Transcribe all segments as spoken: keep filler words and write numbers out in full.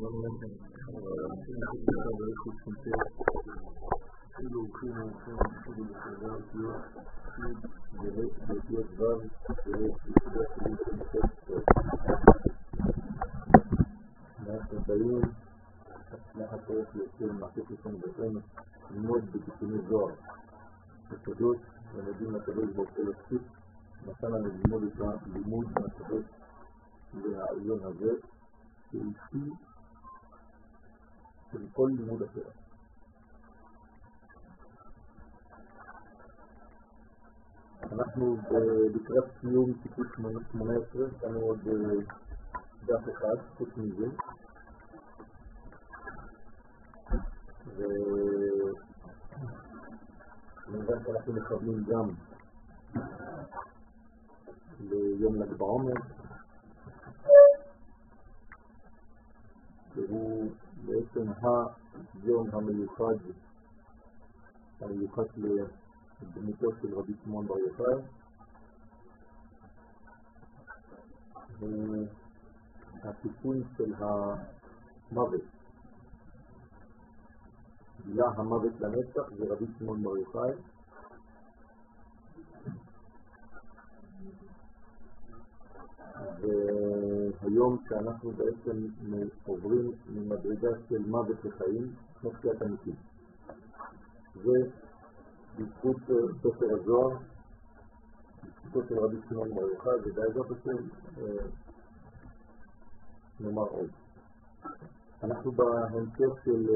אפילו הולכים הולכים אפילו בחזר תהיות סיד ותהיות דבר ותהיות תהיות אנחנו באים הצלחת תהיות ליותר מעטות לכם בעצם ללמוד בתיקוני זוהר הקדוש ולמדים הקדוש באופן לספיק נתן לנו ללמוד את הלימוד הקדוש והעליון הזה שאישי של כל לימוד אחר. אנחנו לקראת סיום תיקון שמונה עשרה, יש לנו עוד דף אחד, חוץ מזה. ונראה שאנחנו מכוונים גם ליום ל"ג בעומר, שהוא בעצם היום המיוחד, המיוחד לדמותו של רבי שמעון בר יוחאי, והתיקון של המוות, גילה המוות לנצח, זה רבי שמעון בר יוחאי. והיום שאנחנו בעצם עוברים ממדרגה של מוות לחיים, תחיית המתים. זה בזכות ספר הזוהר, בזכותו של רבי שמעון בר יוחאי, ובעזרת השם נאמר עוד. אנחנו בהמשך של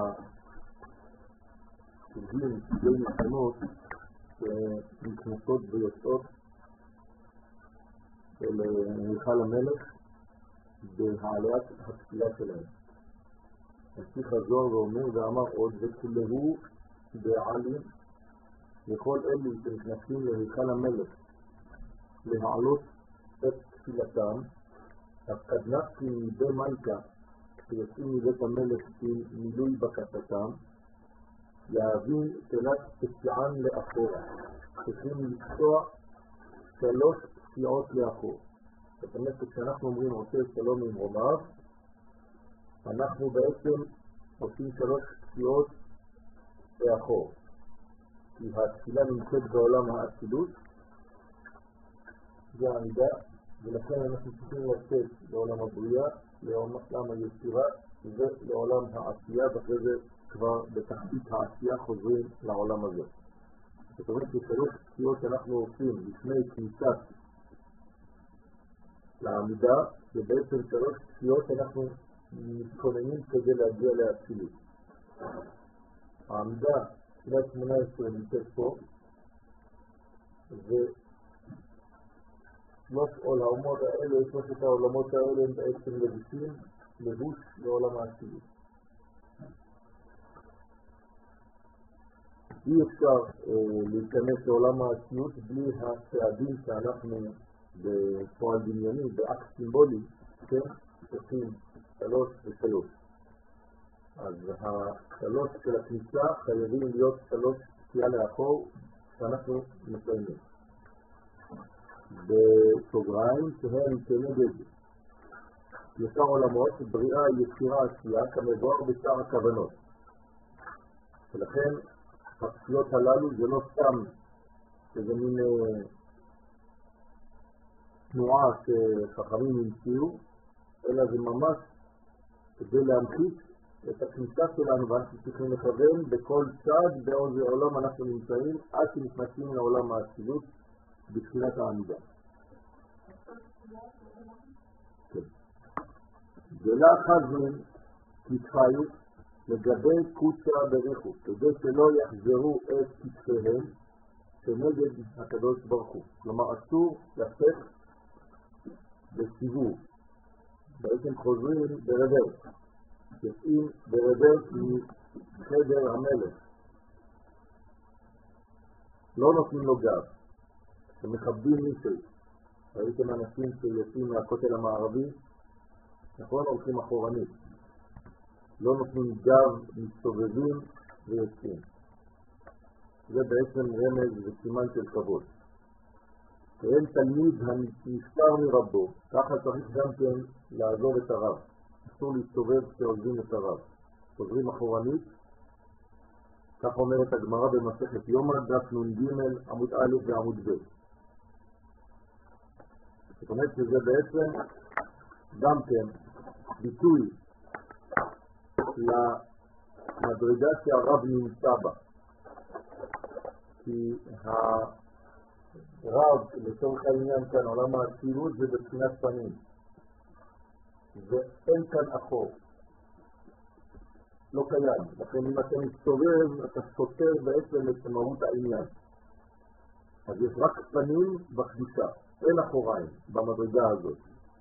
הסוגים, סוגי מלחמות שנכנסות ויוצאות של היכל המלך בהעלאת התפילה שלהם. המשיך הזוהר ואומר ואמר עוד וכולהו בעלים לכל אלו שנכנסים להיכל המלך להעלות את תפילתם, הפקדנק מידי מלכה שיוצאים מבית המלך עם מילוי בקשתם, להבין תלת תפילן לאחורה, צריכים לקטוע שלוש תפיעות לאחור. זאת אומרת, כשאנחנו אומרים עושה שלום עם רומיו, אנחנו בעצם עושים שלוש תפיעות לאחור. כי התפילה נמצאת בעולם האצילות, זה העמידה, ולכן אנחנו צריכים לצאת לעולם הבריאה, לעולם היצירה, ולעולם העשייה, ואחרי זה כבר בתחתית העשייה חוזרים לעולם הזה. זאת אומרת, ששלוש תפיעות שאנחנו עושים לפני כניסת לעמידה, זה בעצם שלוש תפיעות שאנחנו מתכוננים כדי להגיע לאצילות. העמידה, תפילת שמונה עשרה נמצאת פה, ושלוש העולמות האלה, שלושת העולמות האלה הם בעצם לבושים, לבוש לעולם האצילות. אי אפשר אה, להיכנס לעולם האצילות בלי הצעדים שאנחנו בפועל דמיוני, באקט סימבולי, כן? עושים שלוש ושלוש. אז השלוש של הכניסה חייבים להיות שלוש תקיעה לאחור שאנחנו מסיימים. בסוגריים שהם כנגד ישר עולמות, בריאה, יצירה, עשייה, כמבואר בשאר הכוונות. ולכן התפילות הללו זה לא סתם שזה מין תנועה שחכמים המציאו, אלא זה ממש כדי להמחיש את הכניסה שלנו, ואנחנו צריכים לכוון בכל צד באיזה עולם אנחנו נמצאים עד שנכנסים לעולם האצילות בתחילת העמידה. גלה חזן כתפיות לגבי קוצה בריחו, כדי שלא יחזרו את כתפיהם כנגד הקדוש ברוך הוא. כלומר, אסור לצאת בסיבוב. בעצם חוזרים ברברס. יוצאים ברברס מחדר המלך. לא נותנים לו גב. שמכבדים מישהו. ראיתם אנשים שיוצאים מהכותל המערבי, נכון? הולכים אחורנית. לא נותנים גב, מסתובבים ויוצאים. זה בעצם רמז וסימן של כבוד. ואין תלמיד הנפטר מרבו, ככה צריך גם כן לעזוב את הרב. אסור להסתובב כשעוזבים את הרב. עוזרים אחורנית, כך אומרת הגמרא במסכת יומא, דף נ"ג עמוד א' ועמוד ב'. זאת אומרת שזה בעצם גם כן ביטוי למדרגה שהרב נמצא בה. כי הרב, לצורך העניין כאן, עולם האצילות זה בבחינת פנים. ואין כאן אחור. לא קיים. לכן אם אתה מסתובב, אתה סותר בעצם את מהות העניין. אז יש רק פנים בקדושה. אין אחוריים במדרגה הזאת.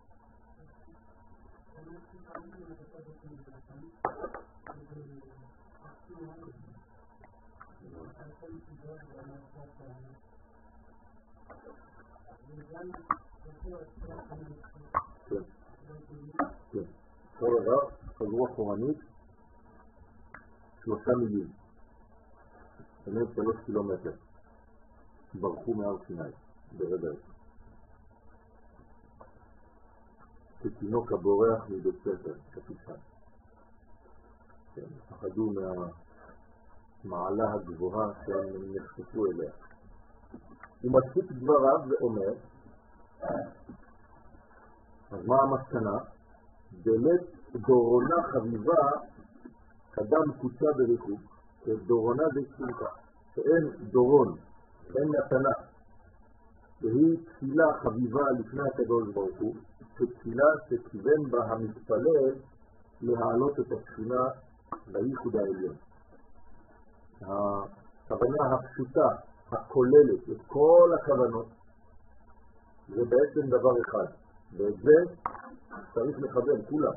כן. כן. כל דבר, חזרו אחורנית, שלושה מילים. זאת אומרת שלוש קילומטר. ברחו מהר סיני, ברגע. כתינוק הבורח מבית ספר, כפיסן. כן, פחדו מהמעלה הגבוהה שהם נחשפו אליה. הוא מספיק דבריו ואומר, אז מה המסקנה? באמת דורונה חביבה קדם קוצה בריחוק, דורונה דקשינקה, שאין דורון, אין מתנה, והיא תפילה חביבה לפני הקדוש ברוך הוא, כתפילה שכיוון בה המתפלל להעלות את התפילה לייחוד העליון. הכוונה הפשוטה, הכוללת, את כל הכוונות, זה בעצם דבר אחד, ואת זה צריך לחבר כולם.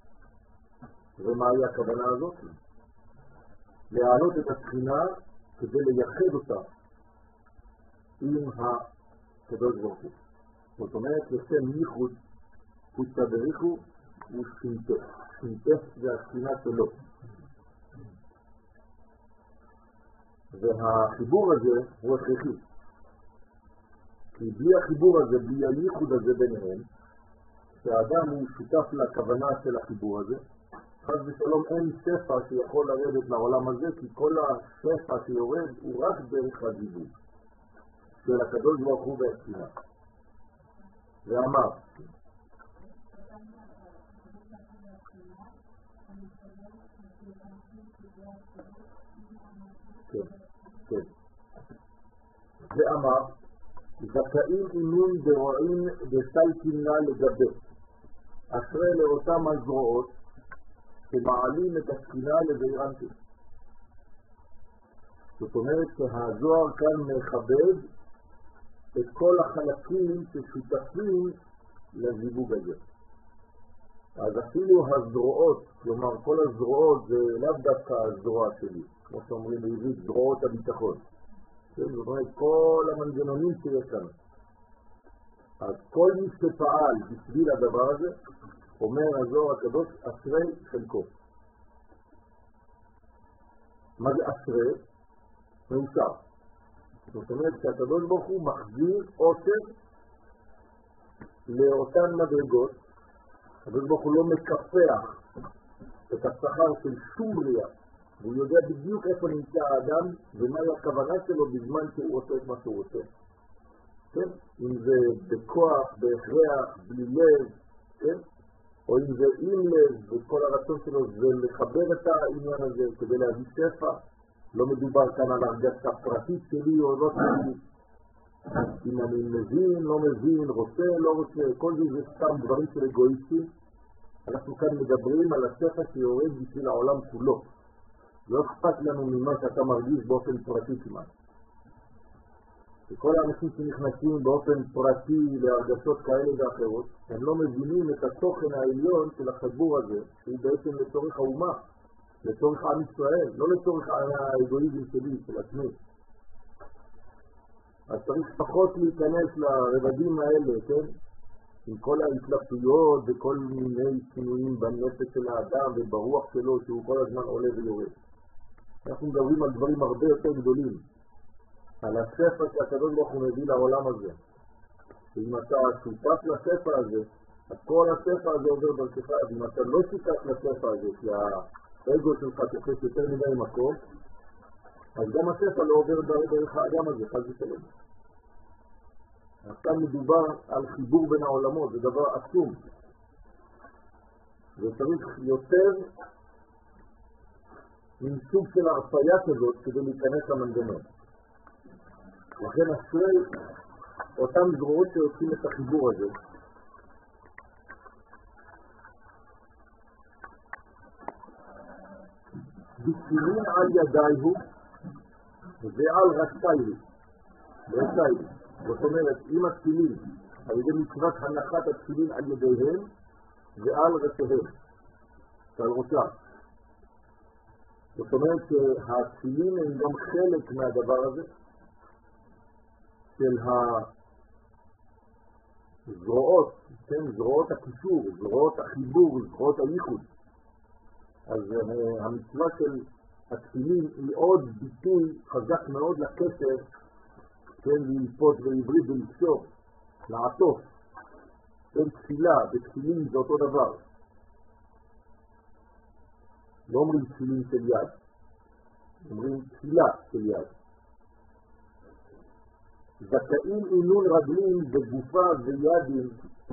ומהי הכוונה הזאת? להעלות את התחינה כדי לייחד אותה עם הקדוש ברוך הוא. זאת אומרת, לשם ייחוד קוצה בריחו הוא שינטף. שינטף זה התחינה שלו. והחיבור הזה הוא הכרחי. כי בלי החיבור הזה, בלי הייחוד הזה ביניהם, שהאדם הוא שותף לכוונה של החיבור הזה, חס ושלום אין שפע שיכול לרדת לעולם הזה, כי כל השפע שיורד הוא רק דרך הזיווג של הקדוש ברוך הוא והתחינה. ואמר, כן, כן. ואמר, זכאים אימון דרועים בסל קמנה לגבי, אשרי לאותם הזרועות שמעלים את התחינה לביירנטים. זאת אומרת שהזוהר כאן מכבד את כל החלקים ששותפים לזיווג הזה. אז אפילו הזרועות, כלומר כל הזרועות זה לאו דווקא הזרוע שלי, כמו שאומרים בעברית, זרועות הביטחון. זאת אומרת כל המנגנונים שיש כאן. אז כל מי שפעל בשביל הדבר הזה, אומר הזוהר הקדוש, אשרי חלקו. מה זה אשרי? מאושר. זאת אומרת שהקדוש ברוך הוא מחזיר עושר לאותן מדרגות. הקדוש ברוך הוא לא מקפח את השכר של שום בריאה. והוא יודע בדיוק איפה נמצא האדם ומהי הכוונה שלו בזמן שהוא עושה את מה שהוא עושה. כן? אם זה בכוח, בהכרח, בלי לב, כן? או אם זה עם לב, וכל הרצון שלו זה לחבר את העניין הזה כדי להביא שפע. לא מדובר כאן על הרגשה פרטית שלי או לא שלי. אם אני מבין, לא מבין, רוצה, לא רוצה, כל זה זה סתם דברים של אגואיסטים. אנחנו כאן מדברים על השפע שיורד בשביל העולם כולו. לא אכפת לנו ממה שאתה מרגיש באופן פרטי כמעט. וכל האנשים שנכנסים באופן פרטי להרגשות כאלה ואחרות, הם לא מבינים את התוכן העליון של החיבור הזה, שהוא בעצם לצורך האומה, לצורך עם ישראל, לא לצורך האגואיזם שלי, של עצמי. אז צריך פחות להיכנס לרבדים האלה, כן? עם כל ההתלבטויות וכל מיני שינויים בנפש של האדם וברוח שלו, שהוא כל הזמן עולה ויורד. אנחנו מדברים על דברים הרבה יותר גדולים, על השפע שהקדוש ברוך הוא מביא לעולם הזה. ואם אתה שותף לשפע הזה, אז כל הספר הזה עובר דרכך, אם אתה לא שותף לספר הזה, כי האגו שלך תופס יותר מדי מקום, אז גם הספר לא עובר דרך האדם הזה, חס ושלום. עכשיו מדובר על חיבור בין העולמות, זה דבר עצום. וצריך יותר עם סוג של הרפאיה כזאת כדי להיכנס למנגנון. לכן אשרי אותם זרועות שעושים את החיבור הזה. בתפילין על ידייהו ועל רשייהו. רשייהו. זאת אומרת, עם התפילין, על ידי מצוות הנחת התפילין על ידיהם ועל ראשיהם, על ראשם. זאת אומרת שהתפילין הם גם חלק מהדבר הזה, של הזרועות, כן, זרועות הקישור, זרועות החיבור, זרועות הייחוד. אז uh, המצווה של התפילין היא עוד ביטוי חזק מאוד לקשר, כן, ללפות ולברית ולקשור, לעטוף. כן, תפילה בתפילין זה אותו דבר. לא אומרים תפילין של יד, אומרים תפילה של יד. זכאים עינון רגלים בגופה וידים,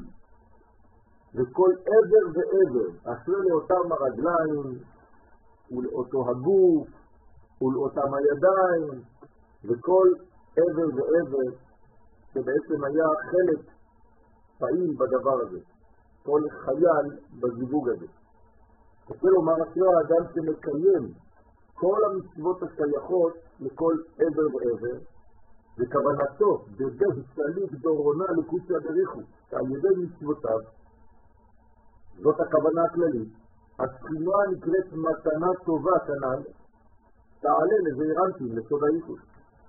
וכל עבר ועבר, אשר לאותם הרגליים, ולאותו הגוף, ולאותם הידיים, וכל עבר ועבר, שבעצם היה חלק פעיל בדבר הזה, כל חייל בזיווג הזה. רוצה לומר אשר האדם שמקיים כל המצוות השייכות לכל עבר ועבר, וכוונתו בזה סליק דורונה לקוציה דריחו, על ידי מצוותיו, זאת הכוונה הכללית. התחילה נקראת מתנה טובה כנ"ל, תעלה לזעירנטים, לסוד הייחוד.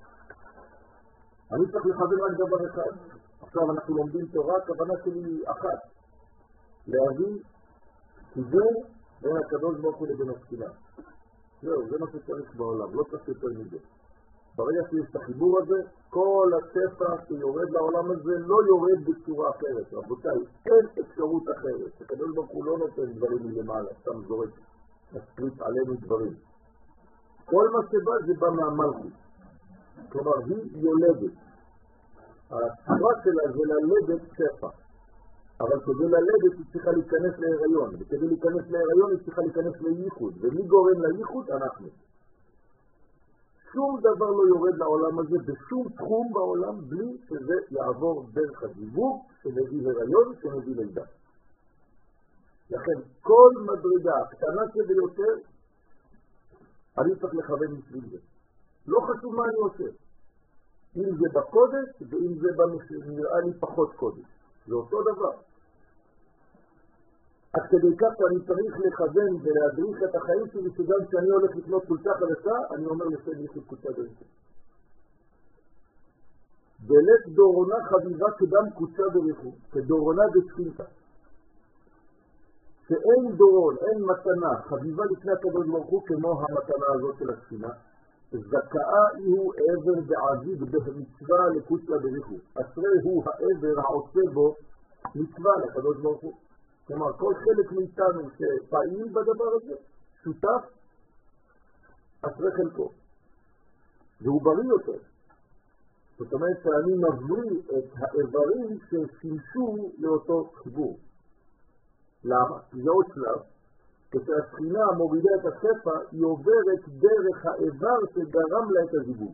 אני צריך לכוון רק דבר אחד. עכשיו אנחנו לומדים תורה, הכוונה שלי אחת, להביא חיבור בין הקדוש ברוך הוא לבין התפילה. זהו, זה מה שצריך בעולם, לא צריך יותר מזה. ברגע שיש את החיבור הזה, כל הספר שיורד לעולם הזה לא יורד בצורה אחרת. רבותיי, אין אפשרות אחרת. הקדוש ברוך הוא לא נותן דברים מלמעלה, סתם זורק, מסקריט עלינו דברים. כל מה שבא זה בא מהמלכות. כלומר, היא יולדת. הצורה שלה זה ללדת ספר. אבל כדי ללדת היא צריכה להיכנס להיריון. וכדי להיכנס להיריון היא צריכה להיכנס לייחוד. ומי גורם לייחוד? אנחנו. שום דבר לא יורד לעולם הזה בשום תחום בעולם בלי שזה יעבור דרך הדיבור שמביא הריון, שמביא לידה. לכן כל מדרגה קטנה שביותר אני צריך לכוון מסביב זה. לא חשוב מה אני עושה. אם זה בקודש ואם זה נראה לי פחות קודש. זה אותו דבר. עד כדי כך שאני צריך לכוון ולהדריך את החיים שלי, שגם כשאני הולך לקנות חולצה חדשה, אני אומר לשם יש לי חולצה דריכה. בלית דורונה חביבה כדם קוצה דריכו, כדורונה דתפילתה. שאין דורון, אין מתנה, חביבה לפני הקדוש ברוך הוא כמו המתנה הזאת של התפילה. זכאה הוא עבר בעביד במצווה לקוצה דריכו. אשרי הוא העבר העושה בו מצווה לקדוש ברוך הוא. כלומר, כל חלק מאיתנו שפעיל בדבר הזה, שותף, אשרי חלקו. והוא בריא יותר. זאת אומרת שאני מבריא את האיברים ששימשו לאותו חיבור. למה? זה עוד שלב. כשהשכינה מורידה את השפע, היא עוברת דרך האיבר שגרם לה את הזיווג.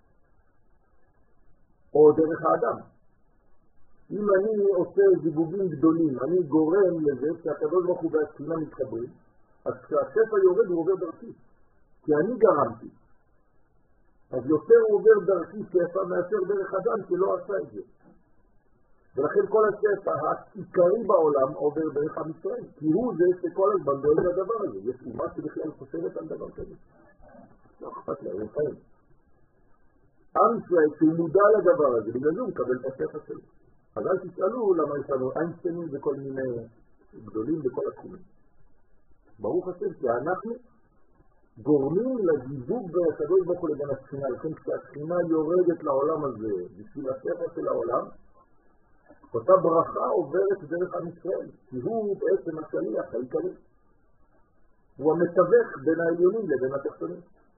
או דרך האדם. אם אני עושה זיווגים גדולים, אני גורם לזה שהקדוש ברוך הוא והשכינה מתחברים, אז כשהשפע יורד הוא עובר דרכי. כי אני גרמתי. אז יותר הוא עובר דרכי שפע מאשר דרך אדם שלא עשה את זה. ולכן כל השפע העיקרי בעולם עובר דרך עם ישראל. כי הוא זה שכל הזמן דואג לדבר הזה. יש אומה שבכלל חושבת על דבר כזה. לא אכפת לה, זה חיים. עם ישראל שהוא מודע לדבר הזה, בגלל זה הוא מקבל את השפע שלו. אז אל תשאלו למה יש לנו איינשטיינים וכל מיני גדולים בכל התחומים. ברוך השם שאנחנו גורמים לזיווג בין הקדוש ברוך הוא לבין השכינה. לכן כשהשכינה יורדת לעולם הזה בשביל השפע של העולם, אותה ברכה עוברת דרך עם ישראל, כי הוא בעצם השליח העיקרי. הוא המתווך בין העליונים לבין התחתונים.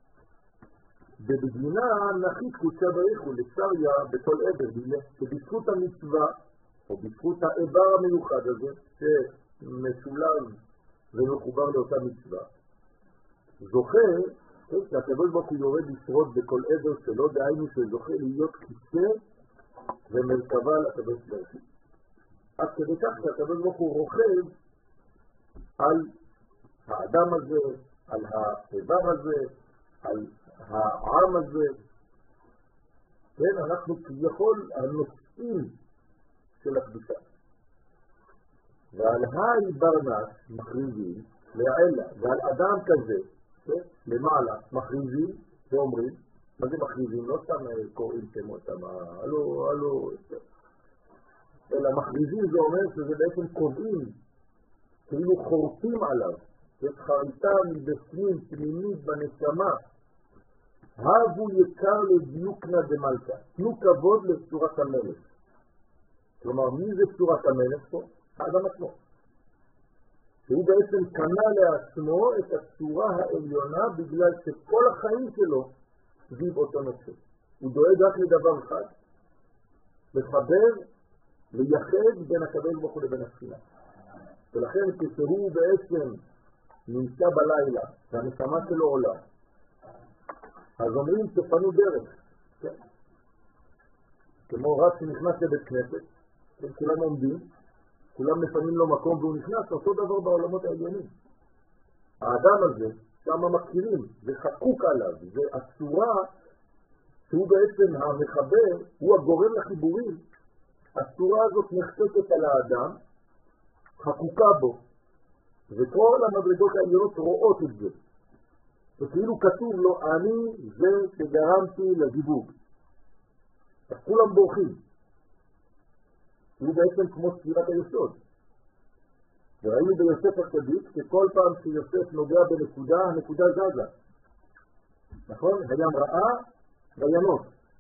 בבגינה נחית קודשה בריחו לצריה בכל עבר, שבזכות המצווה, או בזכות העבר המיוחד הזה, שמשולב ומחובר לאותה מצווה, זוכה, שהקדוש ברוך הוא יורד לשרוד בכל עבר שלו, דהיינו שזוכה להיות כיסא ומרכבה לקדוש ברוך הוא. עד כדי כך שהקדוש ברוך הוא רוכב על האדם הזה, על האיבר הזה, על העם הזה. כן, אנחנו כביכול הנושאים של הקדושה. ועל היי ברנס מכריזים לעלה, ועל אדם כזה, כן, למעלה, מכריזים ואומרים, מה זה מכריזים? לא סתם קוראים שמותם, הלו, הלו, אלא מכריזים זה אומר שזה בעצם קובעים, כאילו חורטים עליו, את חריטה מבפנים, פנימית בנשמה. הבו יקר לדיוקנה דמלכה, תנו כבוד לצורת המלך. כלומר, מי זה צורת המלך פה? האדם עצמו. שהוא בעצם קנה לעצמו את הצורה העליונה בגלל שכל החיים שלו סביב אותו נושא. הוא דואג רק לדבר אחד, לחבר, לייחד בין הקדוש ברוך הוא לבין השכינה. ולכן כשהוא בעצם נמצא בלילה והנשמה שלו עולה, אז אומרים שפנו דרך, כן? כמו רב שנכנס לבית כנסת, כן? כולם עומדים, כולם מפנים לו מקום והוא נכנס, אותו דבר בעולמות העליונים. האדם הזה, שם מכירים, זה חקוק עליו, זה הצורה שהוא בעצם המחבר, הוא הגורם לחיבורים. הצורה הזאת נחשקת על האדם, חקוקה בו, וכל המדרגות העליונות רואות את זה. וכאילו כתוב לו, אני זה שגרמתי לזיווג. אז כולם בורחים. הוא בעצם כמו ספירת היסוד. וראינו ביוסף הצדיק, שכל פעם שיוסף נוגע בנקודה, הנקודה זזה. נכון? הים ראה וינוס.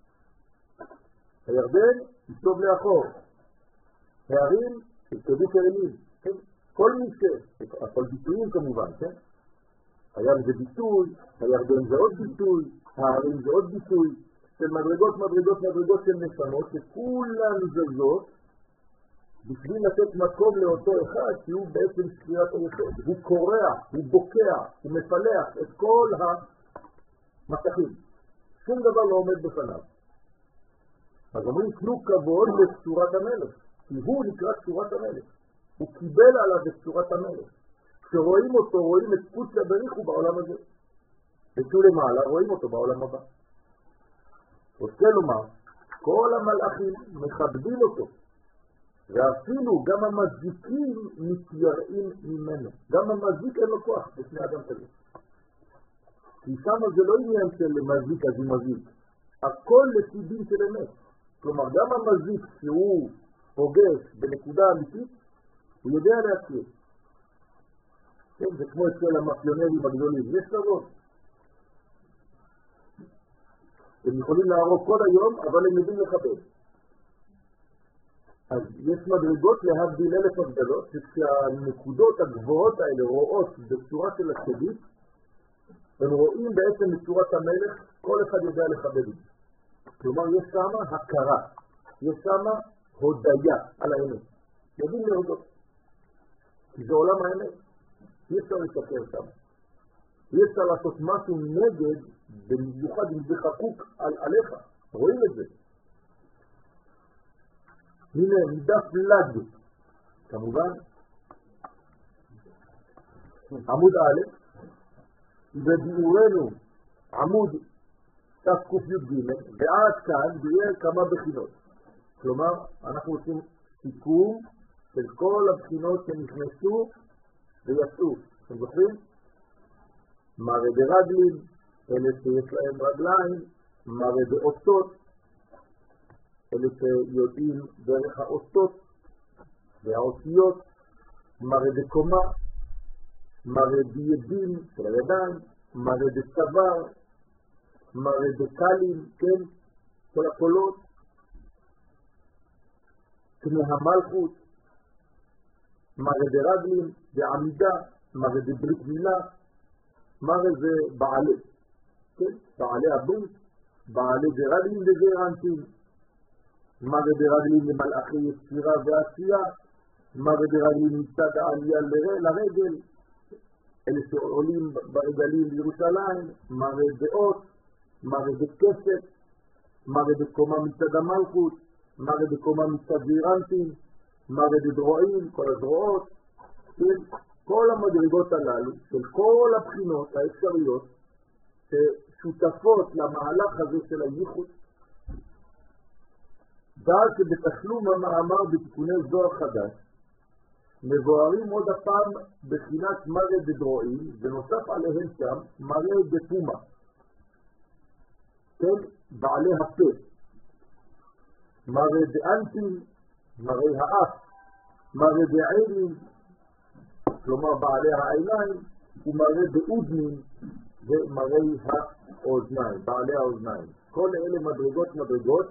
הירדן יסתוב לאחור. הערים יסתובו כרמים. כן? כל מי ש... הכל ביטויים כמובן, כן? הים זה ביטוי, הירדן זה עוד ביטוי, הערים זה עוד ביטוי, של מדרגות, מדרגות, מדרגות של נשמות, שכולן זזות, בשביל לתת מקום לאותו אחד, כי הוא בעצם ספירת היסוד. הוא קורע, הוא בוקע, הוא מפלח את כל המסכים. שום דבר לא עומד בפניו. אז אומרים, תנו כבוד לצורת המלך, כי הוא נקרא צורת המלך. הוא קיבל עליו את צורת המלך. כשרואים אותו, רואים את קודשא בריחו בעולם הזה. ותו למעלה, רואים אותו בעולם הבא. רוצה לומר, כל המלאכים מכבדים אותו. ואפילו גם המזיקים מתייראים ממנו. גם המזיק אין לו כוח בפני אדם כזה. כי שם זה לא עניין של מזיק אז הוא מזיק. הכל לפי דין של אמת. כלומר, גם המזיק שהוא פוגש בנקודה אמיתית, הוא יודע להכיר. כן, זה כמו אצל המאפיונרים הגדולים. יש כבוד. הם יכולים להרוג כל היום, אבל הם יודעים לכבד. אז יש מדרגות להבדיל אלף הבדלות, שכשהנקודות הגבוהות האלה רואות בצורה של הצדיק, הם רואים בעצם בצורת המלך, כל אחד יודע לכבד את זה. כלומר, יש שם הכרה, יש שם הודיה על האמת. יודעים להודות. כי זה עולם האמת. אי אפשר לשקר שם. אי אפשר לעשות משהו נגד, במיוחד אם זה חקוק על עליך. רואים את זה. הנה, מדף לד, כמובן, עמוד א', בביאורנו עמוד תק"ג, ועד כאן ביאר כמה בחינות. כלומר, אנחנו עושים סיכום של כל הבחינות שנכנסו ויצאו. אתם זוכרים? מראה ברגלים, אלה שיש להם רגליים, מראה באותות, אלה שיודעים דרך האותות והאותיות, מראה בקומה, מראה בידים של הידיים, מראה בצוואר, מראה בקלים, כן, כל הקולות. קנה המלכות, מראה דרגלים, בעמידה, מראה דברית מילה, מראה זה בעלי, כן? בעלי הברית, בעלי דרגלים ודרנטים, מראה דרגלים למלאכי יצירה ועשייה, מראה דרגלים מצד העלייה לרגל, אלה שעולים ברגלים לירושלים, מראה דעות, מראה דכסף, מראה דקומה מצד המלכות, מראה דקומה מצד דרנטים, מראה דדרועים, כל הזרועות, כן? כל המדרגות הללו, של כל הבחינות האפשריות, ששותפות למהלך הזה של הייחוד, דעת שבתשלום המאמר בתיקוני זוהר חדש, מבוארים עוד הפעם בחינת מראה דדרועים, ונוסף עליהם שם מראה דפומה, כן? בעלי הפה, מראה דאנטים, מראה האף, מראה דעינים, כלומר בעלי העיניים, ומראה דאוזנים, ומראה האוזניים, בעלי האוזניים. כל אלה מדרגות מדרגות,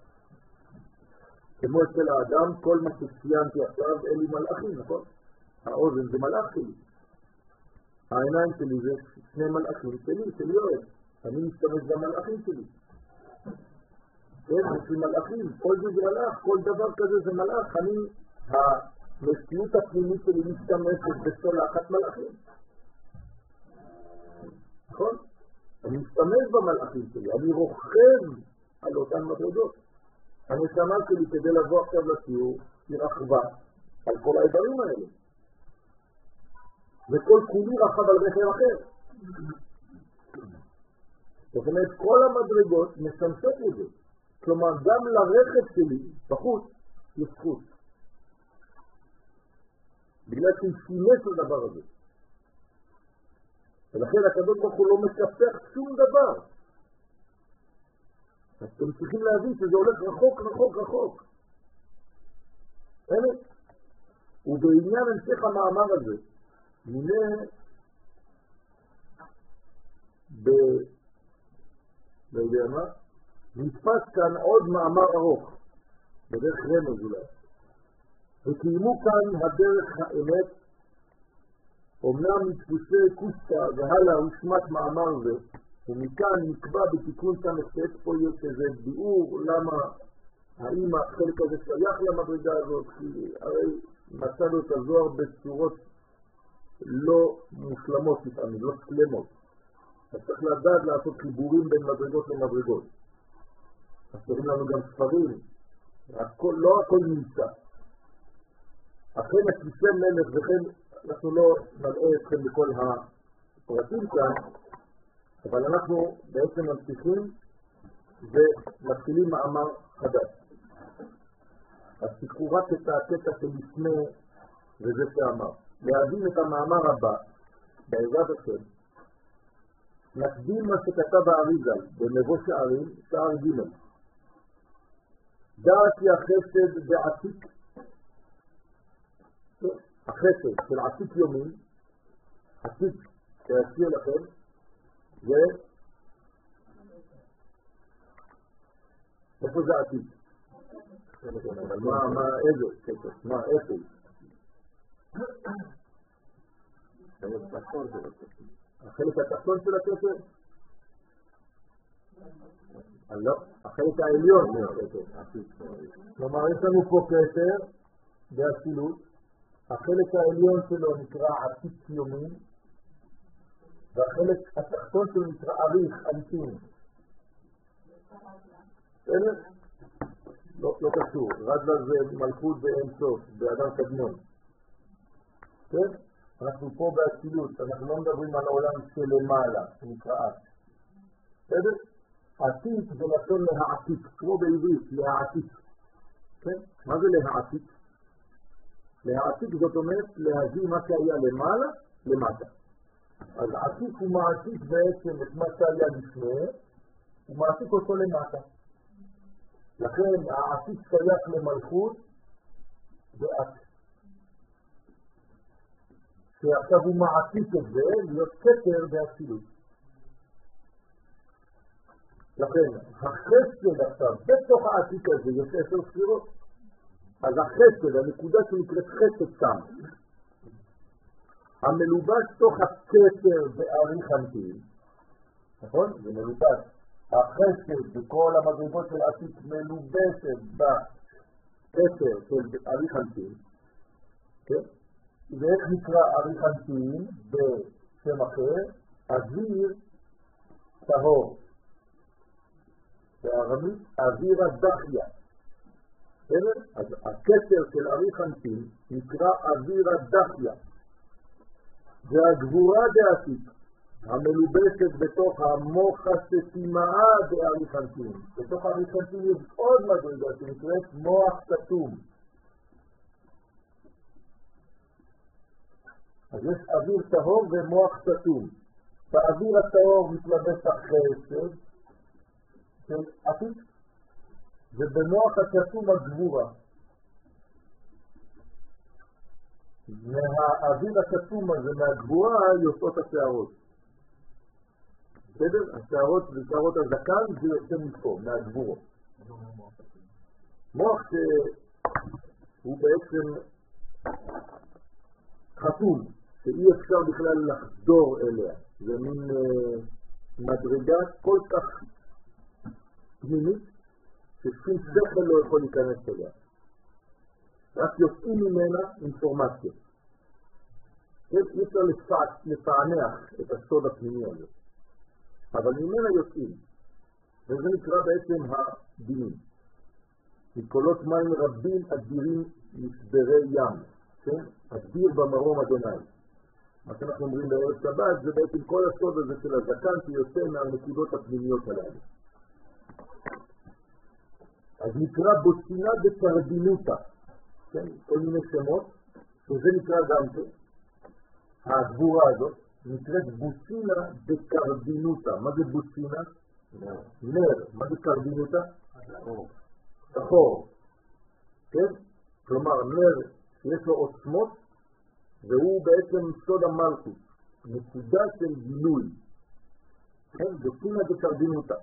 כמו אצל האדם, כל מה שציינתי עכשיו, אלה מלאכים, נכון? האוזן זה מלאך שלי. העיניים שלי זה שני מלאכים שלי, של יואל. אני משתמש במלאכים שלי. כן, יש לי מלאכים, כל זה זה מלאך, כל דבר כזה זה מלאך. אני, המציאות הפנימית שלי משתמשת בסולחת מלאכים. נכון? אני משתמש במלאכים שלי, אני רוכב על אותן מדרגות. הנשמה שלי כדי לבוא עכשיו לשיעור, היא רחבה על כל האיברים האלה. וכל כולי רחב על רכב אחר. זאת אומרת, כל המדרגות משמשות לזה. כלומר, גם לרכב שלי, בחוץ, יש זכות. בגלל שהוא שימש לדבר הזה. ולכן הקדוש ברוך הוא לא מספח שום דבר. אז אתם צריכים להבין שזה הולך רחוק, רחוק, רחוק. אמת? ובעניין המשך המאמר הזה, הנה ב... לא יודע מה, נתפס כאן עוד מאמר ארוך, בדרך רמז אולי. וקיימו כאן הדרך האמת, אמנם מתפוסי קוסטה והלאה ושמת מאמר זה, ומכאן נקבע בתיקון סמכת פה יש איזה ביאור למה האם החלק הזה שייך למדרגה הזאת, כי הרי מצאנו את הזוהר בצורות לא מושלמות לפעמים, לא שלמות. אז צריך לדעת לעשות חיבורים בין מדרגות למדרגות. אז תראים לנו גם ספרים, הכל, לא הכל נמצא. אכן הכיסא מלך וכן אנחנו לא נלאה אתכם בכל הפרטים כאן, אבל אנחנו בעצם ממשיכים ומתחילים מאמר חדש. אז תקחו רק את הקטע שלפני וזה שאמר. להבין את המאמר הבא, בעזרת השם, נקדים מה שכתב האריזל במבוא שערים, שער ג' דעת היא החסד בעתיק, החסד של עתיק יומין, עתיק שיזכיר לכם, ו... איפה זה עתיק? אבל מה, מה, איזה כסף? מה, איפה? החלק התחתון של הכסף? לא, החלק העליון של הכסף. כלומר, יש לנו פה כסף באצילות, החלק העליון שלו נקרא עתיק יומין, והחלק התחתון שלו נקרא אריך, אנטין. בסדר? לא, לא קשור. רדלה זה מלכות ואין סוף, באדם קדמון. כן? אנחנו פה באצילות, אנחנו לא מדברים על העולם שלמעלה, שנקרא עתיק. בסדר? עתיק זה לשון להעתיק, כמו בעברית, להעתיק. כן? מה זה להעתיק? להעתיק זאת אומרת להביא מה שהיה למעלה, למטה. אז עתיק הוא מעתיק בעצם את מה שהיה לפני, הוא מעתיק אותו למטה. לכן העתיק שייך למלכות ועתיק. שעכשיו הוא מעתיק את זה להיות כתר באצילות. לכן החסד עכשיו בתוך העתיק הזה יש עשר ספירות. אז החסד, הנקודה שנקראת חסד שם, המלובש תוך הכתר בארי חנפין, נכון? זה מלובש. החסד בכל המדרגות של עתיק מלובשת בכתר של ארי חנפין, כן? ואיך נקרא ארי חנפין בשם אחר? אוויר טהור. בארמית אוויר הדחיה. אז הכתר של ארי חנפין נקרא אוויר הדחיה. זה הגבורה דעתיק, המלובשת בתוך המוח הסתימאה בארי חנפין. בתוך ארי חנפין יש עוד מדרגה שנקראת מוח סתום. אז יש אוויר טהור ומוח סתום. באוויר הטהור מתלבש החסד של עתיק, ובמוח הסתום הגבורה. מהאוויר הסתום הזה, מהגבורה, יוצאות השערות. בסדר? השערות ושערות הזקן זה יוצא מפה, מהגבורות. מוח שהוא בעצם חתום, שאי אפשר בכלל לחדור אליה. זה מין אה, מדרגה כל כך פנימית, ששום שכל לא יכול להיכנס אליה. רק יוצאים ממנה אינפורמציה. אי אפשר לפענח את הסוד הפנימי הזה. אבל ממנה יוצאים. וזה נקרא בעצם הדינים. מקולות מים רבים אדירים משברי ים. כן? אדיר במרום אדוני. מה שאנחנו אומרים בערב שבת זה בעצם כל הסוד הזה של הזקן שיוצא מהנקודות הפנימיות הללו. אז נקרא בוצינה בקרדינותה. כן? כל מיני שמות, שזה נקרא גם כן. הגבורה הזאת נקראת בוצינה בקרדינותה. מה זה בוצינה? נר. מה זה קרדינותה? שחור. כן? כלומר, נר שיש לו עוצמות, והוא בעצם סוד המלכות. נקודה של גילוי. כן? בוצינה בקרדינותה.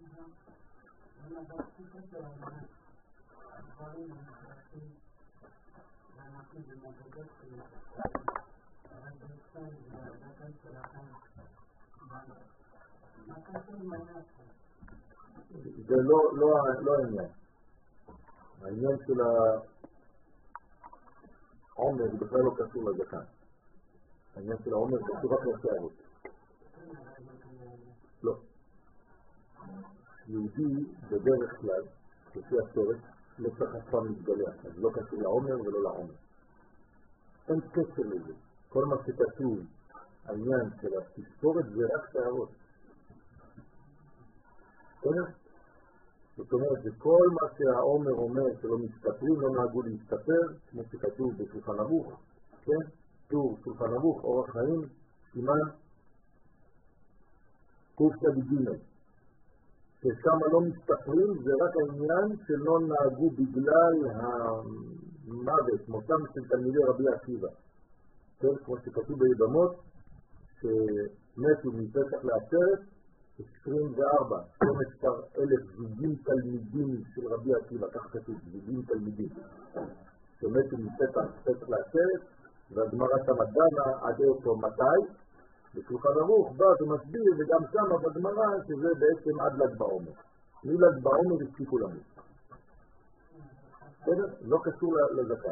זה לא, לא, לא העניין. העניין של העומר בכלל לא קשור לזקן. העניין של העומר קשור רק לשערות. לא. יהודי בדרך כלל, לפי הסרט, לא צריך אף פעם להתגלח. אז לא קשור לעומר ולא לעומר. אין קשר לזה. כל מה שכתוב, העניין של התספורת זה רק שערות. זאת אומרת, זה כל מה שהעומר אומר שלא מסתפרים, לא נהגו להסתפר, כמו שכתוב בשולחן ערוך, כן? טור שולחן ערוך, אורח חיים, סימן, קוף צדיק, ששם לא מסתפרים, זה רק העניין שלא נהגו בגלל המוות, מותם של תלמידי רבי עקיבא. כן, כמו שכתוב ביבמות, שמתו מפסח לעשרת, עשרים וארבע, עשרים וארבע אלף זוגים תלמידים של רבי עקיבא, כך כתוב, זוגים תלמידים, שמתו מפסח לעשרת, והגמרא המדנה עד אותו מתי, בשולחן ערוך בא ומסביר, וגם שם בגמרא שזה בעצם עד ל"ג בעומר. מל"ג בעומר הפסיקו למות. בסדר? לא קשור לזקן.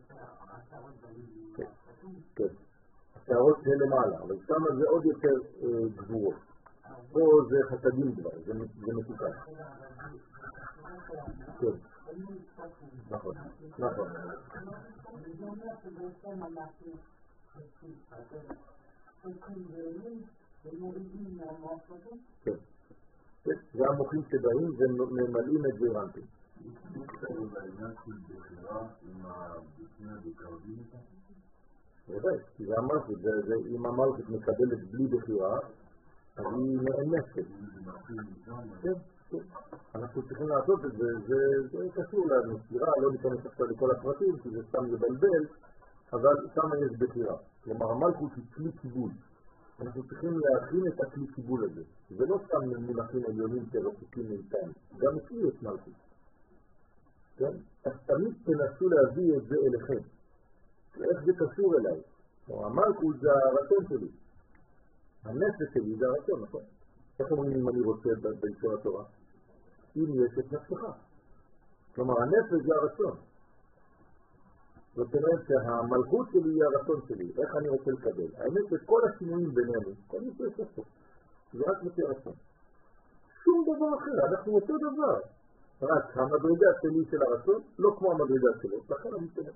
כן, כן. השערות זה למעלה, אבל שם זה עוד יותר גבורות. פה זה חסדים כבר, זה מתוקן. כן. נכון, נכון. כן. זה המוחים שבאים וממלאים את זירנטים. בעניין של בחירה עם הבפני בקרדינותה? ודאי, כי זה המלכות, אם המלכות מקבלת בלי בחירה, אז היא נאנסת. כן, כן. אנחנו צריכים לעשות את זה, זה קשור לנו, ספירה, לא ניכנס עכשיו לכל הפרטים, כי זה סתם לבלבל, אבל שם יש בחירה. כלומר, המלכות היא כלי קיבול. אנחנו צריכים להכין את הכלי קיבול הזה. זה לא סתם מונחים עליונים כרחוקים מאיתנו, גם אצלי יש מלכות. כן? אז תמיד תנסו להביא את זה אליכם. איך זה קשור אליי? המלכות זה הרצון שלי. הנפש שלי זה הרצון, נכון? איך אומרים אם אני רוצה בלשון התורה? אם יש את נפשך. כלומר, הנפש זה הרצון. זאת אומרת שהמלכות שלי היא הרצון שלי. איך אני רוצה לקבל? האמת שכל השינויים בינינו, כל מי שיש פה, זה רק לפי הרצון. שום דבר אחר, אנחנו אותו דבר. רק המדרגה שלי של הרצון, לא כמו המדרגה שלו, לכן אני מתנגד.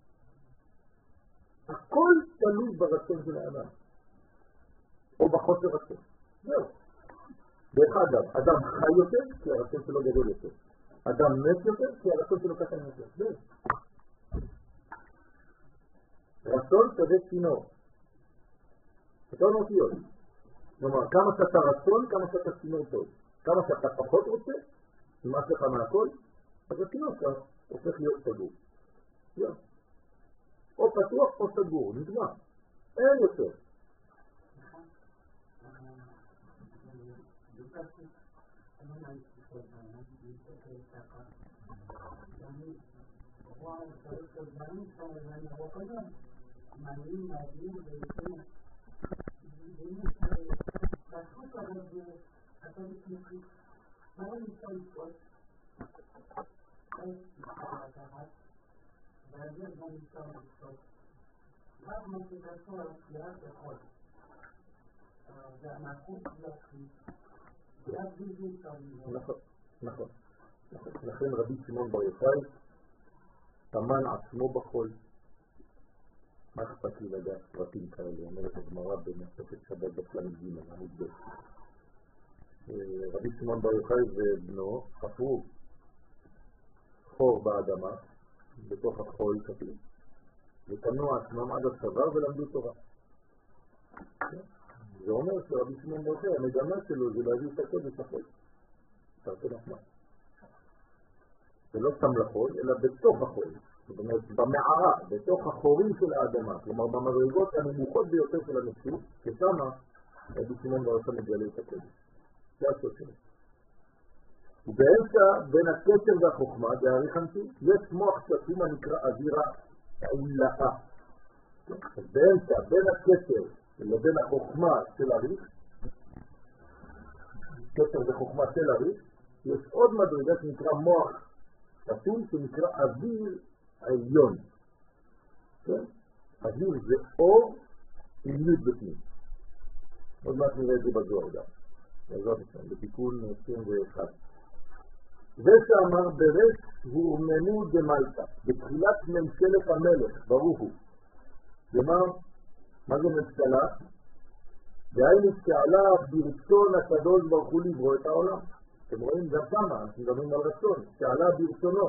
הכל תלוי ברצון של האדם. או בחוסר רצון. זהו. דרך אדם, אדם חי יותר כי הרצון שלו גדול יותר. אדם מת יותר כי הרצון שלו קטן יותר. זהו. רצון שווה צינור. אותו נותיות. כלומר, כמה שאתה רצון, כמה שאתה צינור טוב. כמה שאתה פחות רוצה, נמאס לך מהכל, אז הצינור שלך הופך להיות סגור. זהו. או פתוח או סגור, נגמר. אין יותר. נכון, נכון. לכן רבי שמעון בר יוחאי טמן עצמו בחול. מה אכפת לי לדעת פרטים כאלה? אומרת הגמרא במסכת שבת בפלנית ג' עמוד ב'. רבי שמעון בר יוחאי ובנו חפרו חור באדמה, בתוך החול כתוב, ותנו עצמם עד הצוואר ולמדו תורה. זה אומר שרבי שמעון בר יוחאי, המגמה שלו זה להביא את הקודש לחול. תרתי נחמד. זה לא סתם לחול, אלא בתוך החול. זאת אומרת, במערה, בתוך החורים של האדמה, כלומר במדרגות הנמוכות ביותר של הנפשות, ששמה רבי שמעון בר יוחאי מגלה את הקודש. זה הסוד שלו. ובאמצע בין הקשר והחוכמה, בהעריך חמצי, יש מוח שפים הנקרא אווירה עולאה. אז באמצע בין הקשר לבין החוכמה של עריך, קשר וחוכמה של עריך, יש עוד מדרגה שנקרא מוח שפים שנקרא אוויר עליון. כן? אוויר זה אור עם יוד בפנים. עוד מעט נראה את זה בזוהר גם. בעזרת השם, בתיקון עשרים ואחת. זה שאמר ברש הורמנו דמלכה, בתחילת ממשלת המלך, ברוך הוא. ומה? מה זה ממשלה? דהיינו שעלה ברצון הקדוש ברוך הוא לברוא את העולם. אתם רואים גם שמה, אנחנו מדברים על רצון, שעלה ברצונו.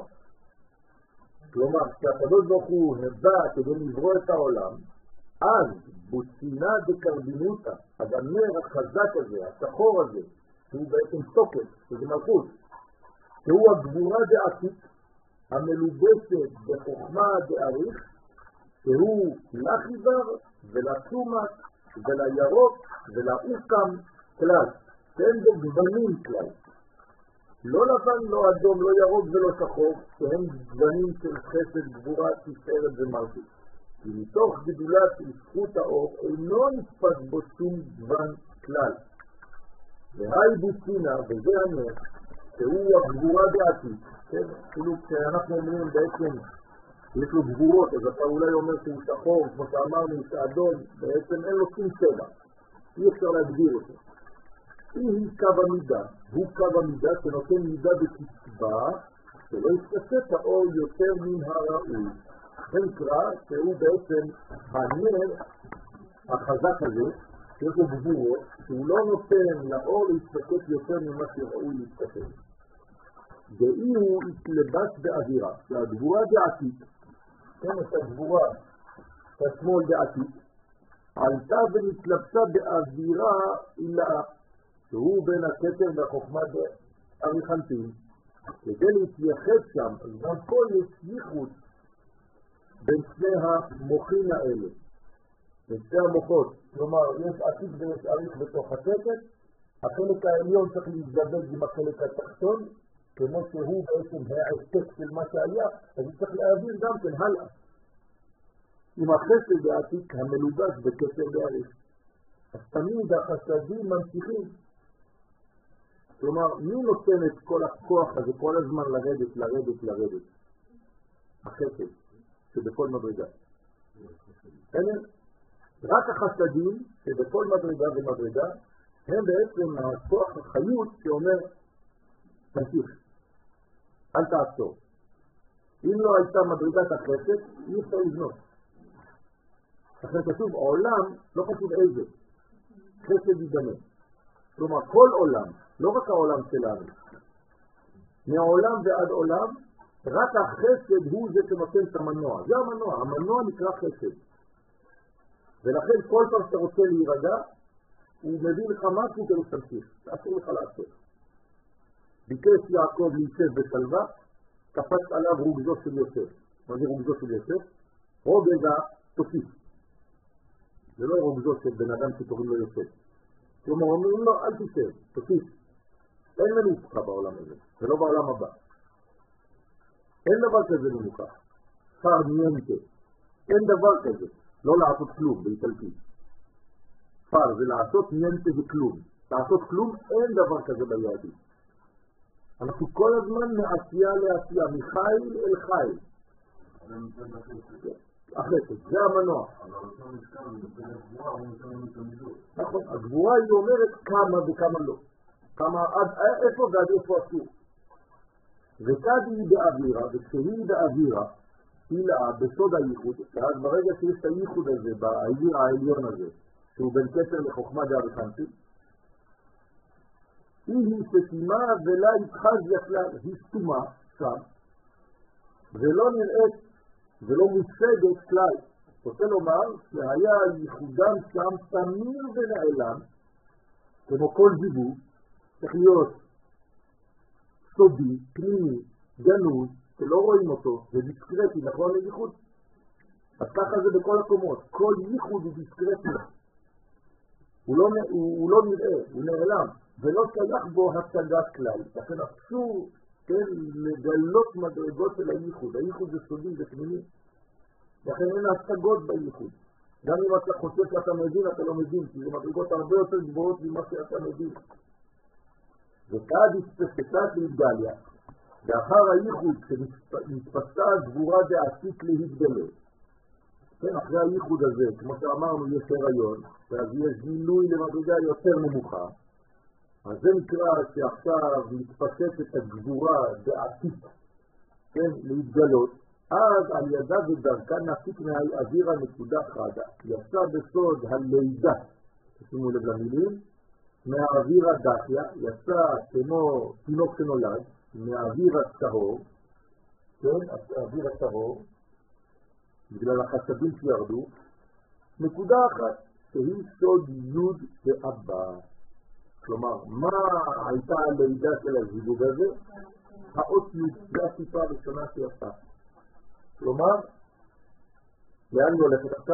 כלומר, כשהקדוש ברוך הוא הבא כדי לברוא את העולם, אז בוצינה דקרבינותה, אז הנר החזק הזה, השחור הזה, שהוא בעצם סוקת, שזה מלכות, שהוא הגבורה דעתית, המלובשת בחוכמה דעריך, שהוא לחיבר ולתומת ולירוק ולאוקם כלל, שהם בגוונים כלל. לא לבן, לא אדום, לא ירוק ולא שחור, שהם גוונים של חסד, גבורה, תפארת ומלכות. כי מתוך גדולת זכות האור אינו נתפס בו שום גוון כלל. והי בוצינה, וזה הנר, שהוא הגבורה דעתית, כן? כאילו כשאנחנו אומרים בעצם יש לו גבורות, אז אתה אולי אומר שהוא שחור, כמו שאמרנו, שאדום, בעצם אין לו שום צבע, אי אפשר להגדיר אותו. היא קו המידה, הוא קו המידה שנותן מידה בקצבה, שלא יתקצת האור יותר מן הראוי. זה נקרא שהוא בעצם הנר החזק הזה, שיש לו גבורות, שהוא לא נותן לאור להתקצת יותר ממה שראוי להתקצת. ואי הוא התלבש באווירה, שהגבורה דעתית, כן, את הגבורה, את השמאל דעתית, עלתה ונתלבשה באווירה אילה, שהוא בין הכתר והחוכמה דאריכנטין, כדי להתייחד שם, אז גם פה יש ייחוד בין שני המוחים האלה, בין שני המוחות, כלומר יש עתיק ויש אריך בתוך הכתר, החלק העליון צריך להתגבד עם החלק התחתון, כמו שהוא בעצם העתק של מה שהיה, אז הוא צריך להעביר גם כן הלאה. אם החסד העתיק המלובש בקשר בערך, אז תמיד החסדים ממשיכים. כלומר, מי נותן את כל הכוח הזה כל הזמן לרדת, לרדת, לרדת? החסד, שבכל מדרגה. רק החסדים, שבכל מדרגה ומדרגה, הם בעצם הכוח החיות שאומר, תמשיך, אל תעצור. אם לא הייתה מדרגת החסד, אי אפשר לבנות. אחרי כתוב עולם, לא חשוב איזה, חסד ייבנה. כלומר, כל עולם, לא רק העולם שלנו, מעולם ועד עולם, רק החסד הוא זה שנותן את המנוע. זה המנוע, המנוע נקרא חסד. ולכן כל פעם שאתה רוצה להירגע, הוא מביא לך משהו כדי שתמשיך, אסור לך לעשות. ביקש יעקב להישב בשלווה, קפץ עליו רוגזו של יוסף. מה זה רוגזו של יוסף? רוגזה תוסיף. זה לא רוגזו של בן אדם שקוראים לו יוסף. כלומר, אומרים לו, אל תישב, תוסיף. אין מנוחה בעולם הזה, ולא בעולם הבא. אין דבר כזה מנוחה. פר ניינטה. אין דבר כזה. לא לעשות כלום באיטלקית. פר זה לעשות ניינטה וכלום. לעשות כלום אין דבר כזה ביהדות. אנחנו כל הזמן מעשייה לעשייה, מחיל אל חיל. החסד, זה המנוע. נכון, הגבורה היא אומרת כמה וכמה לא. כמה עד איפה ועד איפה אסור. וכד היא באווירה, וכשהיא באווירה, היא לאה בסוד הייחוד, אז ברגע שיש את הייחוד הזה, באוויר העליון הזה, שהוא בין קשר לחוכמה דאריכנטית, היא סתימה ולה יתחז לכלל, היא סתומה שם, ולא נראית ולא מושגת כלל. רוצה לומר שהיה ייחודם שם תמיר ונעלם, כמו כל זיווג, צריך להיות סודי, פנימי, גנוז, שלא רואים אותו, זה דיסקרטי, נכון לייחוד? אז ככה זה בכל הקומות, כל ייחוד הוא דיסקרטי. הוא לא, הוא, הוא לא נראה, הוא נעלם, ולא שייך בו הצגת כלל. לכן אסור, כן, לגלות מדרגות של הייחוד. הייחוד זה סודי, זה פנימי. לכן אין הצגות בייחוד. גם אם אתה חושב שאתה מבין, אתה לא מבין, כי זה מדרגות הרבה יותר גבוהות ממה שאתה מבין. וכד הספסקת להתגליה, ואחר הייחוד שנתפסה גבורה דעתית להתגלה. כן, אחרי הייחוד הזה, כמו שאמרנו, יש הריון, ואז יש גילוי למדרגה יותר נמוכה, אז זה נקרא שעכשיו מתפסת הגבורה דעתית, כן, להתגלות, אז על ידה ודרכה נפיק מהאוויר הנקודה חדה, יצא בסוד הלידה, שימו לב למילים, מהאוויר הדחיה, יצא כמו תינוק שנולד, מהאוויר הצהור, כן, האוויר הצהור, בגלל החסדים שירדו, נקודה אחת, שהיא סוד יוד ואבא. כלומר, מה הייתה הלידה של הזיווג הזה? האות יוד, זה הסיפה הראשונה שיצא. כלומר, לאן היא הולכת עכשיו?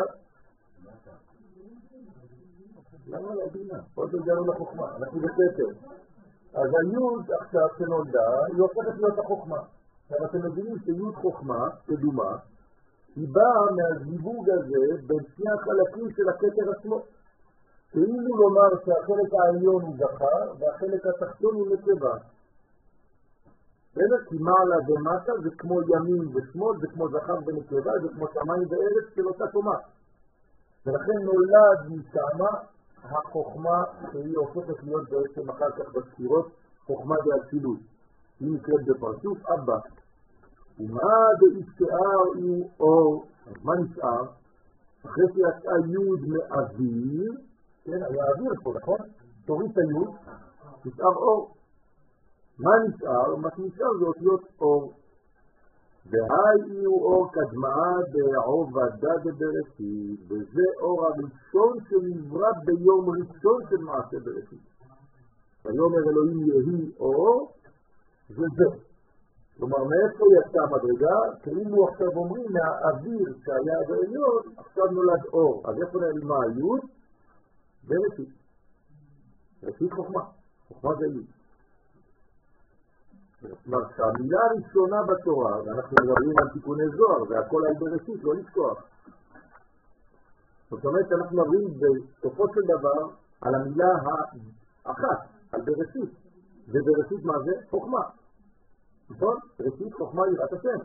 למה להבינה? עוד הגענו לחוכמה, אנחנו בסתר. אז היוד עכשיו שנולדה, היא הופכת להיות החוכמה. עכשיו אתם מבינים שיוד חוכמה, קדומה, היא באה מהזיווג הזה בין שני החלקים של הכתר עצמו. כאילו לומר שהחלק העליון הוא זכר והחלק התחתון הוא נקבה. בסדר? כי מעלה ומטה זה כמו ימין ושמאל, זה כמו זכר ונקבה, זה כמו שמיים וארץ של אותה קומה. ולכן נולד משמה החוכמה שהיא הופכת להיות בעצם אחר כך בספירות חוכמה והצילות. היא נקראת בפרצוף אבא. ומה דאישתאר הוא אור, אז מה נשאר? אחרי שיצאה יוד מאוויר, כן, היה אוויר פה, נכון? תוריד את היוד, נשאר אור. מה נשאר? מה שנשאר זה אותיות אור. והי הוא אור קדמאה בעובדה דבראשית, וזה אור הראשון שנברא ביום ראשון של מעשה בראשית. ויאמר אלוהים יהי אור, זה זה. כלומר, מאיפה יצא המדרגה? כאילו עכשיו אומרים מהאוויר שהיה בעליון, עכשיו נולד אור. אז איפה נעלמה היוד? בראשית. ראשית חוכמה. חוכמה זה יוד. כלומר, שהמילה הראשונה בתורה, ואנחנו מדברים על תיקוני זוהר, והכל על בראשית, לא לשכוח. זאת אומרת, אנחנו מדברים בסופו של דבר על המילה האחת, על בראשית. ובראשית מה זה? חוכמה. נכון? בראשית חוכמה יראת השם.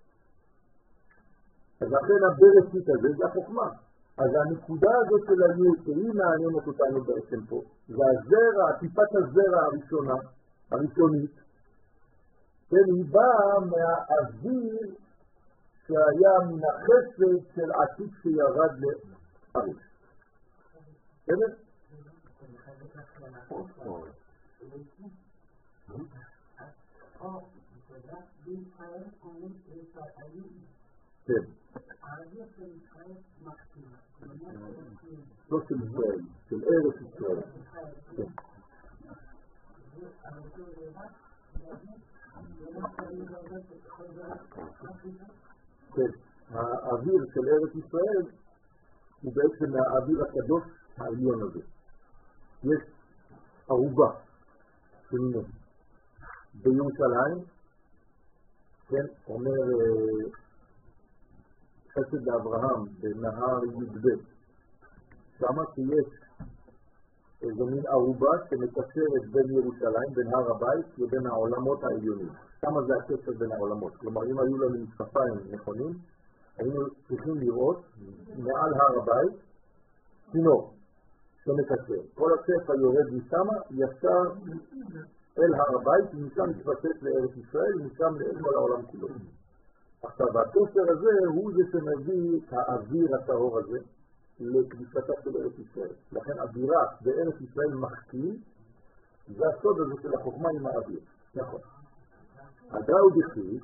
אז לכן הבראשית הזה זה החוכמה. אז הנקודה הזאת של היוד, שהיא מעניינת אותנו בעצם פה, זה הזרע, טיפת הזרע הראשונה, הראשונית, כן, היא באה מהאוויר שהיה מן החסד של עתיק שירד לארץ. בסדר? כן. לא של ישראל, של ארץ ישראל. כן. כן, האוויר של ארץ ישראל הוא בעצם האוויר הקדוש העליון הזה. יש ערובה שמינו בירושלים, כן, אומר חסד לאברהם בנהר י"ב, שמה שיש איזו מין ערובה שמקשרת בין ירושלים, בין הר הבית לבין העולמות העליונים. שמה זה הקשר בין העולמות. כלומר, אם היו לנו משקפיים נכונים, היינו צריכים לראות מעל הר הבית צינור שמקשר. כל השפע יורד משמה ישר אל הר הבית, ומשם מתבסס לארץ ישראל, ומשם לכל העולם כולו. עכשיו, הקשר הזה הוא זה שמביא את האוויר הטהור הזה לקדישתה של ארץ ישראל. לכן אווירה בארץ ישראל מחכים, זה הסוד הזה של החוכמה עם האוויר. נכון. הדאו דכי,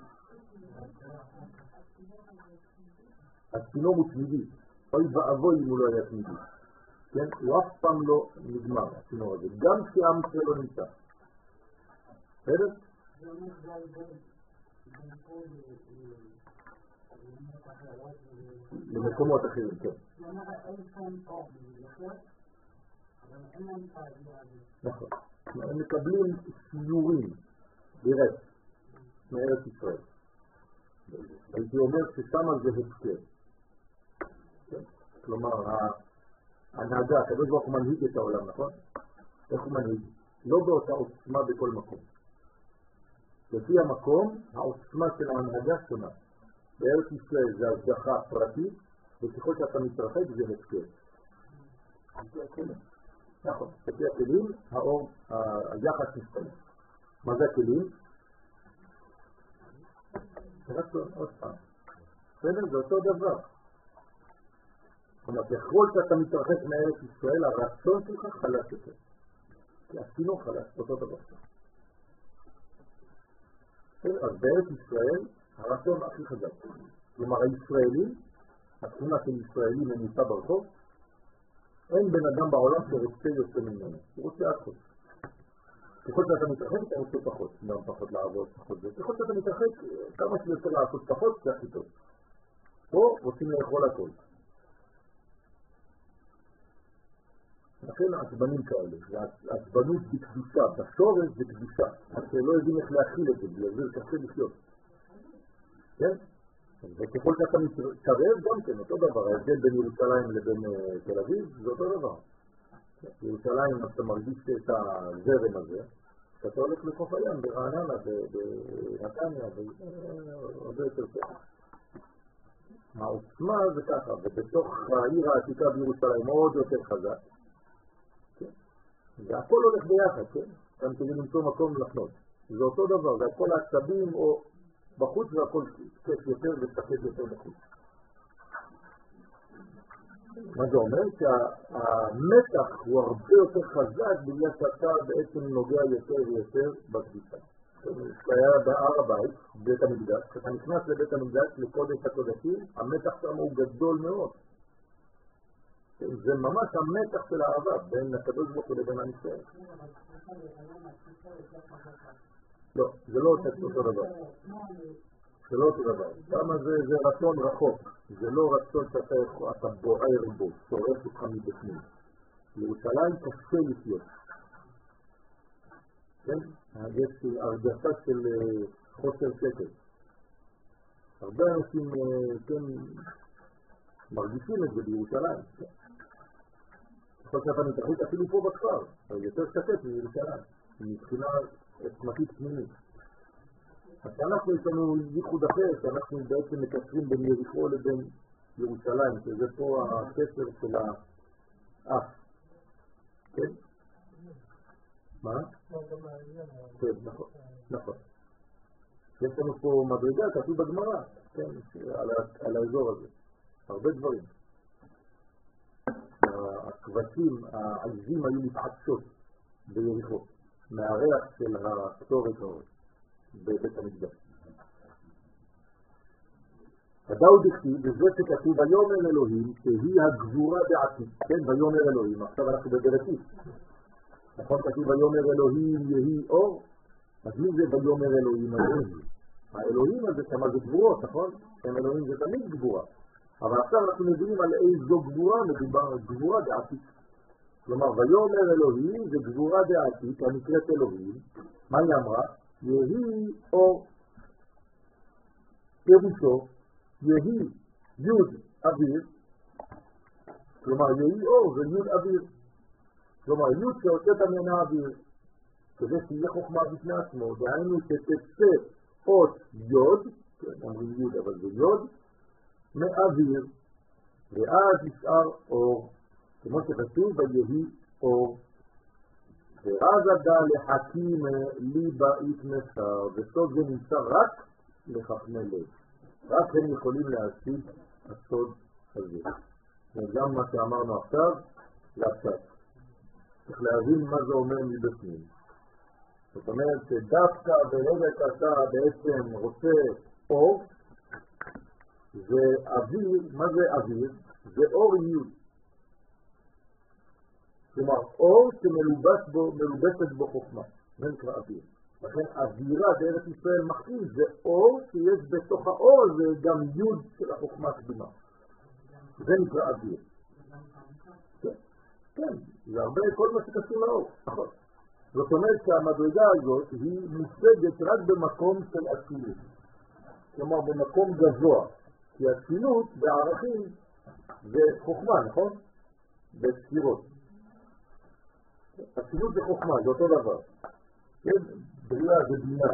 הצינור הוא תמידי. אוי ואבוי אם הוא לא היה תמידי. כן? הוא אף פעם לא נגמר, הצינור הזה. גם כשעם ישראל לא נמצא. בסדר? למקומות אחרים, כן. נכון. הם מקבלים סיורים direct מארץ ישראל. הייתי אומר ששמה זה הפקר. כלומר, ההנהגה, הקדוש ברוך הוא מנהיג את העולם, נכון? איך הוא מנהיג? לא באותה עוצמה בכל מקום. לפי המקום, העוצמה של ההנהגה שונה. בארץ ישראל זה השגחה פרטית, וככל שאתה מתרחק זה הפקר. נכון, לפי הכלים, האור, היחס משתנה. מה זה הכלים? רצון, עוד פעם. בסדר, זה אותו דבר. זאת אומרת, ככל שאתה מתרחק מארץ ישראל, הרצון שלך חלש יותר. כי הצינור חלש, אותו דבר. אז בארץ ישראל, הרצון הכי חזק. כלומר, הישראלים, התכונה של ישראלים ממוצע ברחוב, אין בן אדם בעולם שרוצה יוצא ממנו. הוא רוצה עד חוץ. ככל שאתה מתרחק, אתה רוצה פחות. גם פחות לעבוד, פחות זה. ככל שאתה מתרחק, כמה שיותר לעשות פחות, זה הכי טוב. פה רוצים לאכול הכל. לכן העצבנים כאלה, העצבנות בקדושה, בשורש זה קדושה, אז שלא יודעים איך להכיל את זה, בגלל זה קשה לחיות. כן? וככל שאתה מתקרב גם כן, אותו דבר, ההבדל בין ירושלים לבין תל אביב, זה אותו דבר. בירושלים אתה מרגיש את הזרם הזה, שאתה הולך לחוף הים, ברעננה, בנתניה, הרבה יותר טוב. העוצמה זה ככה, ובתוך העיר העתיקה בירושלים מאוד יותר חזק, והכל הולך ביחד, כן? כאן כדי למצוא מקום לחנות. זה אותו דבר, זה הכל העצבים או בחוץ והכל כיף יותר ושחק יותר בחוץ. מה זה אומר? שהמתח הוא הרבה יותר חזק בגלל שאתה בעצם נוגע יותר ויותר בקדישה. כשהיה בהר הבית, בית המקדש, כשאתה נכנס לבית המקדש, לקודש הקודשים, המתח שם הוא גדול מאוד. זה ממש המתח של האהבה בין הקדוש ברוך הוא לבין עם ישראל. לא, זה לא אותו דבר. זה לא אותו דבר. כמה זה רצון רחוק. זה לא רצון שאתה בוער בו, שורף אותך מבפנים. ירושלים קשה לחיות. כן? יש הרגשה של חוסר שקט. הרבה אנשים, כן, מרגישים את זה בירושלים. יכול שאתה מתרחית אפילו פה בכפר, אבל יותר שקט בירושלים, מבחינה עצמתית פנימית. אז אנחנו יש לנו ייחוד אחר, שאנחנו בעצם מקשרים בין יריחו לבין ירושלים, שזה פה הקשר של האף. כן? מה? כן, נכון, נכון. יש לנו פה מדרגה, כתוב בגמרא, כן, על האזור הזה. הרבה דברים. הכבשים, העזים היו מתעצות ביריחו, מהריח של הקטורת בבית המקדש. הדאוד הכתיב, וזה שכתוב ויאמר אלוהים, שהיא הגבורה בעתיד. כן, ויאמר אלוהים, עכשיו אנחנו בבראשית. נכון, כתוב ויאמר אלוהים יהי אור, אז מי זה ויאמר אלוהים? האלוהים הזה כמה זה גבורות, נכון? כן, אלוהים זה תמיד גבורה. אבל עכשיו אנחנו מבינים על איזו גבורה מדובר, גבורה דעתית. כלומר, ויאמר אלוהים זה גבורה דעתית, הנקראת אלוהים. מה היא אמרה? יהי אור. פירושו, יהי יוד אוויר. כלומר, יהי אור זה יוד אוויר. כלומר, יוד שהוצאת ממנה אוויר. כדי שיהיה חוכמה בפני עצמו, דהיינו שתצא אות יוד, כן, אומרים יוד, אבל זה יוד, מאוויר, ואז נשאר אור, כמו שכתוב ויהי אור. ואז עדה לחכים ליבה יתנסר, וסוד זה נמצא רק לחכמי לב. רק הם יכולים להשיג הסוד הזה. וגם מה שאמרנו עכשיו, לפשט. צריך להבין מה זה אומר מבפנים. זאת אומרת שדווקא ברגע שאתה בעצם רוצה אור, זה אוויר. מה זה אוויר? זה אור יוד. כלומר, אור שמלובשת בו, בו חוכמה. זה נקרא אוויר. לכן אווירה בארץ ישראל מחכים, זה אור שיש בתוך האור הזה גם יוד של החוכמה קדימה. זה נקרא אוויר. כן, כן, זה הרבה כל מה שקשור לאור. נכון. זאת אומרת שהמדרגה הזאת היא מושגת רק במקום של אצילות. כלומר, במקום גבוה. כי אצילות בערכים זה חוכמה, נכון? בספירות. אצילות זה חוכמה, זה אותו דבר. כן? בריאה זה בינה.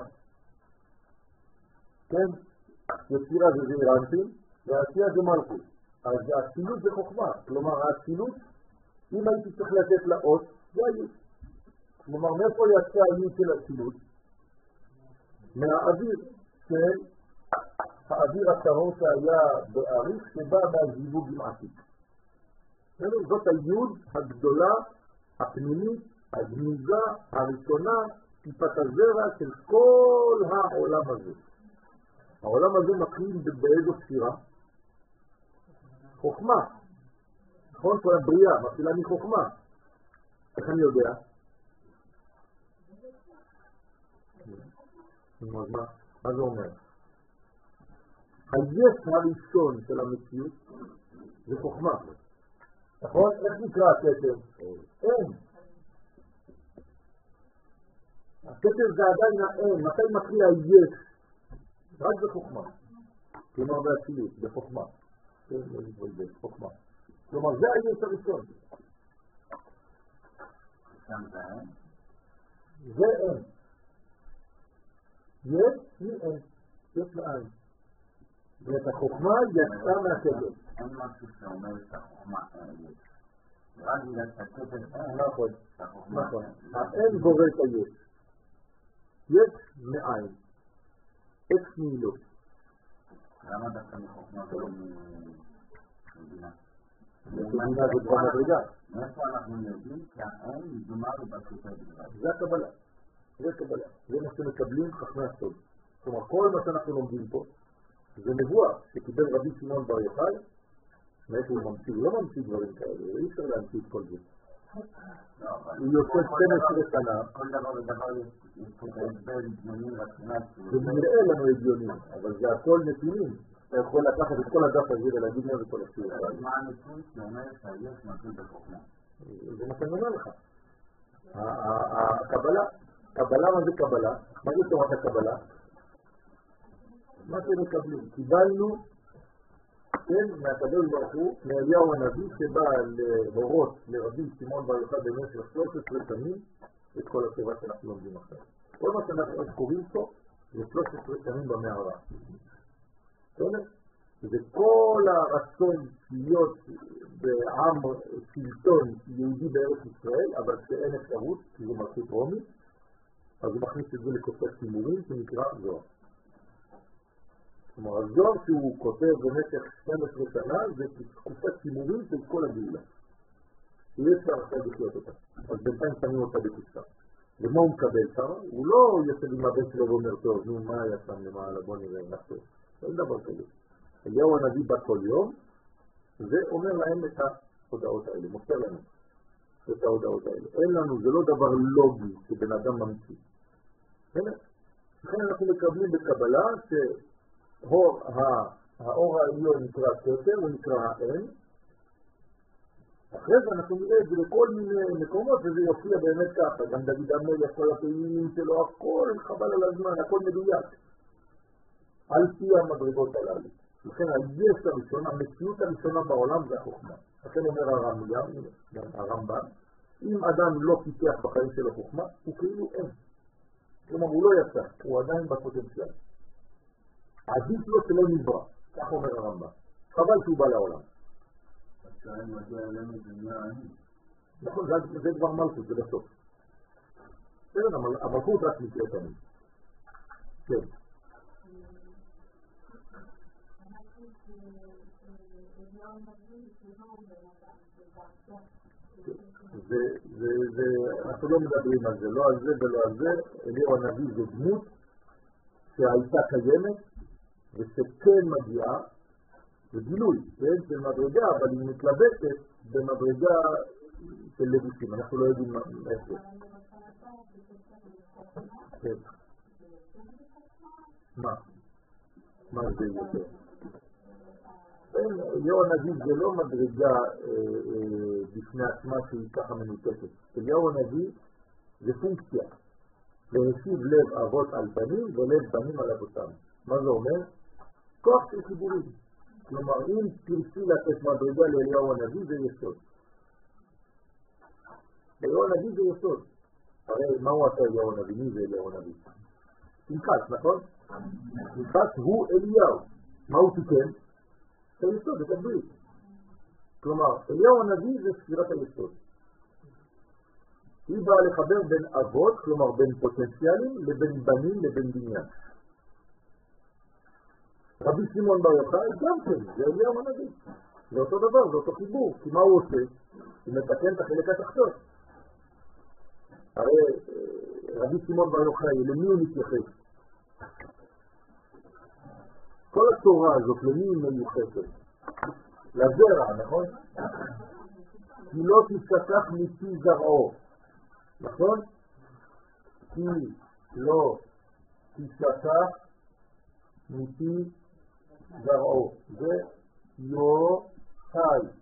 כן? יצירה זה זעירנטים, והעשייה זה מלכות. אז האצילות זה חוכמה. כלומר, האצילות, אם הייתי צריך לתת לה אות, זה היוד. כלומר, מאיפה יצא היוד של אצילות? מהאוויר, של האוויר הטהור שהיה באריך שבא מהזיווג עם עתיק. זאת היוד הגדולה, הפנימית, הגניזה, הראשונה, טיפת הזרע של כל העולם הזה. העולם הזה מתחיל באיזו ספירה? חוכמה. נכון? כל הבריאה מתחילה מחוכמה. איך אני יודע? מה זה אומר? היש הראשון של המציאות זה חוכמה. נכון? איך נקרא הכתר? אין. הכתר זה עדיין האין. מתי מתחיל היש? רק בחוכמה. כלומר באצילות, בחוכמה. כן, לא נתבלבל, חוכמה. כלומר זה היש הראשון. זה אין. יש מאין. יש מאין. ואת החוכמה יצאה מהכתר. אין משהו שאומר את החוכמה יש. רק בגלל שהכתר אין. נכון, נכון. האין בורא את היש. יש מאין. אקס מילו. למה דווקא מחוכמה ולא מבינה? מבינה זה כבר מדרגה. מאיפה אנחנו יודעים שהאין מדומה ובכתר בלבד? זה הקבלה. זה הקבלה. זה מה שמקבלים חכמי הסוד. כלומר, כל מה שאנחנו לומדים פה, זה נבואה שקיבל רבי שמעון בר יוחאי. מאיפה הוא ממציא? הוא לא ממציא דברים כאלה, אי אפשר להמציא את כל זה. הוא יוצא שתים עשרה שנה. כל דבר ודבר יש פה הסבר הגיוני רציונלי. זה נראה לנו הגיוני, אבל זה הכל נתונים. אתה יכול לקחת את כל הדף הזה ולהגיד מה זה כל השיר. אז מה הנתון שאומר שהיש מתחיל בחוכמה? זה מה שאני אומר לך. הקבלה, קבלה, מה זה קבלה? מה זה תורת הקבלה? מה שמקבלים? קיבלנו, כן, מהקדוש ברוך הוא, מאליהו הנביא שבא להורות לרבי שמעון בר יוחאי במשך שלוש עשרה שנים את כל התורה שאנחנו לומדים עכשיו. כל מה שאנחנו קוראים פה זה שלוש עשרה שנים במערה. זה כל הרצון להיות בעם שלטון יהודי בארץ ישראל, אבל שאין אפשרות, כי זה מלכות רומית, אז הוא מכניס את זה לכותב תימורים שנקרא זוהר. כלומר, הזוהר שהוא כותב במשך שתים עשרה שנה זה תקופת תימורים של כל הגאולה. אי אפשר עכשיו לחיות אותה. אז בינתיים שמים אותה בקופסה. ומה הוא מקבל שם? הוא לא יושב עם הבן שלו ואומר, טוב, נו, מה היה שם למעלה, בוא נראה, נחשוב. אין דבר כזה. אליהו הנביא בא כל יום, ואומר להם את ההודעות האלה, מוסר לנו את ההודעות האלה. אין לנו, זה לא דבר לוגי שבן אדם ממציא. לכן אנחנו מקבלים בקבלה שהאור העליון נקרא כתר, הוא נקרא האין. אחרי זה אנחנו נראה את זה בכל מיני מקומות, וזה יופיע באמת ככה. גם דוד המלך, כל הפעילים שלו, הכל חבל על הזמן, הכל מדויק. על פי המדרגות הללו. לכן היש הראשון, המציאות הראשונה בעולם זה החוכמה. לכן אומר הרמב"ם, גם הרמב"ם, אם אדם לא פיתח בחיים שלו חוכמה, הוא כאילו אין. כלומר, הוא לא יצא, הוא עדיין בפוטנציאל. עדיף לו שלא נברא, כך אומר הרמב"ם. חבל שהוא בא לעולם. השאלה מגיע אלינו דניה אני. נכון, זה דבר מלכות, זה בסוף. המלכות רק נקראת אני. כן. אנחנו לא מדברים על זה, לא על זה ולא על זה. אליהו הנביא זה דמות שהייתה קיימת ושכן מגיעה, זה גילוי, כן, של מדרגה, אבל היא מתלבטת במדרגה של לבושים, אנחנו לא יודעים איך זה. כן. מה? מה זה יותר? אליהו הנביא זה לא מדרגה בפני עצמה שהיא ככה מנותקת. אליהו הנביא זה פונקציה. להשיב לב אבות על בנים ולב בנים על אבותם. מה זה אומר? כוח של חיבורים. כלומר, אם תרצי לתת מדרגה לאליהו הנביא זה יסוד. אליהו הנביא זה יסוד. הרי מה הוא עשה אליהו הנביא? מי זה אליהו הנביא? פנחס, נכון? פנחס הוא אליהו. מה הוא תיקן? את היסוד, את הברית. כלומר, אליהו הנביא זה ספירת היסוד. היא באה לחבר בין אבות, כלומר בין פוטנציאלים, לבין בנים, לבין בניין. רבי שמעון בר יוחאי גם כן, זה אליהו הנביא. זה אותו דבר, זה אותו חיבור. כי מה הוא עושה? הוא מתקן את החלק התחתון. הרי רבי שמעון בר יוחאי, למי הוא מתייחס? כל התורה הזאת, למי היא מיוחסת? לזרע, נכון? כי לא תשכח מפי זרעו, נכון? כי לא תשכח מפי זרעו. זה יוחאי.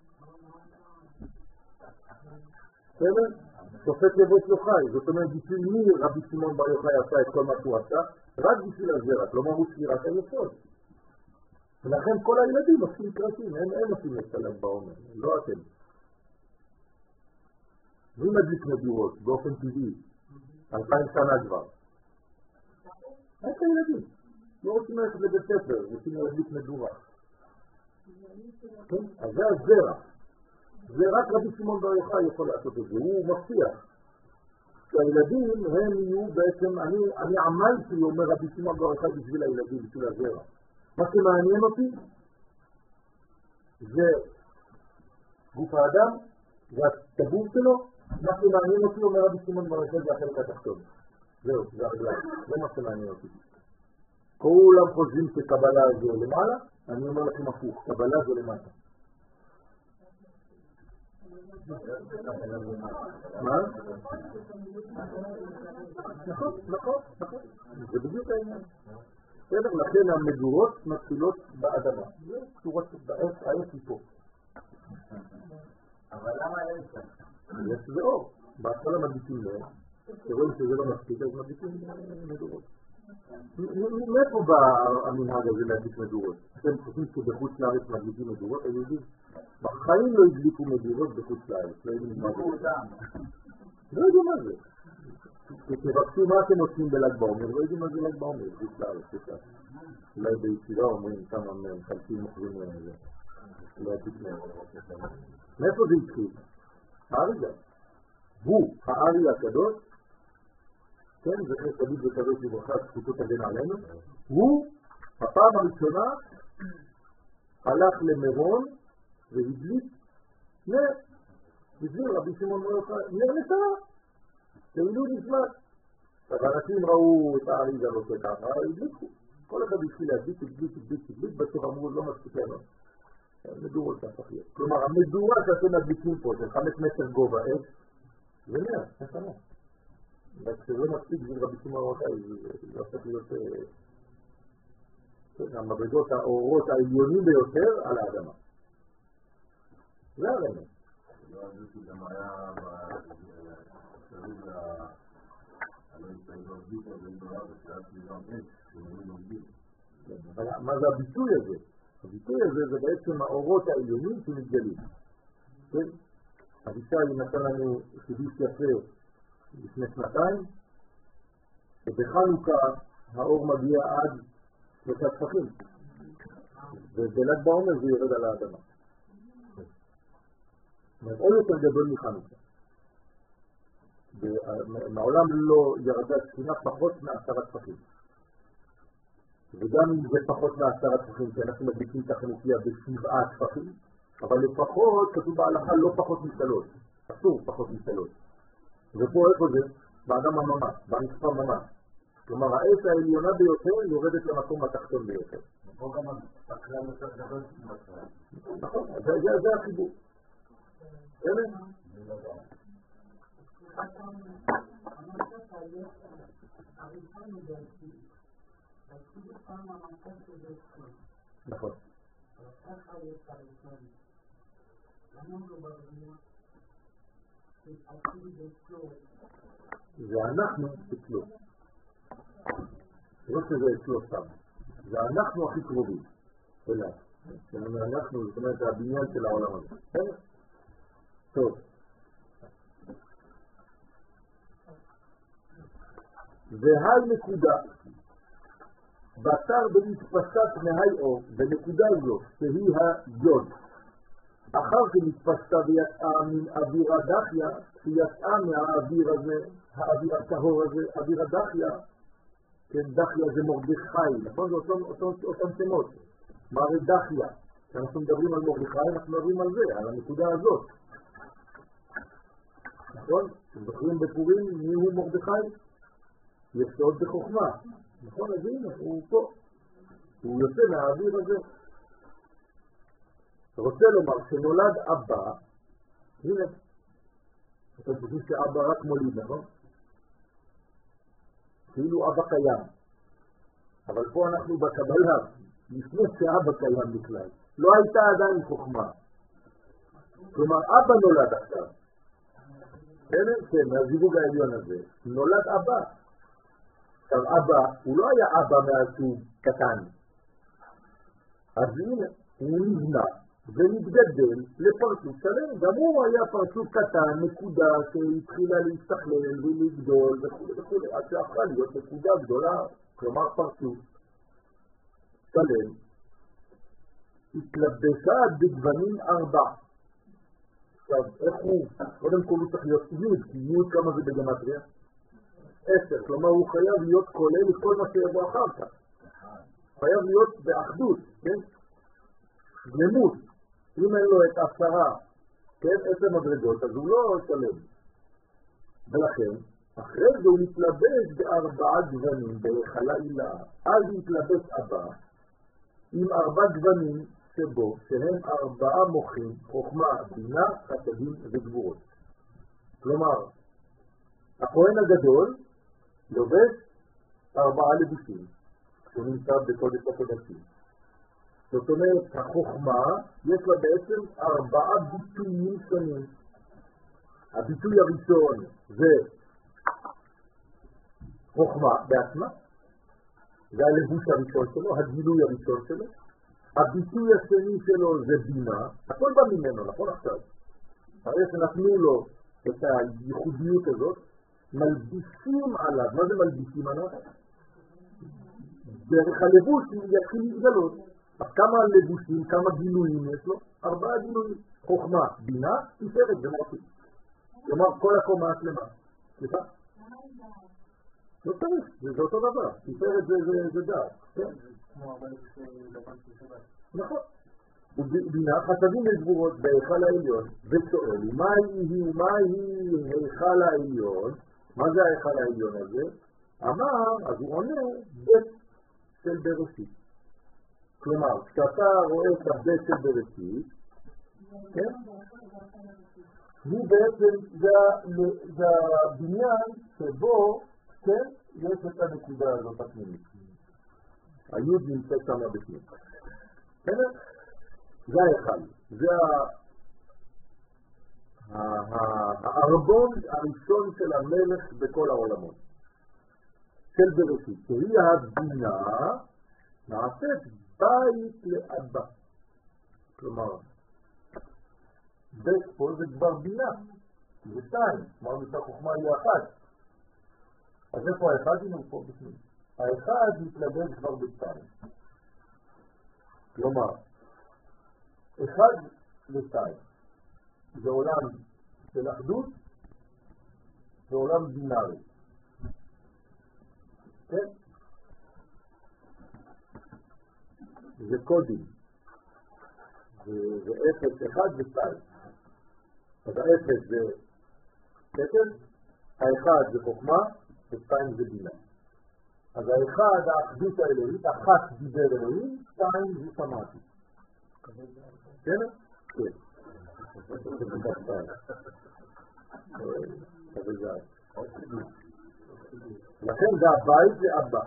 בסדר? שופט לבוש יוחאי. זאת אומרת, בשביל מי רבי שמעון בר יוחאי עשה את כל מה שהוא עשה? רק בשביל הזרע, כלומר הוא ספירת היסוד. ולכן כל הילדים עושים קרסים, הם אין עושים לצלם בעומר, לא אתם. מי מדליק מדורות באופן טבעי? אלפיים שנה כבר. אין את הילדים. לא רוצים ללכת לבית ספר, רוצים להדליק מדורה. אז זה הזרע. זה רק רבי שמעון בר יוחאי יכול לעשות את זה, הוא מבטיח. שהילדים הם יהיו בעצם, אני, אני עמלתי, אומר רבי שמעון בר יוחאי בשביל הילדים, בשביל הזרע. מה שמעניין אותי זה גוף האדם, זה הטבור שלו, מה שמעניין אותי, אומר רבי שמעון בר יוחאי, זה החלק התחתון. זהו, זה הרגליים, זה מה שמעניין אותי. כולם חושבים שקבלה זה למעלה, אני אומר לכם הפוך, קבלה זה למטה. מה? נכון, נכון, נכון. זה בדיוק העניין. בסדר, לכן המדורות מתחילות באדמה. זה קשורות בעץ, העץ היא פה. אבל למה העץ? יש זה אור. בהתחלה מדליקים להם, שרואים שזה לא מספיק, אז מדליקים מדורות. מאיפה בא המנהג הזה להדליק מדורות? אתם חושבים שבחוץ לארץ מדליקים מדורות, אני יודעים? בחיים לא הדליקו מדורות בחוץ לארץ, לא יודעים מה זה. לא יודעים מה זה. תבקשו מה אתם עושים בל"ג בעומר, לא יודעים מה זה ל"ג בעומר, בחוץ לארץ, קצת. אולי ביצירה אומרים כמה מחלקים מוכרים לזה. להדליק מדורות. מאיפה זה התחיל? האריזה. הוא, הארי הקדוש, כן, זה חס תמיד וקדוש לברכה, זכותו תגן עלינו, הוא, הפעם הראשונה, הלך למירון והדליק נר, הדליק רבי שמעון בר יוחאי, נר נשמה, כאילו נשמת. אנשים ראו את הארי והנושא ככה, הדליקו, כל אחד התחיל להדליק, הדליק, הדליק, הדליק, בסוף אמרו לא מספיק לנו. מדורות צריך להיות. כלומר, המדורה שאתם מדליקים פה, של חמש מטר גובה אש, זה נר, נשמה. וכשזה מספיק זה רבי שמעון בר יוחאי, זה הופך להיות המדרגות האורות העליונים ביותר על האדמה. זה הרמז. לא עשיתי גם היה בשירות ההתאגדות הזה גדולה ושאלתי גם אש, שמונים עובדים. מה זה הביטוי הזה? הביטוי הזה זה בעצם האורות העליונים שמתגלים. כן? אבישי נתן לנו חידוש יפה לפני שנתיים, שבחנוכה האור מגיע עד שלושה טפחים, ובל"ג בעומר זה יורד על האדמה. זאת עוד יותר גדול מחנוכה. מעולם לא ירדה שכינה פחות מעשרה טפחים. וגם אם זה פחות מעשרה טפחים, כי אנחנו מדליקים את החנוכיה בשבעה טפחים, אבל לפחות, כתוב בהלכה, לא פחות משלוש. אסור פחות משלוש. ופה איפה זה? באדם הממש, במספר ממש. כלומר, האש העליונה ביותר יורדת למקום התחתון ביותר. ופה גם הכלל יותר גדול שמסר. נכון, זה החיבור. אלה? נכון. זה אנחנו אצלו. לא שזה אצלו סתם. זה אנחנו הכי קרובים. אליו. אנחנו, זאת אומרת, זה הבניין של העולם הזה. טוב. והי נקודה. בתר במתפשט מהי אור, בנקודה זו, שהיא היוד. אחר שנתפשטה ויצאה מן אוויר הדחיה, שיצאה מהאוויר הזה, האוויר הטהור הזה, אוויר הדחיה, כן, דחיה זה מרדכי, נכון? זה אותם שמות. מה זה דחיה? כשאנחנו מדברים על מרדכי, אנחנו מדברים על זה, על הנקודה הזאת. נכון? אתם זוכרים בפורים מי הוא מרדכי? יסוד בחוכמה. נכון? אז הנה, הוא פה. הוא יוצא מהאוויר הזה. רוצה לומר שנולד אבא, הנה, אתם חושבים שאבא רק מוליד, נכון? כאילו אבא קיים. אבל פה אנחנו בקבלה, לפני שאבא קיים בכלל. לא הייתה עדיין חוכמה. כלומר, אבא נולד עכשיו. כן, כן, מהזיווג העליון הזה. נולד אבא. עכשיו, אבא, הוא לא היה אבא מהסוג קטן. אז הנה, הוא נבנה. ונתגדל לפרצוף שלם. גם הוא היה פרצוף קטן, נקודה שהתחילה להסתכלל ולגדול וכו' וכו', עד שהפכה להיות נקודה גדולה, כלומר פרצוף שלם. התלבשה בגוונים ארבע. עכשיו, איך הוא? קודם כל הוא צריך להיות יוד, כי יוד כמה זה בגמטריה? עשר, כלומר הוא חייב להיות כולל את כל מה שיבוא אחר כך. חייב להיות באחדות, כן? שלמות. אם אין לו את עשרה, כן, עשר מדרגות, אז הוא לא שלם. ולכן, אחרי זה הוא מתלבש בארבעה גוונים, בהיכלה עילה, אז מתלבש הבא, עם ארבע גוונים שבו, שהם ארבעה מוחים, חוכמה, בינה, חסדים וגבורות. כלומר, הכהן הגדול לובש ארבעה לבושים, שהוא נמצא בקודש הקודשים. זאת אומרת, החוכמה יש לה בעצם ארבעה ביטויים שונים. הביטוי הראשון זה חוכמה בעצמה, זה הלבוש הראשון שלו, הגילוי הראשון שלו. הביטוי השני שלו זה בינה, הכל בא ממנו, נכון עכשיו? הרי שנתנו לו את הייחודיות הזאת, מלבישים עליו. מה זה מלבישים עליו? דרך הלבוש יתחיל להתגלות. אז כמה לבושים, כמה גילויים יש לו? ארבעה גילויים. חוכמה, בינה, תפארת ומלכות. כלומר, כל הקומה השלמה. סליחה? לא צריך, זה אותו דבר. תפארת זה דעת. נכון. ובינה חסדים וגבורות בהיכל העליון, ושואל, מה היא, מה היא היכל העליון? מה זה ההיכל העליון הזה? אמר, אז הוא עונה, בית של בראשית. כלומר, כשאתה רואה את הבית של בראשית, כן? הוא בעצם, זה הבניין שבו, כן, יש את הנקודה הזאת הפנימית. היוד נמצאת שם בפנים. כן? זה ההיכל. זה הארבון הראשון של המלך בכל העולמות. של בראשית. שהיא הבינה נעשית בית לאבא. כלומר, בית פה זה כבר בינה. זה שתיים. אמרנו שהחוכמה היא אחת. אז איפה האחד? הנה הוא פה בפנים. האחד מתלבש כבר בשתיים. כלומר, אחד ושתיים. זה עולם של אחדות ועולם בינארי. כן? זה קודים. זה אפס, אחד ושתיים. אז האפס זה כתב, האחד זה חוכמה, ושתיים זה בינה. אז האחד, האחדות האלוהית, אחת דיבר אלוהים, שתיים זה שמעתי. כן? כן. לכן זה הבית לאבא.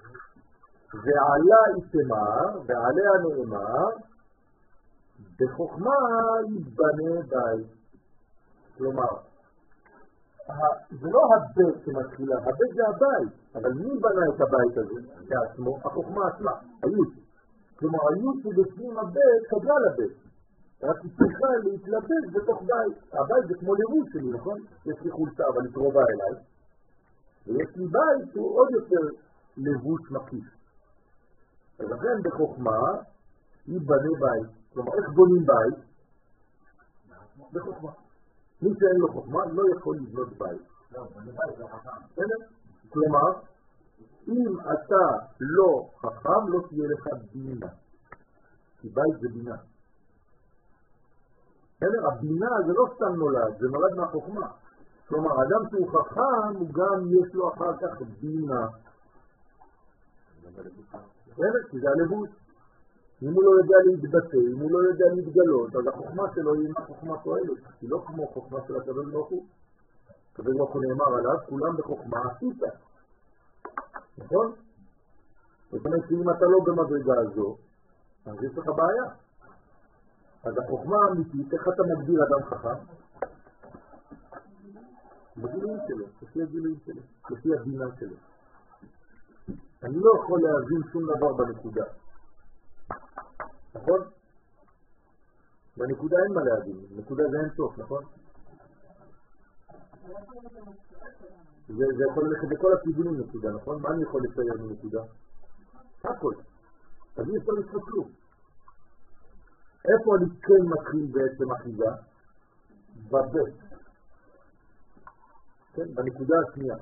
ועלה יתמר, ועליה נאמר, בחוכמה יתבנה בית. כלומר, זה לא הבית שמתחילה, הבית זה הבית, אבל מי בנה את הבית הזה? בעצמו, החוכמה עצמה, היוד. כלומר, היוד שבפנים הבית קבלה לבית. רק היא צריכה להתלבש בתוך בית. הבית זה כמו לבוש שלי, נכון? יש לי חולצה, אבל היא קרובה אליי. ויש לי בית שהוא עוד יותר לבוש מקיף. אז לכן בחוכמה ייבנה בית. כלומר, איך בונים בית? בחוכמה. מי שאין לו חוכמה לא יכול לבנות בית. לא, בני בית זה חכם. כלומר, אם אתה לא חכם, לא תהיה לך בינה. כי בית זה בינה. הבינה זה לא סתם נולד, זה נולד מהחוכמה. כלומר, אדם שהוא חכם, הוא גם יש לו אחר כך בינה. כי זה הלבוש. אם הוא לא יודע להתבטא, אם הוא לא יודע להתגלות, אז החוכמה שלו היא חוכמה פועלת. היא לא כמו חוכמה של הקדוש ברוך הוא. הקדוש ברוך הוא נאמר עליו, כולם בחוכמה עשית. נכון? זאת אומרת שאם אתה לא במדרגה הזו, אז יש לך בעיה. אז החוכמה האמיתית, איך אתה מגדיר אדם חכם? בגילויים שלו, לפי הגילויים שלו, לפי הבינה שלו. אני לא יכול להבין שום דבר בנקודה. נכון? בנקודה אין מה להבין, בנקודה זה אין סוף, נכון? זה, זה יכול ללכת בכל הכיוונים נקודה, נכון? מה אני יכול לצייר מנקודה? הכל. אז אני יכול לצפות כלום. איפה אני כן מתחיל בעצם אחיזה? בבית. כן? בנקודה השנייה.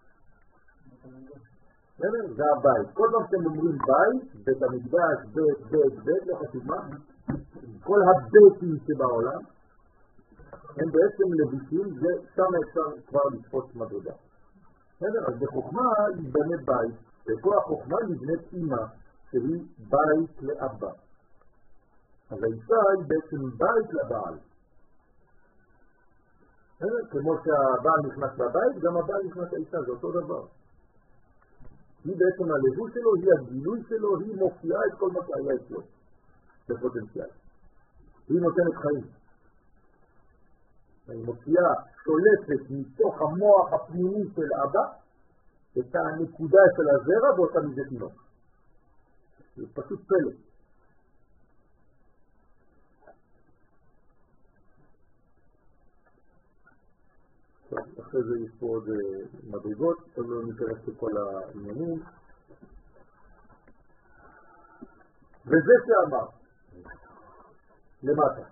זה הבית. כל פעם שאתם אומרים בית, בית המקדש, בית, בית, בית, לא חשוב מה, כל הביתים שבעולם, הם בעצם לבושים, זה שם אפשר כבר לתפוס מדרגה. אז בחוכמה ייבנה בית, וכל החוכמה נבנית אימא, שהיא בית לאבא. אז האישה היא בעצם בית לבעל. כמו שהבעל נכנס לבית, גם הבעל נכנס לאישה, זה אותו דבר. היא בעצם הלבוש שלו, היא הגילוי שלו, היא מופיעה את כל מה שהיה אצלו, בפוטנציאל. היא נותנת חיים. היא מופיעה, שולטת מתוך המוח הפנימי של אבא, את הנקודה של הזרע באותה מידה תינוק. זה פשוט פלא. אחרי זה יש פה עוד מדרגות, עוד לא ניכנס לכל העניינים. וזה שאמר, למטה,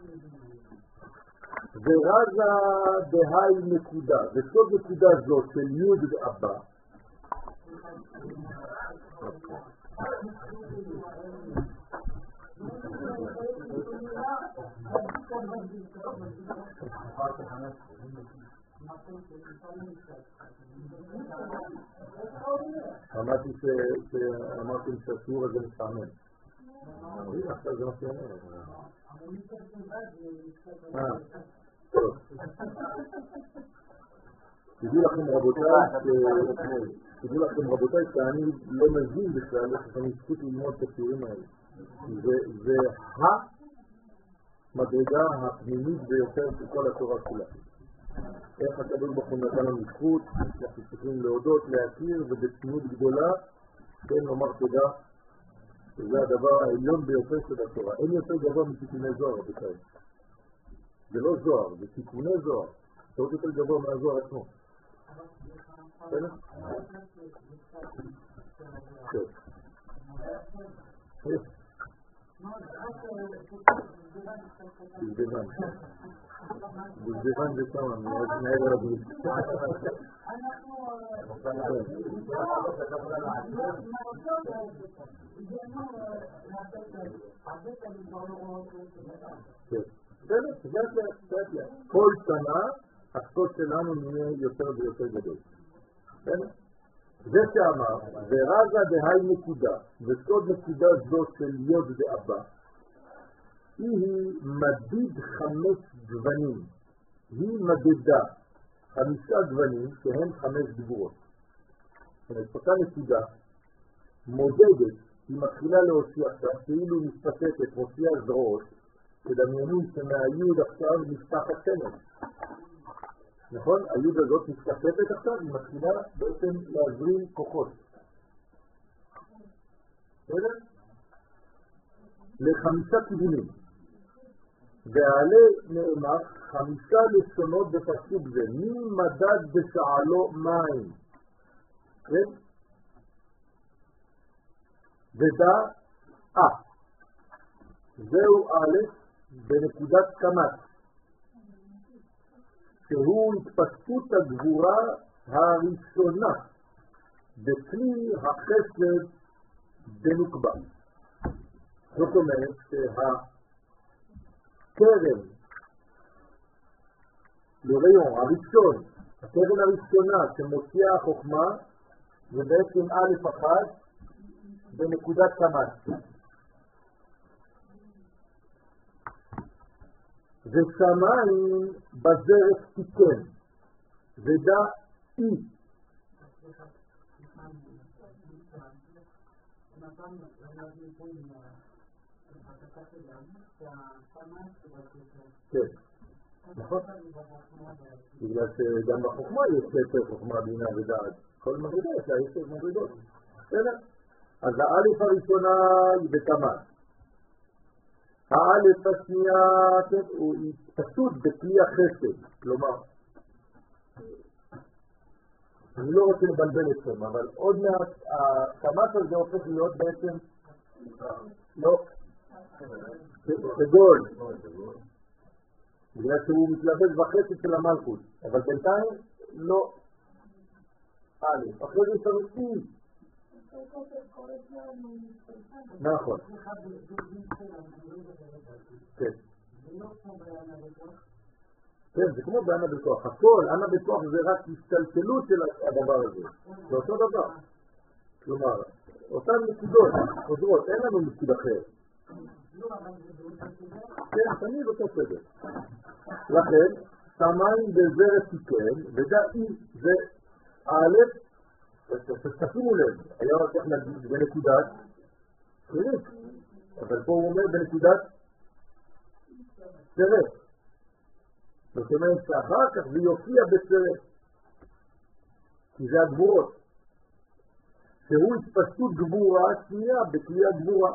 ורזה בהי נקודה, וסוד נקודה זאת של יוד אבא, אמרתי שאמרתי שהשיעור הזה מסתעמם. עכשיו זה מה שאומר. אה, טוב. תדעו לכם רבותיי, תדעו לכם רבותיי שאני לא מבין בכלל איך אני זכות ללמוד את השיעורים האלה. זה המדרגה הפנימית ביותר של כל התורה כולה. איך הקדוש ברוך הוא נתן לנו זכות, אנחנו צריכים להודות, להכיר, ובצניעות גדולה, כן לומר תודה, שזה הדבר העליון ביותר של התורה. אין יותר גבוה מתיקוני זוהר, רבותיי. זה לא זוהר, זה תיקוני זוהר. זה עוד יותר גבוה מהזוהר עצמו. בסדר? טוב. בזבזן. בזבזן זה כמה, מעבר לבריאות. כל שנה הסוד שלנו נהיה יותר ויותר גדול. זה שאמר, ורזה בהי נקודה, וסוד נקודה זאת של יוד ואבא, היא מדיד חמש גוונים. היא מדדה חמישה גוונים שהם חמש גבורות. אותה נקודה מודדת, היא מתחילה להוציא עכשיו, כאילו מספקת, מוציאה זרועות, כדמיינו שמהיוד עכשיו נפתחת שמש. נכון? היוד הזאת מתקפת עכשיו, היא מתחילה בעצם להזרים כוחות. בסדר? לחמישה כיוונים. ועלה נאמר חמישה לשונות בפסוק זה, מי מדד בשעלו מים. כן? ודע אה. זהו א' בנקודת קמת. שהוא התפשטות הגבורה הראשונה בכלי החסד בנקבה. זאת אומרת שהקרן לריון הראשון, הקרן הראשונה שמוציאה החוכמה זה בעצם א' אחת בנקודת קמת. ושמיים בזרת תיקן, ודע אי. כן, נכון? בגלל שגם בחוכמה יש ספר חוכמה בינה ודעת. כל מדרגה יש לה עשר מדרגות. אז האלף הראשונה היא בקמת. האלף השנייה הוא התפשטות בכלי החסד, כלומר, אני לא רוצה לבלבל אתכם, אבל עוד מעט הקמת הזה הופך להיות בעצם לא, סגול, בגלל שהוא מתלבש בחסד של המלכות, אבל בינתיים לא אלף, אחרי זה צריך אי. נכון. כן. כן, זה כמו בענה בכוח. הכל, ענה בכוח זה רק השתלשלות של הדבר הזה. זה אותו דבר. כלומר, אותן נקודות חוזרות, אין לנו נקוד אחר. כן, תמיד אותו סדר. לכן, שמיים בזרת תיקן, ודע אי זה א', תשימו לב, היה רק איך להגיד בנקודת חיריק, אבל פה הוא אומר בנקודת סרט. זאת אומרת שאחר כך זה יופיע בסרט, כי זה הגבורות. שהוא התפשטות גבורה שנייה בכלי הגבורה.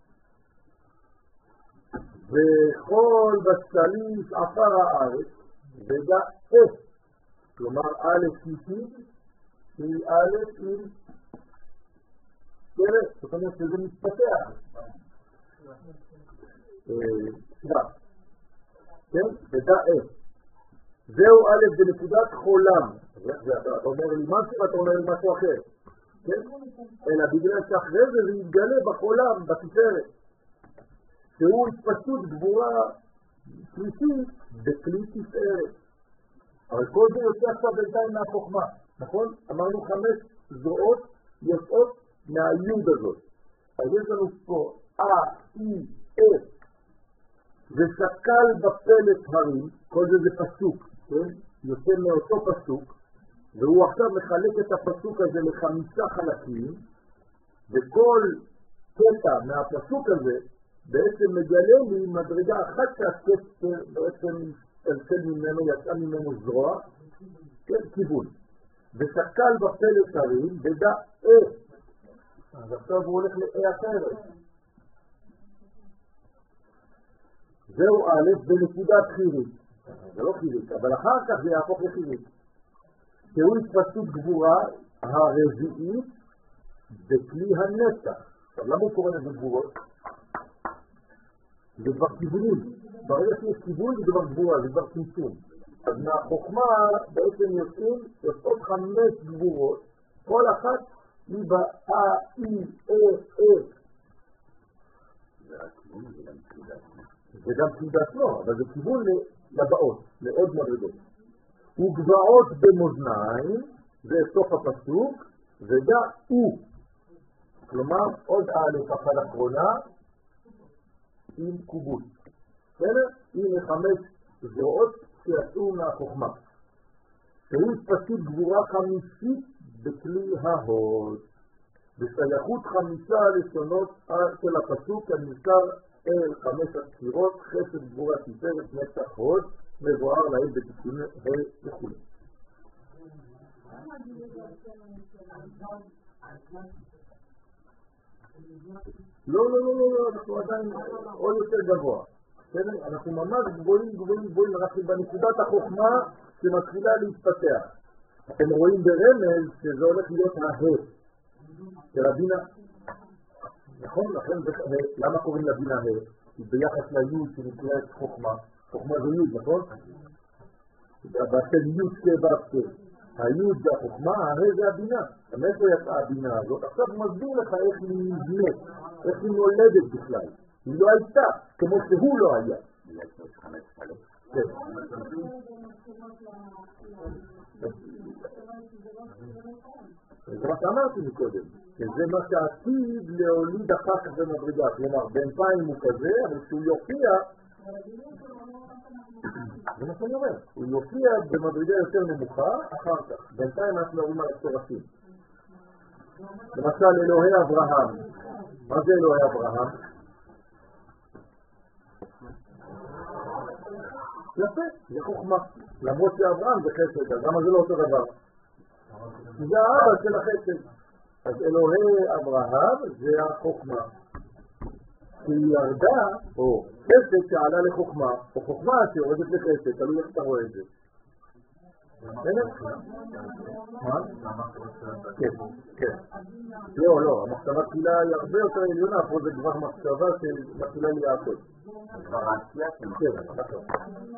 וכל בשליש עפר הארץ ודע אף, כלומר א' שלישית היא א' עם תראה, זאת אומרת שזה מתפתח שבע, כן? ודע אף זהו א' בנקודת חולם. אתה אומר לי משהו ואתה אומר לי משהו אחר, כן? אלא בגלל שאחרי זה זה יתגלה בחולם, בתפארת, שהוא התפשטות גבורה שלישית בכלי תפארת. אבל כל זה יוצא עכשיו בינתיים מהחוכמה, נכון? אמרנו חמש זרועות יוצאות מהיוד הזאת. אז יש לנו פה אה, אי, אף, ושקל בפלט הרים, כל זה זה פסוק, כן? יוצא מאותו פסוק, והוא עכשיו מחלק את הפסוק הזה לחמישה חלקים, וכל קטע מהפסוק הזה בעצם מגלה לי מדרגה אחת שהקטע בעצם ארצל ממנו, יצא ממנו זרוע, כן, כיוון. ושקל בפלט הרים, ודע אה. אז עכשיו הוא הולך לאה אחרת. זהו א' בנקודת חירית. זה לא חירית, אבל אחר כך זה יהפוך לחירית. שהוא התפשטות גבורה הרביעית בכלי הנצח. עכשיו, למה הוא קורא לזה גבורות? זה כבר כיוונים. ברגע שיש כיוון זה כבר גבורה, זה כבר צמצום. אז מהחוכמה בעצם יוצאים יוצאות חמש גבורות, כל אחת היא באה, אי, אה, אה. זה גם תעודת לא, אבל זה כיוון לבאות, לעוד מדרגות. וגבעות במאזניים, זה סוף הפסוק, ודע הוא. כלומר, עוד א' אחת אחרונה, עם קובוט. בסדר? הנה חמש זרועות שיצאו מהחוכמה. שהוא התפשטות גבורה חמישית בכלי ההוד. בשייכות חמישה לשונות של הפסוק הנזכר אל חמש הספירות, חסד גבורה תפארת נצח הוד, מבואר להם בתיקון ה' וכו'. לא, לא, לא, לא, אנחנו עדיין עוד יותר גבוה. אנחנו ממש גבוהים, גבוהים, גבוהים, אנחנו בנקודת החוכמה שמתחילה להתפתח. אתם רואים ברמז שזה הולך להיות ההד של הבינה. נכון? לכן, למה קוראים לבינה ההד? כי ביחס ליוד שנקראת חוכמה, חוכמה זה יוד, נכון? ואתם יוד כבאפת. היוד זה החוכמה, ההד זה הבינה. מאיפה יצאה הבינה הזאת? עכשיו הוא מסביר לך איך היא נבנית, איך היא נולדת בכלל. היא לא הייתה, כמו שהוא לא היה. כן. זה מה שאמרתי מקודם, שזה מה שעתיד להוליד אחר כך במדרגה. כלומר, בינתיים הוא כזה, אבל כשהוא יופיע, זה מה שאני אומר, הוא יופיע במדרגה יותר נמוכה אחר כך. בינתיים אנחנו מדברים על השורשים. למשל, אלוהי אברהם. מה זה אלוהי אברהם? יפה, זה חוכמה. למרות שאברהם זה חסד, אז למה זה לא אותו דבר? זה האבא של החסד. אז אלוהי אברהם זה החוכמה. היא ירדה, או חסד שעלה לחוכמה, או חוכמה שיורדת לחסד, תלוי איך אתה רואה את זה. מה? כן, כן. לא, לא, המחשבה תחילה היא הרבה יותר עליונה, פה זה כבר מחשבה שמתחילה ליעקב. כבר העשייה של מחשבה. כן, נכון.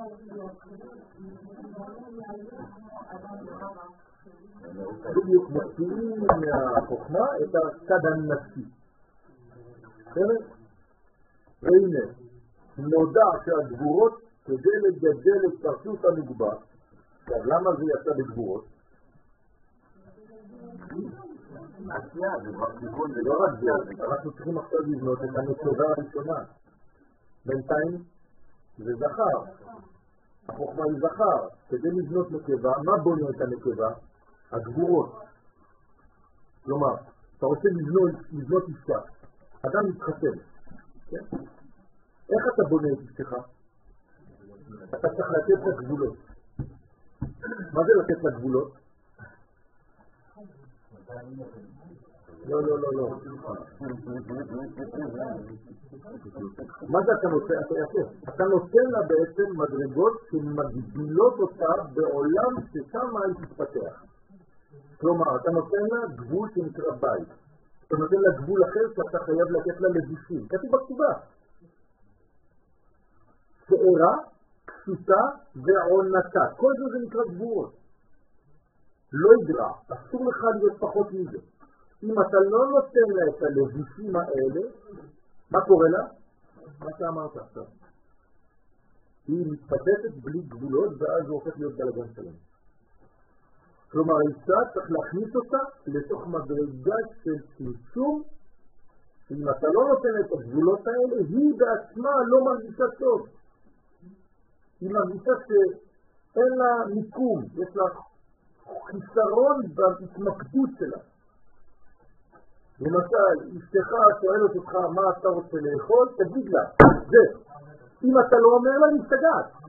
בדיוק מוציאים מהחוכמה את הצד הנפשי. בסדר? והנה, נודע שהגבורות כדי לגדל את פרשות המוגבר. עכשיו, למה זה יצא בגבורות? עשייה, זה כבר כיוון, זה לא רק זה. אנחנו צריכים עכשיו לבנות את הנקבה הראשונה. בינתיים זה זכר. החוכמה היא זכר. כדי לבנות נקבה, מה בונה את הנקבה? הגבורות. כלומר, אתה רוצה לבנות אישה. אדם מתחתן. כן? איך אתה בונה את אישתך? אתה צריך לתת לה גבולות. מה זה לתת לה גבולות? לא, לא, לא, לא. מה זה אתה נותן? אתה יפה. אתה נותן לה בעצם מדרגות שמגבילות אותה בעולם ששם היא תתפתח. כלומר, אתה נותן לה גבול שנקרא בית. אתה נותן לה גבול אחר שאתה חייב לתת לה לבושים. כתוב בכתובה. שערה, כסותה ועונתה. כל זה זה נקרא גבורות. לא יגרע. אסור לך להיות פחות מזה. אם אתה לא נותן לה את הלבושים האלה, מה קורה לה? מה שאמרת עכשיו. היא מתפתחת בלי גבולות ואז הוא הופך להיות בלגן שלנו. כלומר, האישה צריך להכניס אותה לתוך מדרגה של צמצום. אם אתה לא נותן את הגבולות האלה, היא בעצמה לא מרגישה טוב. היא מרגישה שאין לה מיקום, יש לה חיסרון בהתמקדות שלה. למשל, אשתך שואלת אותך מה אתה רוצה לאכול, תגיד לה, זה. אם אתה לא אומר לה, נשתגעת.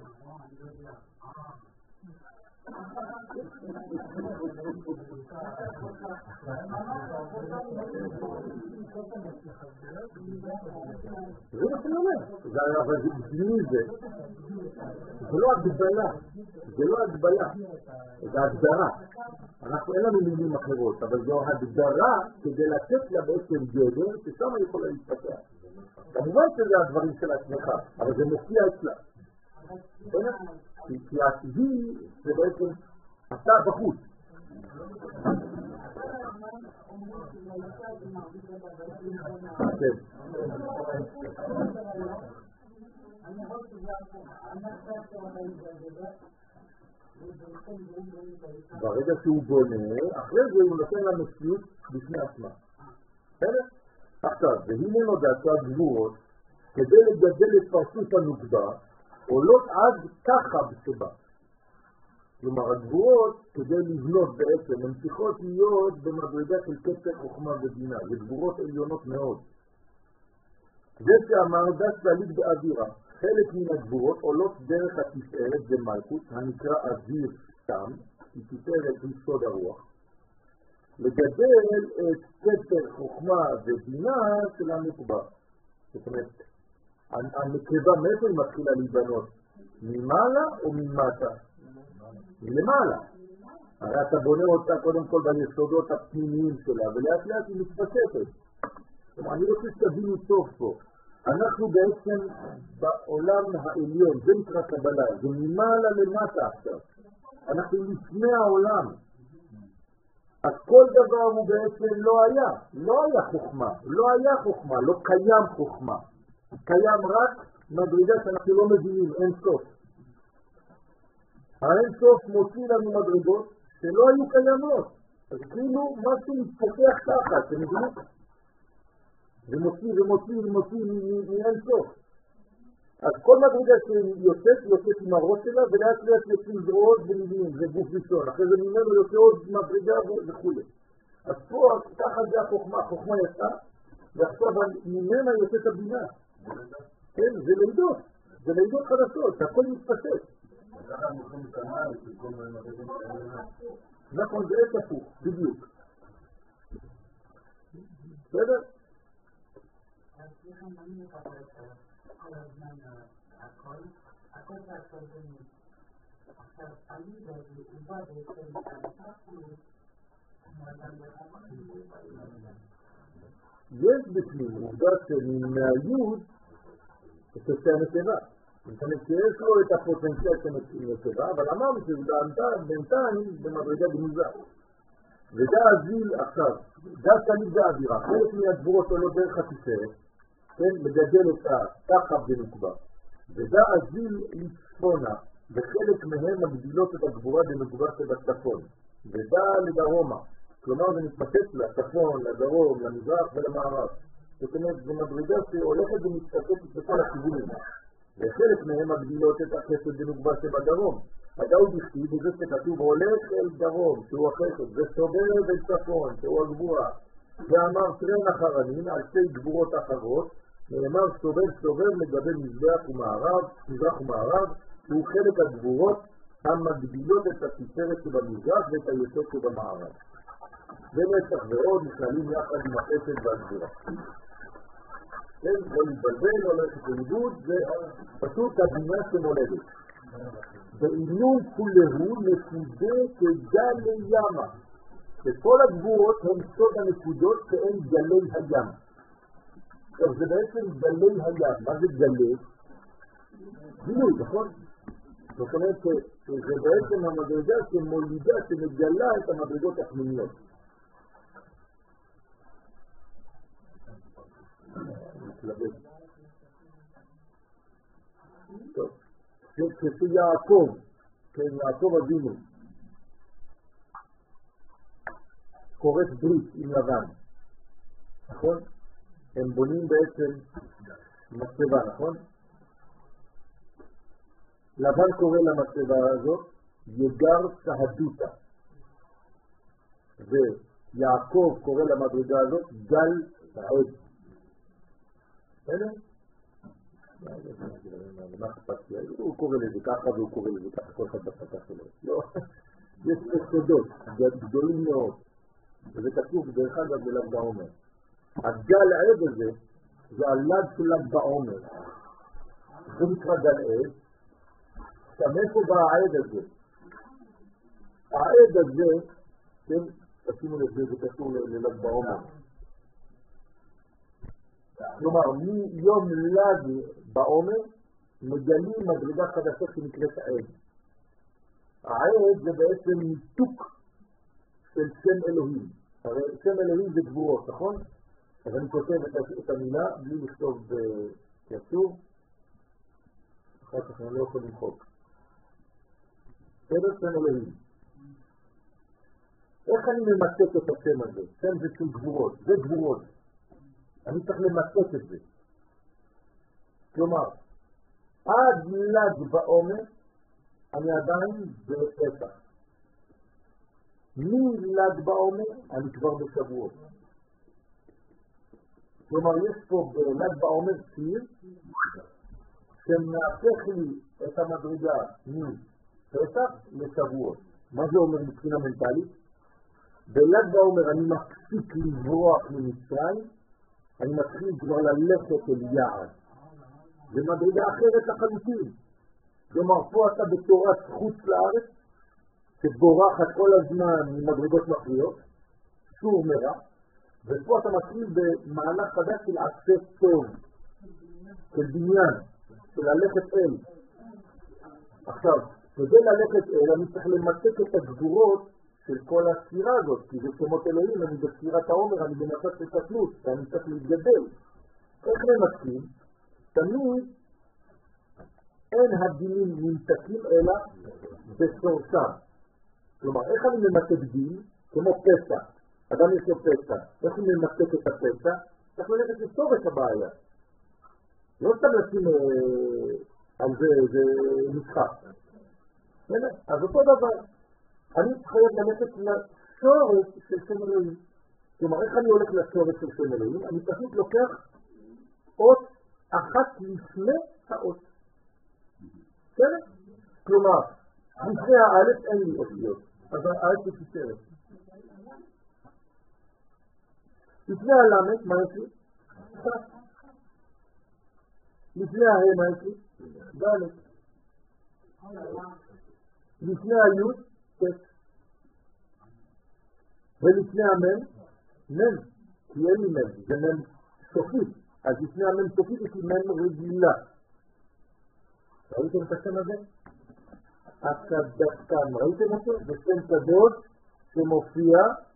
זה מה שאני אומר. אבל זה בשבילי זה. זה לא הגבלה. זה לא הגבלה. זה הגדרה. אנחנו אין לנו מילים אחרות, אבל זו הגדרה כדי לתת לה בעצם גדר ששם היא יכולה להתפתח. כמובן שזה הדברים של עצמך, אבל זה מופיע אצלה. כי העתידי זה בעצם אתה בחוץ. ברגע שהוא בונה, אחרי זה הוא נותן לה מציאות בפני עצמה. עכשיו, והנה נודע שהגבורות, כדי לגדל את פרצוף הנוקבה, עולות עד ככה בשבה. כלומר, הגבורות, כדי לבנות בעצם, הן צריכות להיות במדרגה של כתר חוכמה ובינה. זה גבורות עליונות מאוד. זה שאמר דש דלית באווירה. חלק מן הגבורות עולות דרך התפארת במלכות, הנקרא אוויר סתם, כי תפארת היא סוד הרוח. לגדל את כתר חוכמה ובינה של הנקבה. זאת אומרת, הנקבה מאיפה היא מתחילה להיבנות? ממעלה או ממטה? מלמעלה. הרי אתה בונה אותה קודם כל ביסודות הפנימיים שלה, ולאט לאט היא מתפשטת. אני רוצה שתבינו טוב פה. אנחנו בעצם בעולם העליון, זה נקרא קבלה, זה ממעלה למטה עכשיו. אנחנו לפני העולם. אז כל דבר הוא בעצם לא היה. לא היה חוכמה. לא היה חוכמה, לא קיים חוכמה. קיים רק מדרגה שאנחנו לא מבינים, אין סוף. האין סוף מוציא לנו מדרגות שלא היו קיימות. אז כאילו משהו מתפתח ככה, אתם מבינים? ומוציא ומוציא ומוציא מאין סוף. אז כל מדרגה שיוצאת, יוצאת עם הראש שלה, ולאט לאט יוצאים זרועות ומילים, זה גוף ראשון. אחרי זה ממנו יוצא עוד מדרגה וכו'. אז פה ככה זה החוכמה, החוכמה יצאה, ועכשיו ממנה יוצאת הבינה. כן, זה לידות, זה לידות חדשות, הכל מתפשט. נכון, זה עת הפוך, בדיוק. בסדר? כל הזמן הכל, הכל זה הכל בני. עכשיו, הליד הזה הוא בא בעצם מהתחלות, יש בפנים עובדה שמהיוד תוצא הנקבה. זאת אומרת שיש לו את הפוטנציאל של הנקבה, אבל אמרנו שזה בינתיים במדרגה גנוזה. וזה הזיל עכשיו, זה תמיד זה האווירה, חלק מהגבורות שלו דרך התפארת, כן, לגדל את התחב בנקבה. וזה הזיל לצפונה, וחלק מהם מגדילות את הגבורה בנקבה שבצפון. וזה לדרומה, כלומר זה מתפשט לצפון, לדרום, למזרח ולמערב. זאת אומרת, זו מדרגה שהולכת ומתפשטת בכל הכיוונים. וחלק מהם מגדילות את החסד בנקבה שבדרום. הדאו בכתיב, וזה שכתוב הולך אל דרום, שהוא החסד, זה סובר אל צפון, שהוא הגבורה. ואמר טרן אחרנין על שתי גבורות אחרות, נאמר סובר סובר לגבי מזרח ומערב, מזרח ומערב, שהוא חלק הגבורות המגדילות את התפארת שבמזרח ואת היסוד שבמערב. ומצח ועוד נכללים יחד עם החסד והגבורה. כן, לא להתבלבל, לא ללכת לניגוד, זה פשוט הבינה שמולדת. בעילול כולהו נקודה כגל לימה. וכל הגבורות הן סוד הנקודות שהן גלי הים. עכשיו זה בעצם גלי הים. מה זה גלי? גילוי, נכון? זאת אומרת שזה בעצם המדרגה שמולידה, שמגלה את המדרגות הפנימיות. טוב, כפי יעקב, כן, יעקב אבינו, קוראת ברית עם לבן, נכון? הם בונים בעצם מצבה, נכון? לבן קורא למצבה הזאת יגר צהדותה, ויעקב קורא למדרגה הזאת גל צהד. בסדר? מה אכפת לי? הוא קורא לזה ככה והוא קורא לזה ככה, כל אחד בשפה שלו. לא, יש סודות גדולים מאוד, וזה כתוב דרך אגב בל"ג בעומר. הגל העד הזה זה הל"ג של ל"ג בעומר, זה נקרא גל עד. מאיפה בא העד הזה? העד הזה, כן, תשימו לזה, זה קשור לל"ג בעומר. כלומר, מיום ל"ג בעומר מגלים מדרגה חדשה שנקראת העד. העד זה בעצם ניתוק של שם אלוהים. הרי שם אלוהים זה גבורות, נכון? אז אני כותב את המילה בלי לכתוב כתוב, אחר כך אני לא יכול למחוק. בסדר, שם אלוהים. איך אני ממתק את השם הזה? שם זה של גבורות, זה גבורות. אני צריך למתק את זה. כלומר, עד ל"ג בעומר אני עדיין בפסח. מל"ג בעומר אני כבר בשבועות. כלומר, יש פה בל"ג בעומר ציר שמהפך לי את המדרגה מפסח לשבועות. מה זה אומר מבחינה מנטלית? בל"ג בעומר אני מפסיק לברוח ממצרים, אני מתחיל כבר ללכת אל יעד. זה מדרגה אחרת לחלוטין. כלומר, פה אתה בתורת חוץ לארץ, שבורחת כל הזמן ממדרגות מכריעות, סור מרע, ופה אתה מתחיל במהלך חדש של עשה טוב, של בניין, של ללכת אל. עכשיו, כדי ללכת אל, אני צריך למתק את הגבורות של כל הספירה הזאת, כי זה שמות אלוהים, אני בספירת העומר, אני במצב של תתלות, ואני צריך להתגדל. איך למתקים? תמיד אין הדינים נמתקים אלא בסורסם. כלומר, איך אני ממתק דין? כמו פסע. אדם יש לו פסע. איך אני ממתק את הפסע? צריך ללכת לסור את הבעיה. לא סתם לשים על זה, זה משחק. אז אותו דבר. אני חייב ללכת לשורש של שם אלוהים. כלומר, איך אני הולך לשורש של שם אלוהים? אני פשוט לוקח אות אחת לפני האות. בסדר? כלומר, לפני האלף אין לי אותיות. אז האלף היא תשארת. לפני הלמד, מה יש לי? לפני ההם, מה יש לי? ד'. לפני היוד, ט'. ולפני המם, מם. כי אין לי מם, זה מם סופית. אז לפני המם סופית יש לי מם רגילה. ראיתם את השם הזה? הקדשתן, ראיתם אותו? זה שם קדוש שמופיע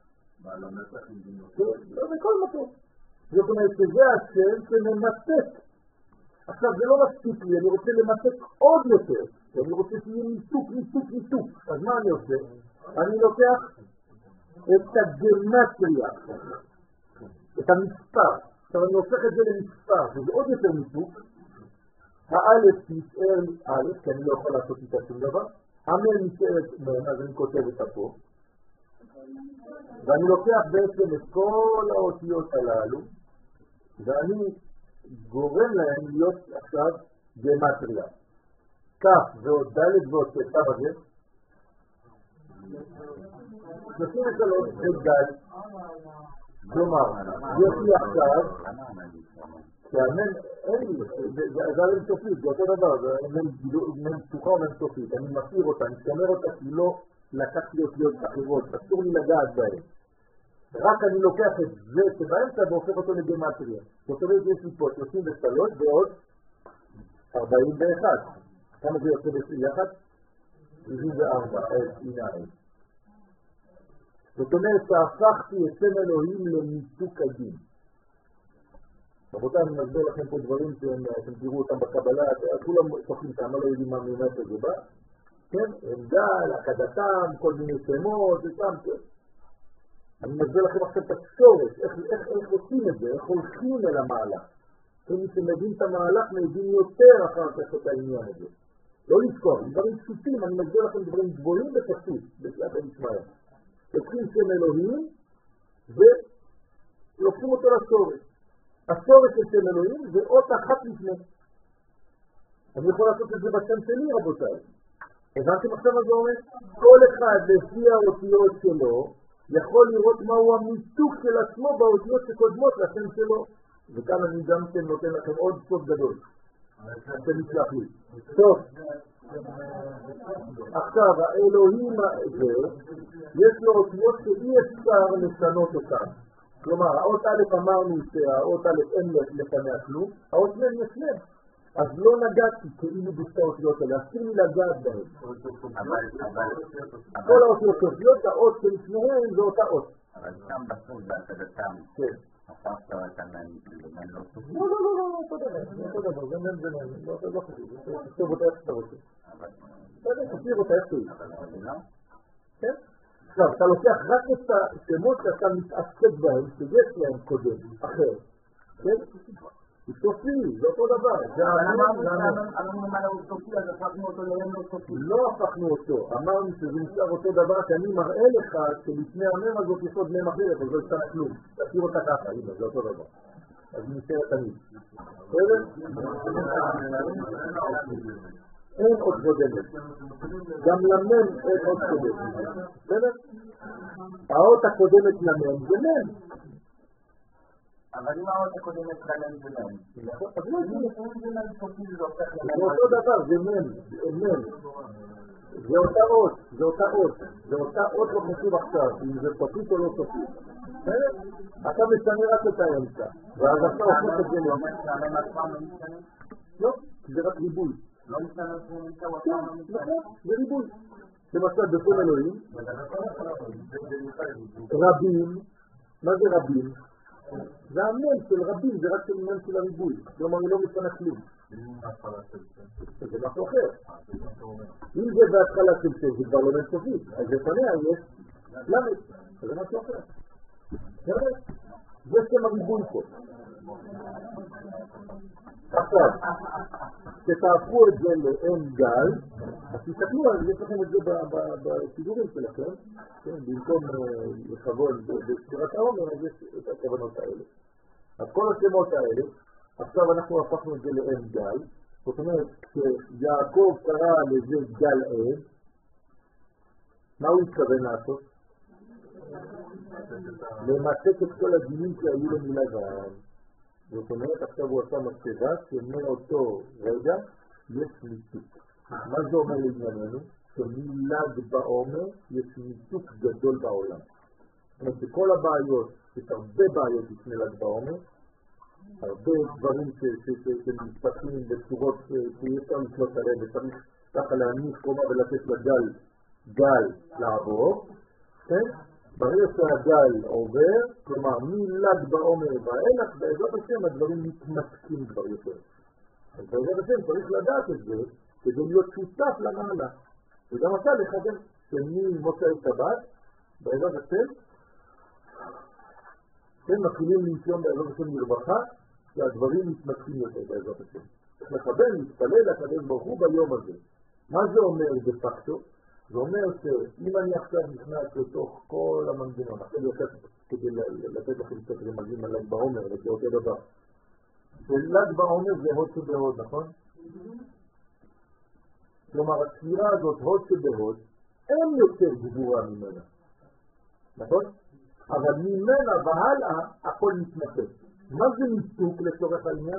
לא בכל מקום. זאת אומרת שזה השם שממתק. עכשיו זה לא מספיק לי, אני רוצה למתק עוד יותר. אני רוצה שיהיה ניתוק, ניתוק, ניתוק. אז מה אני עושה? אני לוקח את הגמטריה, את המספר. עכשיו אני הופך את זה למספר, שזה עוד יותר ניתוק. האלף נשאר א', כי אני לא יכול לעשות איתה שום דבר. המם נשארת מם, אז אני כותב את פה. ואני לוקח בעצם את כל האותיות הללו, ואני גורם להם להיות עכשיו גמטריה. כף ועוד ד' ועוד כף, כמה זה? שלושים ושלוש זה גל, כלומר, יש לי עכשיו, שהמן, אין לי, זה הרי אינסופית, זה אותו דבר, זה מן פתוחה או מן סופית, אני מכיר אותה, אני שומר אותה כי לא לקחתי אותיות אחרות, אסור לי לגעת בהן. רק אני לוקח את זה שבאמצע והופך אותו לגמטריה. זאת אומרת, יש לי פה שלושים ושלוש ועוד ארבעים ואחת. כמה זה יוצא ביחד? שבעים וארבע, עיניים. זאת אומרת שהפכתי את שם אלוהים לניתוק הדין. רבותיי, אני מסביר לכם פה דברים שאתם תראו אותם בקבלה, כולם שוחים שם, לא יודעים מה מינת הזה בא. כן? עמדל, הקדתם, כל מיני שמות, ושם, כן. אני מסביר לכם עכשיו את השורש, איך, איך, איך עושים את זה, איך הולכים אל המהלך. מי שמבין את המהלך מבין יותר אחר כך את העניין הזה. לא לזכור, דברים פשוטים, אני מסביר לכם דברים גבוהים ופשוט, בסלח המשמעיה. לוקחים שם אלוהים ולוקחים אותו לשורש. השורש של שם אלוהים זה אות אחת לפני. אני יכול לעשות את זה בשם שלי, רבותיי. הבנתם עכשיו מה זה אומר? כל אחד לפי האותיות שלו יכול לראות מהו המיתוק של עצמו באותיות שקודמות לשם שלו. וכאן אני גם כן נותן לכם עוד סוף גדול. אתם נצלח לי. טוב. עכשיו, האלוהים הזה, יש לו אותיות שאי אפשר לשנות אותן. כלומר, האות א' אמרנו שהאות א' אין לפניה כלום, האות מ' יש לב. אז לא נגעתי כאילו בשתי האותיות האלה, אסור לי לגעת בהן. כל האותיות האותיות, האות שלפניהן זה אותה אות. אבל שם בסוף בהצדתם. כן. הפכת אותם למן לא סופי. לא, לא, לא, לא, אותו דבר, אותו דבר, זה מן זה מן, לא חשוב, תכתוב אותה איך שאתה רוצה. תכתוב אותה איך שאתה רוצה. כן? עכשיו, אתה לוקח רק את השמות שאתה מתעסק בהם, שיש להם קודם, אחר. כן? הוא סופי, זה אותו דבר. אמרנו מה הוא סופי, אז הפכנו אותו למן לא סופי. לא הפכנו אותו, אמרנו שזה נשאר אותו דבר שאני מראה לך שלפני המם הזאת יש עוד מם אחרת, אז לא ישתנה כלום. תשאיר אותה ככה, הנה, זה אותו דבר. אז היא נשארת תמיד. בסדר? אין עוד קודמת. גם למם אין עוד קודמת. בסדר? האות הקודמת למם זה מם. אבל אם האות הקודמת למם זה מם. אז לא אם זה מם סופי זה הופך למם. זה אותו דבר, זה מם. מם. זה אותה אות, זה אותה אות. זה אותה אות לא חשוב עכשיו, אם זה סופית או לא סופית. אתה משנה רק את האמצע. ואז אתה הופך את זה למם. לא, זה רק ריבוי. לא משנה את זה נמצא הוא כן, נכון, זה ריבוי. למשל בשם אלוהים, רבים, מה זה רבים? זה המן של רבים, זה רק של מן של הריבוי. כלומר, היא לא משנה כלום. זה משהו אחר. אם זה בהתחלה של שם, זה כבר לא מן סופית. אז לפניה יש למד. זה משהו אחר. זה שם הריבוי פה. עכשיו, כשתהפכו את זה לאין גל, אז תסתכלו, יש לכם את זה בסידורים שלכם, במקום לכבוד בספירת העומר, אז יש את הכוונות האלה. אז כל השמות האלה, עכשיו אנחנו הפכנו את זה לאין גל, זאת אומרת, כשיעקב קרא לזה גל עד, מה הוא התכוון לעשות? למתק את כל הדינים שהיו למילה זהב. זאת אומרת, עכשיו הוא עשה מצבה שמאותו רגע יש ניתוק. מה זה אומר לענייננו? שמילד בעומר יש ניתוק גדול בעולם. זאת אומרת, בכל הבעיות, יש הרבה בעיות לפני לד בעומר, הרבה דברים שמתפתחים בצורות שאי אפשר לשלוט עליהם, וצריך ככה להניח קומה ולתת לגל גל לעבור, כן? ברגע שהגל עובר, כלומר מל"ג בעומר ואילך, בעזרת השם הדברים מתמתקים כבר יותר. אז בעזרת השם צריך לדעת את זה, כדי להיות שותף למעלה. וגם אתה לחדם שמי מוצא את הבת, בעזרת השם, כן, מתחילים לנשום בעזרת השם לרווחה, שהדברים מתמתקים יותר בעזרת השם. צריך לכוון, להתפלל, לקדש ברוך הוא ביום הזה. מה זה אומר דה פקטו? זה אומר שאם אני עכשיו נכנס לתוך כל המנגנון, עכשיו יוצא כדי לתת לכם קצת רמזים על ל"ג בעומר, וזה אותו דבר. ל"ג בעומר זה הוד שבהוד, נכון? כלומר, הספירה הזאת, הוד שבהוד, אין יותר גבורה ממנה. נכון? אבל ממנה והלאה הכל מתנתק. מה זה ניתוק לצורך העניין?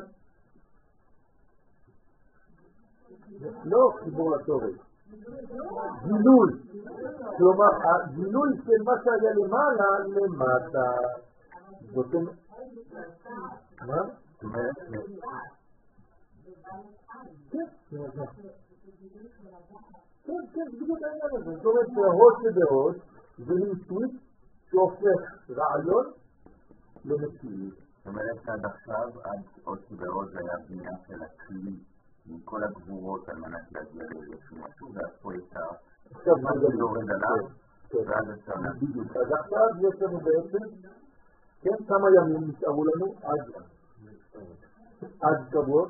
לא חיבור לצורך. גילוי. כלומר, הגילוי של מה שהיה למעלה למטה. זאת אומרת... מה? כן, כן, כן, בדיוק העניין הזה. זאת אומרת שהראש שבראש זה ניתוק שהופך רעיון למציאות. זאת אומרת שעד עכשיו, עד עוד שבראש זה היה בנייה של הכלי מכל הגבורות על מנת להגיע לאיזשהו משהו, ואז פה יש מה שיורד עליו, ואז אפשר להגיד. בדיוק, אז עכשיו יש לנו בעצם, כן, כמה ימים נשארו לנו עד שבועות?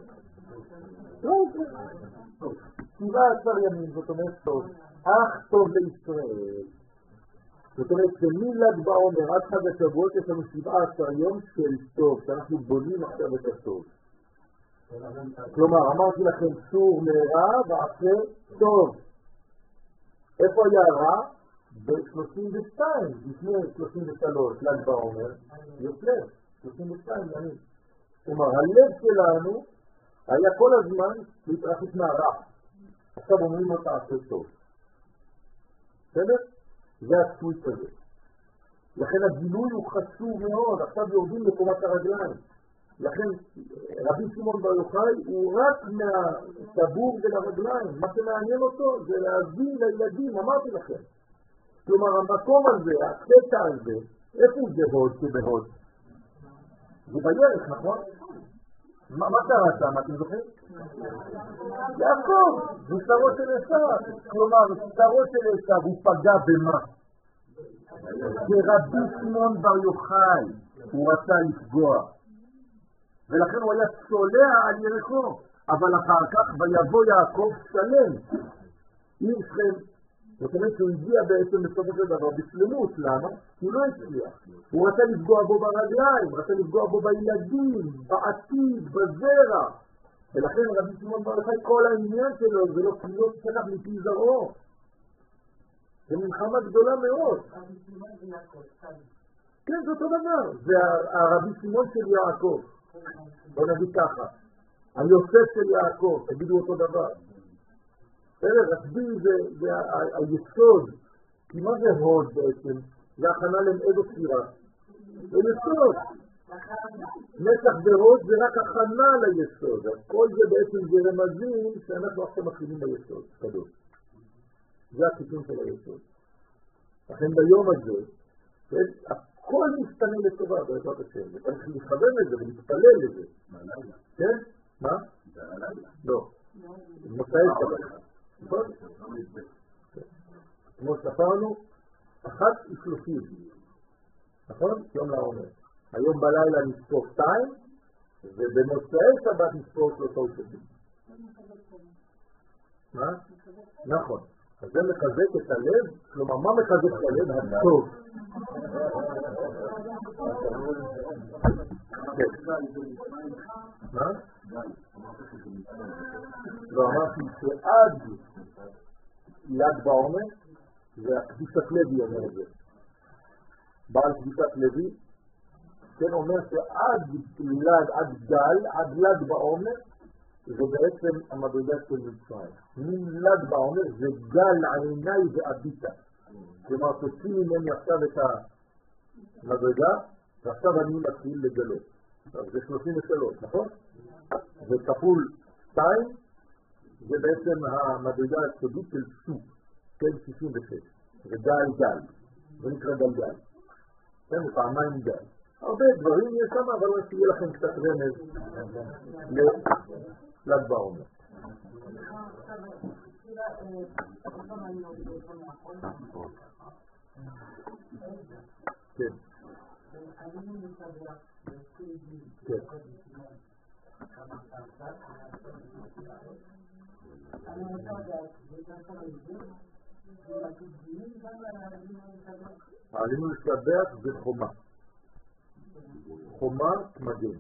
שבעה עשר ימים, זאת אומרת טוב, אך טוב לישראל. זאת אומרת שמל"ג בעומר עד חג השבועות יש לנו שבעה עשר יום של טוב, שאנחנו בונים עכשיו את הטוב. כלומר, אמרתי לכם סור מרע ועשה טוב. איפה היה רע? ב-שלושים ושתיים, לפני שלושים ושלוש, ל"ג בעומר, יוצא, שלושים ושתיים ימים. כלומר, הלב שלנו היה כל הזמן להתרחק מהרע. עכשיו אומרים לו תעשה טוב. בסדר? זה הסוויץ' הזה. לכן הגילוי הוא חשוב מאוד, עכשיו יורדים לקומת הרגליים. לכן רבי שמעון בר יוחאי הוא רק מהטבור של הרגליים. מה שמעניין אותו זה להבין לילדים, אמרתי לכם. כלומר, המקום הזה, הקטע הזה, איפה זה הוד שבהוד? זה בירך, נכון? מה קרה שם, אתם זוכרים? יעקב, זה שרו של עשיו. כלומר, שרו של עשיו הוא פגע במה? שרבי שמעון בר יוחאי הוא רצה לפגוע. ולכן הוא היה צולע על ירחו. אבל אחר כך ויבוא יעקב שלם. עיר שכם. זאת אומרת שהוא הגיע בעצם בסופו של דבר בשלמות. למה? הוא לא הצליח. הוא רצה לפגוע בו ברגליים, רצה לפגוע בו בילדים, בעתיד, בזרע. ולכן רבי שמעון בר יוחאי כל העניין שלו זה לא כלות שלח מפי זרעו. זה מלחמה גדולה מאוד. כן, זה אותו דבר. זה הרבי שמעון של יעקב. בוא נגיד ככה. היוסף של יעקב, תגידו אותו דבר. בסדר, רשב"י זה היסוד. כי מה זה הוד בעצם? זה הכנה לאיזו ספירה. זה יסוד. נצח והוד זה רק הכנה ליסוד. אז כל זה בעצם זה רמזים שאנחנו עכשיו מכינים ביסוד. קדוש. זה הקיצון של היסוד. לכן ביום הזה, הכל משתנה לטובה בעזרת השם. וצריך להתחבר לזה ולהתפלל לזה. כן? מה? זה הלילה. לא. מוצאי שבת. נכון? כמו שספרנו, אחת ושלושים. נכון? יום לעומר. היום בלילה נספור שתיים, ובמוצאי שבת נספור שלושה ושלושים. מה? נכון. אז זה מחזק את הלב, כלומר, מה מחזק את הלב? הטוב. מה? לא, אמרתי שעד ל"ג בעומר, זה הקדישת לוי אומר את זה. בעל קדישת לוי, כן אומר שעד ל"ג, עד גל, עד ל"ג בעומר, זה בעצם המדרגה של מצרים. מל"ג בעומר זה גל עיניי ועביתה. כלומר, תוציא ממני עכשיו את המדרגה, ועכשיו אני מתחיל לגלות. זה שלושים ושלוש, נכון? וכפול שתיים, זה בעצם המדרגה הסודית של סוף, כן, שישים ושש. זה גל גל, זה נקרא גל גל. כן, זה פעמיים גל. הרבה דברים יש שם, אבל רק יהיה לכם קצת רמז ל"ג בעומר. כן. כן. העלינו לשבח זה חומה. חומה מגן.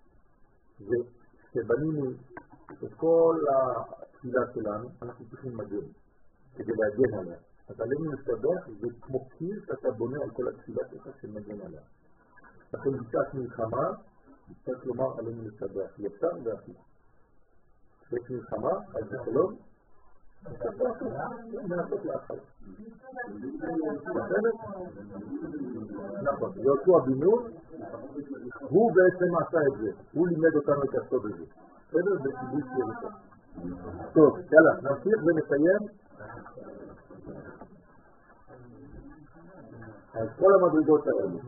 וכשבנינו את כל התפילה שלנו, אנחנו צריכים מגן כדי להגן עליה. אז עלינו לסבך זה כמו קיר שאתה בונה על כל התפילה שלך שמגן עליה. לכן בשעת מלחמה, צריך לומר עלינו לסבך, יצא ואחי. בשעת מלחמה, על זה שלום, נעשות לאחר. נכון, יהושע בן נון, הוא בעצם עשה את זה, הוא לימד אותנו את הסוד הזה. בסדר? בקיבוץ יריחו. טוב, יאללה, נמשיך ונסיים. אז כל המדרגות האלה.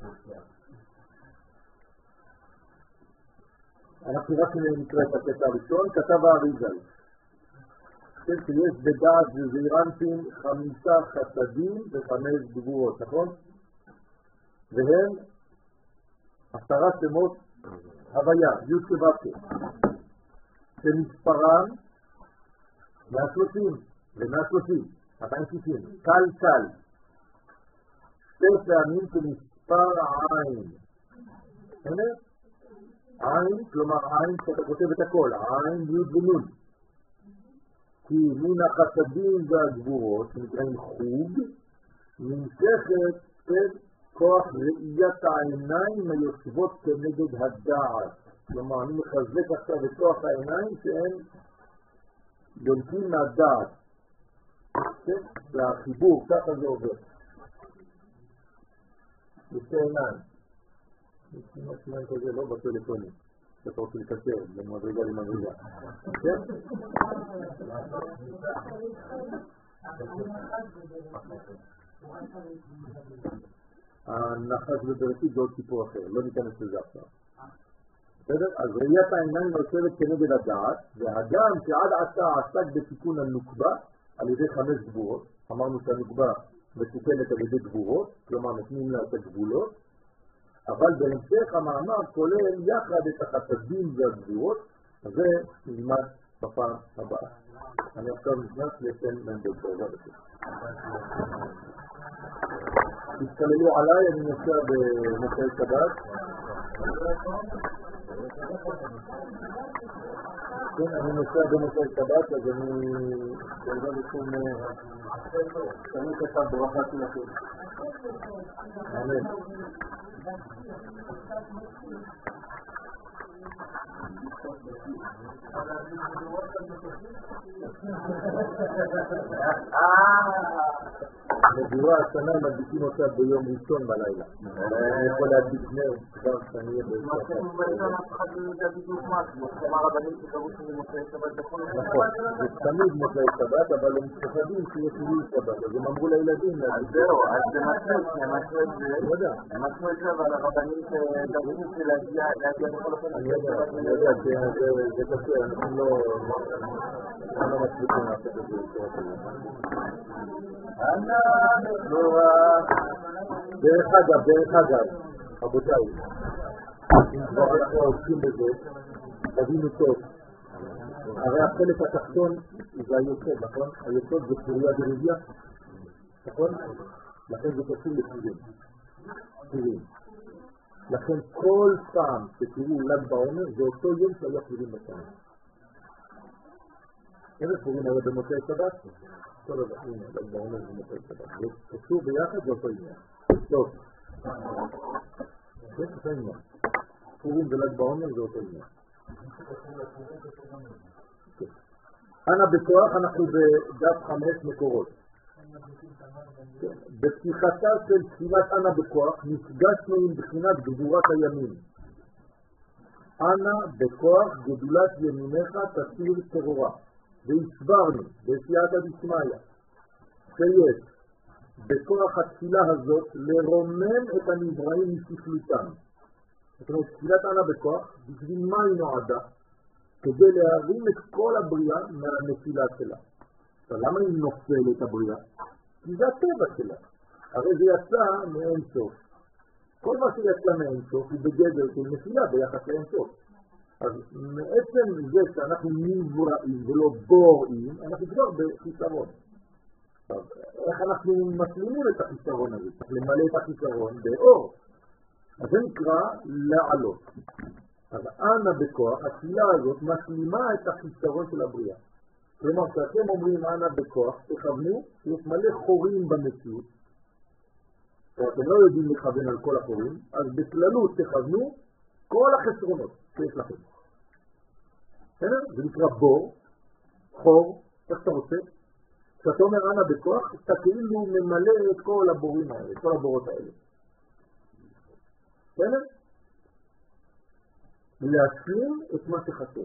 אנחנו רק נקרא את הקטע הראשון, כתב האריזל. שיש בדעת וזעירנטים חמישה חסדים וחמש גבורות, נכון? והם עשרה שמות הוויה, י' כב' שמספרם מאה ושלושים ו-מאה ושלושים, מאתיים ושישים, קל קל, שתי פעמים כמספר עין. הנה? עין, כלומר עין שאתה כותב את הכל, עין, י' ונון. כי מן החסדים והגבורות, שנקראים חוג, נמשכת של כוח ראיית העיניים היושבות כנגד הדעת. כלומר, אני מחזק עכשיו את כוח העיניים שהם יונקים מהדעת. זה החיבור, ככה זה עובר. בשתי עיניים. יש לי משהו כזה, לא בטלפונים. שאתה רוצה לקשר בין מדרגה למדרגה. כן? הנחש בבראשית זה עוד סיפור אחר, לא ניכנס לזה עכשיו. בסדר? אז ראיית העיניים נוצרת כנגד הדעת, והאדם שעד עתה עסק בתיקון הנוקבה על ידי חמש גבורות, אמרנו שהנוקבה מתוקנת על ידי גבורות, כלומר נותנים לה את הגבולות, אבל בהמשך המאמר כולל יחד את החסדים והגבורות, אז זה נלמד בפעם הבאה. אני עכשיו נכנס לשם מנדל בעזרת השם. תתקללו עליי, אני נוסע במוצאי שבת. כן, אני נוסע במוצאי שבת, אז אני בעזרת השם אני כתב ברכה שלכם. אמן. מדורה השנה מדביקים אותה ביום ראשון בלילה. אני יכול להדביק נר כבר שאני אהיה באיזה שבת. נכון, זה תמיד מוצאי שבת, אבל הם מתחשבים שיש לי שבת, אז הם אמרו לילדים. אז זהו, אז זה מצב, הם עשו את זה, הם עשו את זה, אבל הרבנים שדברים של להגיע בכל אופן. אני יודע, אני יודע, זה קשה, אנחנו לא מצליחים לעשות את זה. דרך אגב, דרך אגב, רבותיי, אם כבר אנחנו עוסקים בזה, תבינו טוב, הרי החלק התחתון זה היסוד, נכון? היסוד זה פוריה דרביה, נכון? לכן זה קשור לפורים. פורים. לכן כל פעם שתראו ל"ג בעומר זה אותו יום שהיה פורים בשנה. איזה פורים היה במוצאי שבת? כל הדבר, הנה, ל"ג בעומר זה מוצאי שבת. זה קשור ביחד זה אותו עניין. טוב. זה אותו עניין. פורים ול"ג בעומר זה אותו עניין. אנא בכוח, אנחנו בדף חמש מקורות. בפתיחתה של תפילת אנא בכוח נפגשנו עם בחינת גבורת הימין. אנא בכוח גדולת ימיניך תסיר טרורה. והסברנו בסייעתא דשמיא שיש בכוח התפילה הזאת לרומם את הנבראים משפלותם. זאת אומרת, תפילת אנא בכוח, בשביל מה היא נועדה? כדי להרים את כל הבריאה מהנפילה שלה. עכשיו, למה היא נופלת הבריאה? כי זה הטבע שלה. הרי זה יצא מאין סוף. כל מה שיצא מאין סוף הוא בגדר של נפילה ביחס לאין סוף. אז מעצם זה שאנחנו נבראים ולא בוראים, אנחנו כבר בחיסרון. עכשיו, איך אנחנו משלימים את החיסרון הזה? צריך למלא את החיסרון באור. אז זה נקרא לעלות. אז אנא בכוח, התפילה הזאת משלימה את החיסרון של הבריאה. כלומר, כשאתם אומרים אנא בכוח, תכוונו, יש מלא חורים במציאות, ואתם לא יודעים לכוון על כל החורים, אז בכללות תכוונו כל החסרונות שיש לכם. זה נקרא בור, חור, איך אתה רוצה? כשאתה אומר אנא בכוח, אתה כאילו ממלא את כל הבורים האלה, את כל הבורות האלה. בסדר? להשלים את מה שחסר.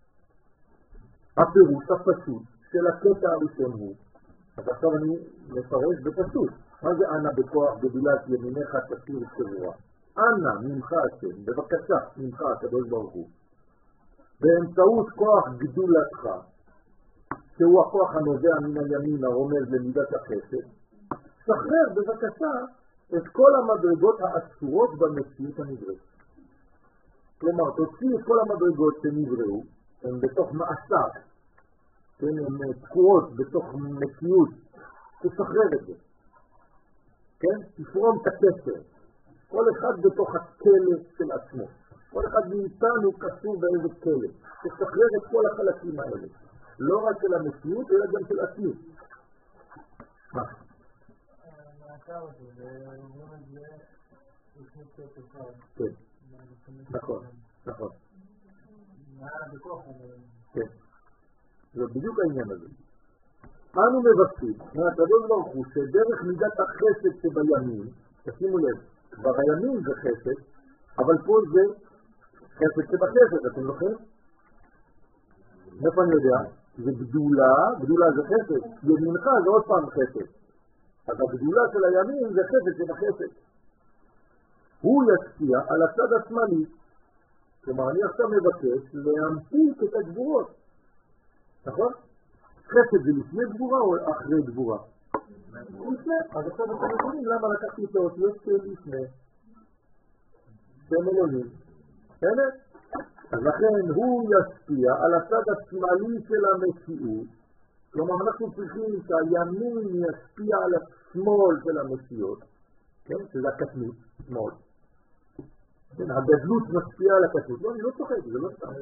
הפירוש הפשוט של הקטע הראשון הוא, אז עכשיו אני מפרש בפשוט, מה זה אנא בכוח בבילת ימינך תסיר שבורה? אנא ממך השם, בבקשה ממך הקדוש ברוך הוא, באמצעות כוח גדולתך, שהוא הכוח הנובע מן הימין הרומז למידת החסד, שחרר בבקשה את כל המדרגות האסורות במציאות הנבראת. כלומר, תוציא את כל המדרגות שנבראו, הן בתוך מעשה, הן תקועות בתוך מציאות, תשחרר את זה. כן? תפרום את הקשר. כל אחד בתוך הכלא של עצמו. כל אחד מאיתנו קשור באיזה כלא. תשחרר את כל החלקים האלה. לא רק של המציאות, אלא גם של עצמי. מה? מעקב הזה, ואומרים את זה לפני קצת אחד. כן. נכון, נכון. מה בכוח אומרים? כן. זה בדיוק העניין הזה. אנו מבקשים מהקדוש ברוך הוא שדרך מידת החסד שבימין, תשימו לב, כבר הימין זה חסד, אבל פה זה חסד שבחסד, אתם זוכרים? איפה אני יודע? זה גדולה, גדולה זה חסד, ימינך זה עוד פעם חסד. אז הגדולה של הימין זה חסד שבחסד. הוא ישפיע על הצד השמאלי. כלומר, אני עכשיו מבקש להמשיך את הגבורות. נכון? חסד זה לפני גבורה או אחרי גבורה? לפני. אז עכשיו אתם מבינים למה לקחתי את האותיות של לפני. שהם אלוהים. בסדר? אז לכן הוא ישפיע על הצד השמאלי של המציאות. כלומר, אנחנו צריכים שהימין ישפיע על השמאל של המציאות. כן? שזה הקטנות, שמאל. כן, הגדלות משפיעה על הקטנות. לא, אני לא צוחק, זה לא סתם.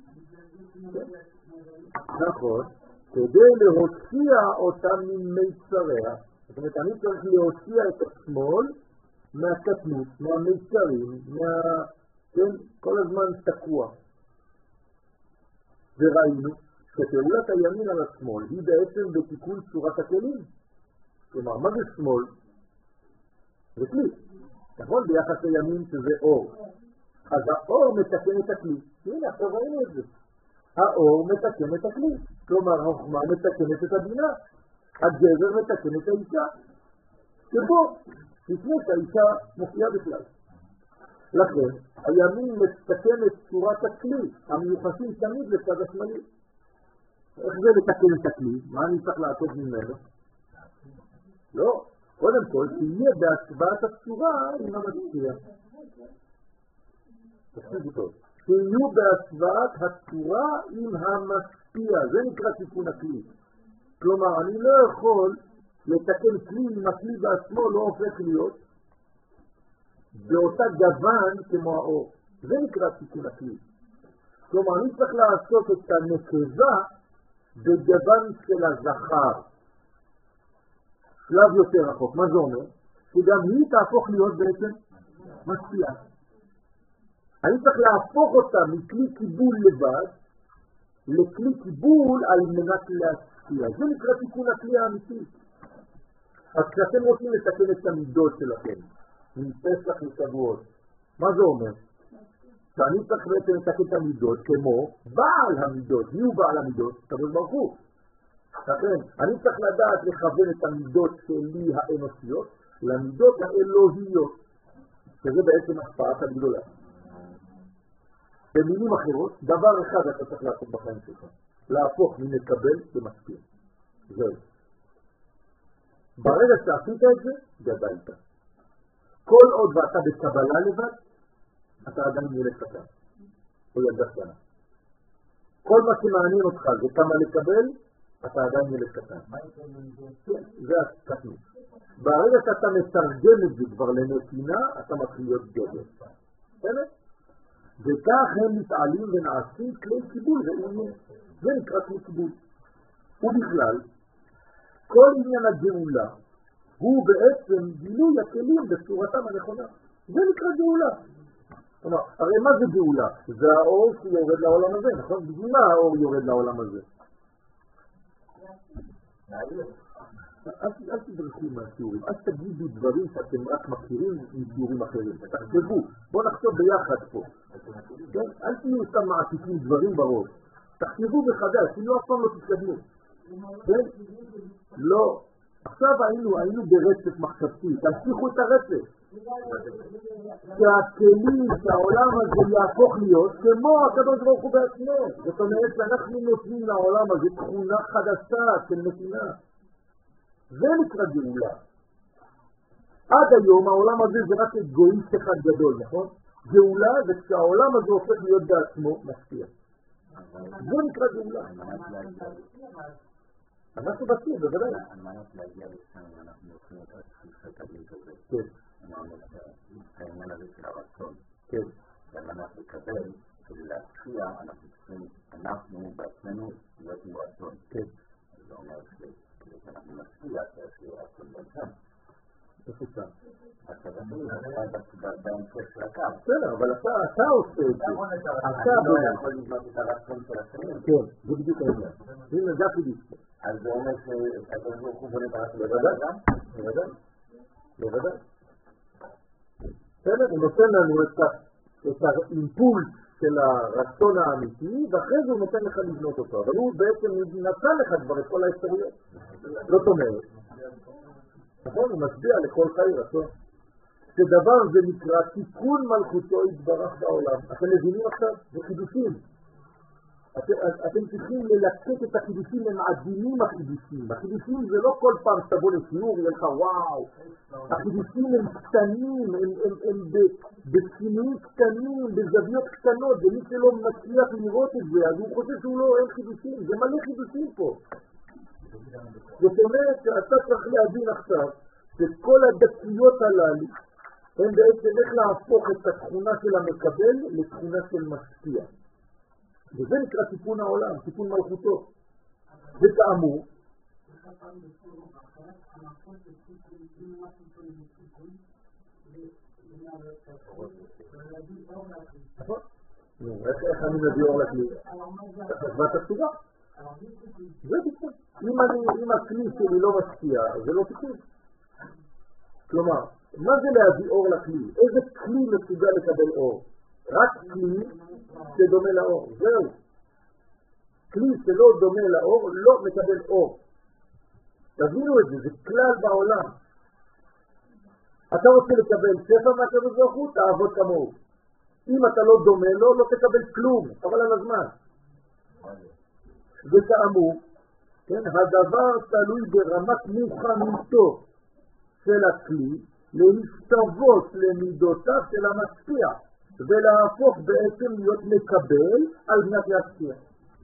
נכון. כדי להוציע אותם ממיצריה, זאת אומרת, אני צריך להוציע את השמאל מהקטנות, מהמיצרים, מה... כן, כל הזמן תקוע. וראינו שפעולת הימין על השמאל היא בעצם בתיקון צורת הכלים. כלומר, מה זה שמאל? זה כלי. נכון? ביחס לימין שזה אור. אז האור מתקן את הכלי. הנה, עכשיו ראינו את זה. האור מתקן את הכלי. כלומר, החוכמה מתקנת את הבינה. הגבר מתקן את האישה. שבו, לפני שהאישה מופיעה בכלל. לכן, הימין מתקן את צורת הכלי, המיוחסים תמיד לצד השמאלי. איך זה לתקן את הכלי? מה אני צריך לעשות ממנו? לא. קודם כל, תהיה בהשוואת הצורה עם המשפיע. תקשיבו טוב. תהיו בהשוואת הצורה עם המשפיע. זה נקרא תיקון הכלי. כלומר, אני לא יכול לתקן כלי אם הכלי בעצמו לא הופך להיות באותה גוון כמו האור. זה נקרא תיקון הכלי. כלומר, אני צריך לעשות את הנקבה בגוון של הזכר. שלב יותר רחוק. מה זה אומר? שגם היא תהפוך להיות בעצם משפיעה. אני צריך להפוך אותה מכלי קיבול לבד לכלי קיבול על מנת להשפיע. זה נקרא תיקון הכלי האמיתי. אז כשאתם רוצים לתקן את המידות שלכם, מפסח לשבועות, מה זה אומר? שאני צריך בעצם לתקן את המידות כמו בעל המידות. מי הוא בעל המידות? הקדוש ברוך הוא. לכן, אני צריך לדעת לכוון את המידות שלי האנושיות למידות האלוהיות, שזה בעצם השפעת הגדולה. במילים אחרות, דבר אחד אתה צריך לעשות בחיים שלך, להפוך ממקבל למשפיע. זהו. ברגע שעשית את זה, גדלת. כל עוד ואתה בקבלה לבד, אתה עדיין ילד קטן, או ילדה קטנה. כל מה שמעניין אותך זה כמה לקבל, אתה עדיין ילד קטן. זה הקטנות. ברגע שאתה מתרגם את זה כבר לנתינה, אתה מתחיל להיות גבר. באמת? וכך הם מתעלים ונעשים כלי קיבול, זה נקרא כלי קיבול. ובכלל, כל עניין הגאולה הוא בעצם גילוי הכלים בצורתם הנכונה. זה נקרא גאולה. כלומר, הרי מה זה גאולה? זה האור שיורד לעולם הזה, נכון? בשביל מה האור יורד לעולם הזה? אל תדרכו מהשיעורים, אל תגידו דברים שאתם רק מכירים משיעורים אחרים. תחשבו, בואו נחשוב ביחד פה. אל תהיו סתם מעתיקים דברים בראש. תחשבו מחדש, אם לא אף פעם לא תתקדמו. לא. עכשיו היינו, היינו ברצף מחשבתי, תמשיכו את הרצף. שהכלים, שהעולם הזה יהפוך להיות כמו הקדוש ברוך הוא בעצמו. זאת אומרת שאנחנו נותנים לעולם הזה תכונה חדשה של נתינה. זה נקרא גאולה. עד היום העולם הזה זה רק אגואיסט אחד גדול, נכון? גאולה זה כשהעולם הזה הופך להיות בעצמו משפיע. זה נקרא גאולה. אנחנו בסיר, בוודאי. על מנת להגיע לשם, אנחנו הולכים את התחילת הגלית הזה. כן. העניין הזה של הרצון. כן. על מנת לקבל, כדי להשפיע, אנחנו צריכים, אנחנו בעצמנו להיות עם רצון. כן. זה אומר שכדי שאנחנו נשפיע, צריך להיות רצון בעצם. איפה שם? עכשיו, אני בהמשך של הקו. בסדר, אבל אתה עושה את זה. אתה לא יכול לבנות את הרצון של השנים. כן, זה בדיוק העניין. הנה, זה החידוש. אז זה אומר שהקדוש ברוך הוא בונה את הרצון. בוודאי, בוודאי. בוודאי. בסדר, הוא נותן לנו את האימפולס של הרצון האמיתי, ואחרי זה הוא נותן לך לבנות אותו. אבל הוא בעצם נתן לך כבר את כל האפשרויות. זאת אומרת, נכון, הוא משביע לכל חי רצון. שדבר זה נקרא תיקון מלכותו יתברך בעולם. אתם מבינים עכשיו? זה חידושים. את, אתם צריכים ללקט את החידושים, הם עדינים החידושים. החידושים זה לא כל פעם שתבוא לשיעור, יהיה לך וואו. החידושים הם קטנים, הם, הם, הם בשינויים קטנים, בזוויות קטנות, ומי שלא מצליח לראות את זה, אז הוא חושב שהוא לא אין חידושים. זה מלא חידושים פה. זאת אומרת שאתה צריך להבין עכשיו שכל הדקויות הללו הם בעצם איך להפוך את התכונה של המקבל לתכונה של משפיע. וזה נקרא תיקון העולם, תיקון מלכותו. וכאמור, נכון? איך אני מביא אור לכלי? ואתה תשובה. זה תיקון. אם הכלי שלי לא משפיע, זה לא תיקון. כלומר, מה זה להביא אור לכלי? איזה כלי מסוגל לקבל אור? רק כלי שדומה לאור. זהו. כלי שלא דומה לאור לא מקבל אור. תבינו את זה, זה כלל בעולם. אתה רוצה לקבל שפע מהקדוש ברוך הוא, תעבוד כמוהו. אם אתה לא דומה לו, לא תקבל כלום, אבל על הזמן. וכאמור, כן, הדבר תלוי ברמת מוכנותו של הכלי להשתוות למידותיו של המשפיע ולהפוך בעצם להיות מקבל על מנת להשפיע.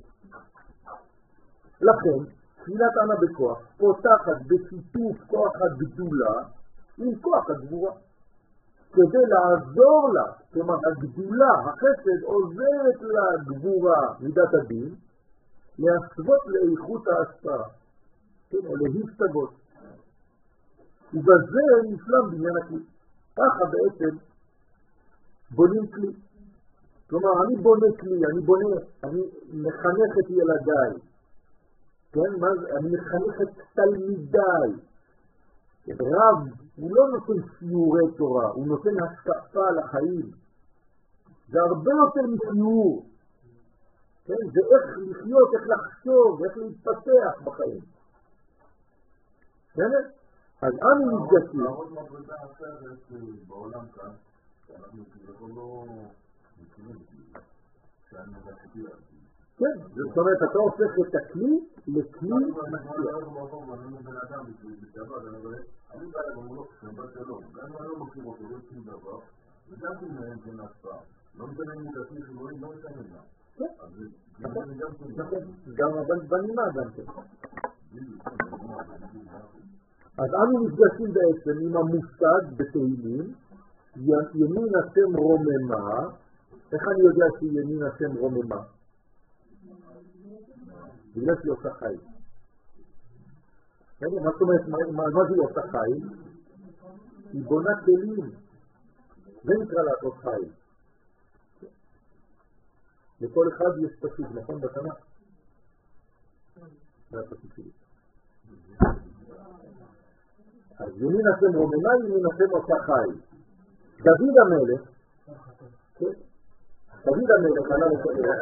לכן, תפילת ענה בכוח פותחת בשיתוף כוח הגדולה עם כוח הגבורה כדי לעזור לה, כלומר הגדולה, החסד עוזרת לגבורה מידת הדין להסוות לאיכות ההשפעה, כן, או להסתגות. ובזה נפלם בניין הכלי. ככה בעצם בונים כלי. כלומר, אני בונה כלי, אני בונה, אני מחנך את ילדיי. כן, מה זה? אני מחנך את תלמידיי. רב, הוא לא נותן שיעורי תורה, הוא נותן השקפה לחיים. זה הרבה יותר משיעור. כן, זה איך לחיות, איך לחשוב, איך להתפתח בחיים. כן? אז אנו נפגשים. לעבוד מעבודה אחרת בעולם כאן, שאנחנו כביכול לא מכירים שאנו נפגשים. כן, זאת אומרת, אתה הופך את הכלי לכלי משפיע. אני בא למולוק שנבא שלום, גם אם אני לא מכיר אותו, לא שום דבר, וגם אם מהם זה נעשה, לא משנה אם הוא דתי חילוני, לא משנה מה. גם בנימה גם כן. אז אנו נפגשים בעצם עם המושג בתהילים, ימין השם רוממה. איך אני יודע שימין השם רוממה? בגלל שהיא עושה חי. מה זאת אומרת, מה זה עושה חיל? היא בונה כלים. זה נקרא לעשות חיל. לכל אחד יש פסוק, נכון בתנ"ך? זה הפסוק שלי. אז ימין השם רוממה, ימין השם עושה חיל. דוד המלך, דוד המלך עליו השלום,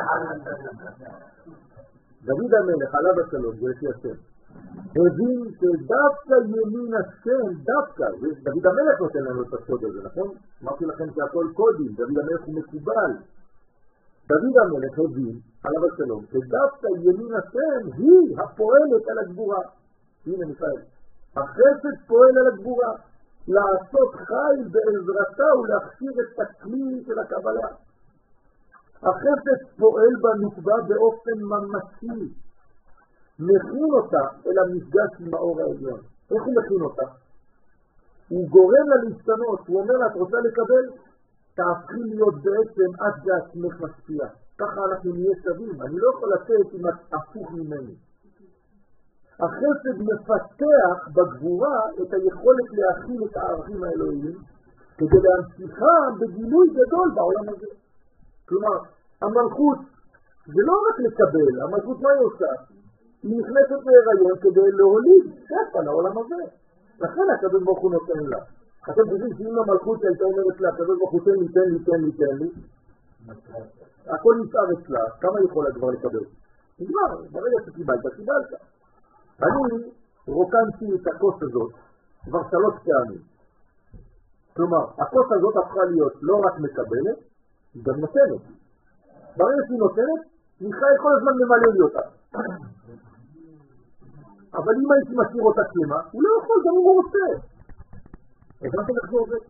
דוד המלך עליו השלום, זה לפי השם, הבין שדווקא ימין השם, דווקא, דוד המלך נותן לנו את הסוד הזה, נכון? אמרתי לכם שהכל קודים, דוד המלך הוא מקובל. דוד המלך הבין עליו השלום, שדווקא ימין השם היא הפועלת על הגבורה. הנה מיכאל, החסד פועל על הגבורה, לעשות חיל בעזרתה ולהכשיר את הכלי של הקבלה. החסד פועל בנוקבה באופן ממשי, מכין אותה אל המפגש עם האור העליון. איך הוא מכין אותה? הוא גורם לה להשתנות, הוא אומר לה, את רוצה לקבל? תהפכי להיות בעצם את בעצמך משפיע. ככה אנחנו נהיה שווים, אני לא יכול לתת אם את הפוך ממני. החסד מפתח בגבורה את היכולת להכיל את הערכים האלוהיים כדי להמשיכם בגילוי גדול בעולם הזה. כלומר, המלכות זה לא רק לקבל, המלכות מה היא עושה? היא נכנסת להיריון כדי להוליד שפע לעולם הזה. לכן הקדוש ברוך הוא נותן לה. אתם חושבים שאם המלכות הייתה אומרת לה, הקדוש ברוך הוא תן לי, תן לי, תן לי, תן לי, הכל נשאר אצלה, כמה היא יכולה כבר לקבל? נגמר, ברגע שקיבלת, קיבלת. אני רוקנתי את הכוס הזאת כבר שלוש פעמים. כלומר, הכוס הזאת הפכה להיות לא רק מקבלת, היא גם נותנת. ברגע שהיא נותנת, מיכאל כל הזמן ממלא לי אותה. אבל אם הייתי משאיר אותה שלמה, הוא לא יכול, גם אם הוא רוצה. הבנתם איך זה עובד?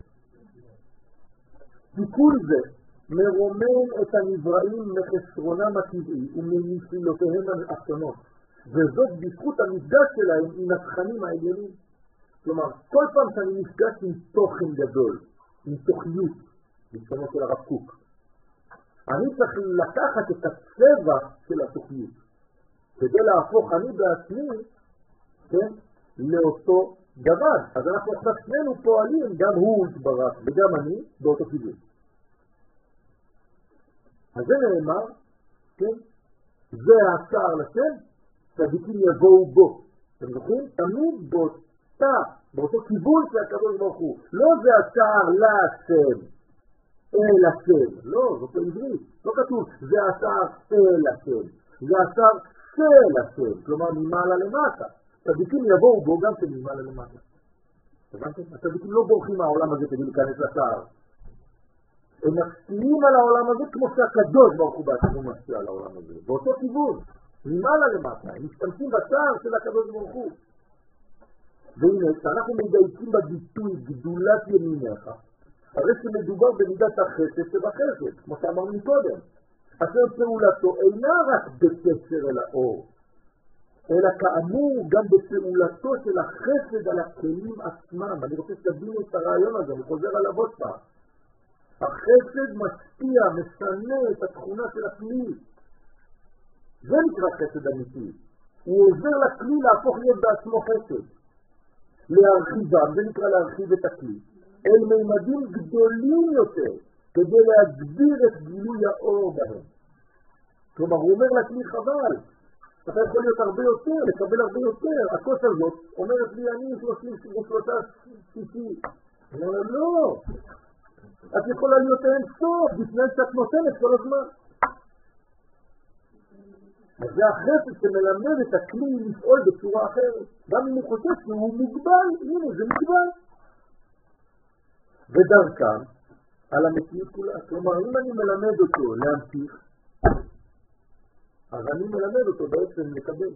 תיקון זה מרומם את הנבראים מחסרונם הטבעי ומנפילותיהם האחרונות. וזאת בזכות המפגש שלהם עם התכנים העליונים. כלומר, כל פעם שאני נפגש עם תוכן גדול, עם תוכניות, בלשונו של הרב קוק, אני צריך לקחת את הצבע של התוכניות, כדי להפוך אני בעצמי, כן, לאותו דבר. אז אנחנו עכשיו שנינו פועלים, גם הוא התברך וגם אני, באותו כיוון. אז זה נאמר, כן, זה הצער לשם, צדיקים יבואו בו. אתם זוכרים? תמיד באותה, באותו כיוון שהקדוש ברוך הוא. לא זה הצער להשם, אל השם. לא, זאת העברית. לא כתוב, זה הצער אל השם. זה הצער של השם. כלומר, ממעלה למטה. צדיקים יבואו בו גם כן ממעלה למטה. הבנתם? הצדיקים לא בורחים מהעולם הזה כדי להיכנס לצער. הם משפיעים על העולם הזה כמו שהקדוש ברוך הוא בעצמו משפיע על העולם הזה. באותו כיוון. ממעלה למטה, הם משתמשים בצער של הקדוש ברוך הוא. והנה, כשאנחנו מדייקים בביטוי גדולת ימיניך, הרי שמדובר במידת החסד שבחסד, כמו שאמרנו קודם. אשר פעולתו אינה רק בקשר אל האור, אלא כאמור גם בפעולתו של החסד על הכלים עצמם. אני רוצה שתבינו את הרעיון הזה, אני חוזר עליו עוד פעם. החסד משפיע, משנה את התכונה של הכלי. זה נקרא חסד אמיתי. הוא עוזר לכלי להפוך להיות בעצמו חסד. להרחיבם, זה נקרא להרחיב את הכלי, אל מימדים גדולים יותר, כדי להגביר את גילוי האור בהם. כלומר, הוא אומר לכלי חבל, אתה יכול להיות הרבה יותר, לקבל הרבה יותר. הכוס הזאת אומרת לי, אני שלושים ושלושה שישי. אני אומר, לא. את יכולה להיות אין סוף, בפני שאת נותנת כל הזמן. אז זה החסד שמלמד את הכלי לפעול בצורה אחרת. גם אם הוא חושב שהוא מוגבל, הנה זה מוגבל. ודרכם על המציאות כולה. כלומר, אם אני מלמד אותו להמשיך, אז אני מלמד אותו בעצם לקבל.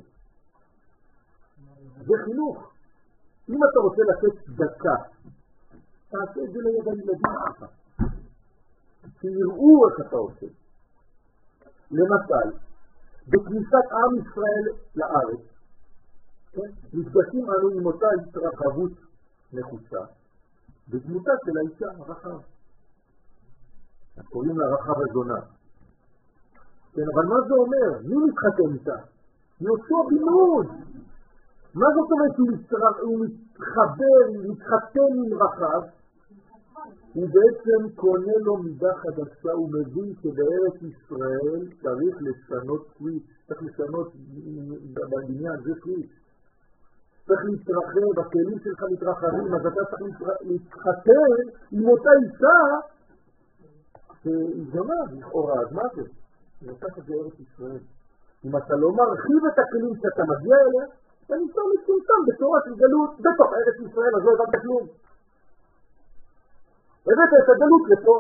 זה חינוך. אם אתה רוצה לתת דקה, תעשה את זה ליד הילדים שלך. שיראו איך אתה עושה. למשל, בכניסת עם ישראל לארץ, כן? נפגשים אנו עם אותה התרחבות נחוצה, בדמותה של האישה הרחב. קוראים לה רחב הזונה. כן, אבל מה זה אומר? מי מתחתן איתה? יהושע בן נון. מה זאת אומרת הוא מתחבר, מתחתן עם רחב? הוא בעצם קונה לו מידה חדשה, הוא מבין שבארץ ישראל צריך לשנות סוויץ', צריך לשנות בבניין, זה סוויץ'. צריך להתרחב, הכלים שלך מתרחבים, אז אתה צריך להתחתן עם אותה אישה שהיא זונה, לכאורה, אז מה זה? זה נותח את זה ארץ ישראל. אם אתה לא מרחיב את הכלים שאתה מגיע אליה, אתה נמצא מצומצם בתורה של גלות בתוך ארץ ישראל, אז לא הבנת כלום. הבאת את הגלות לפה.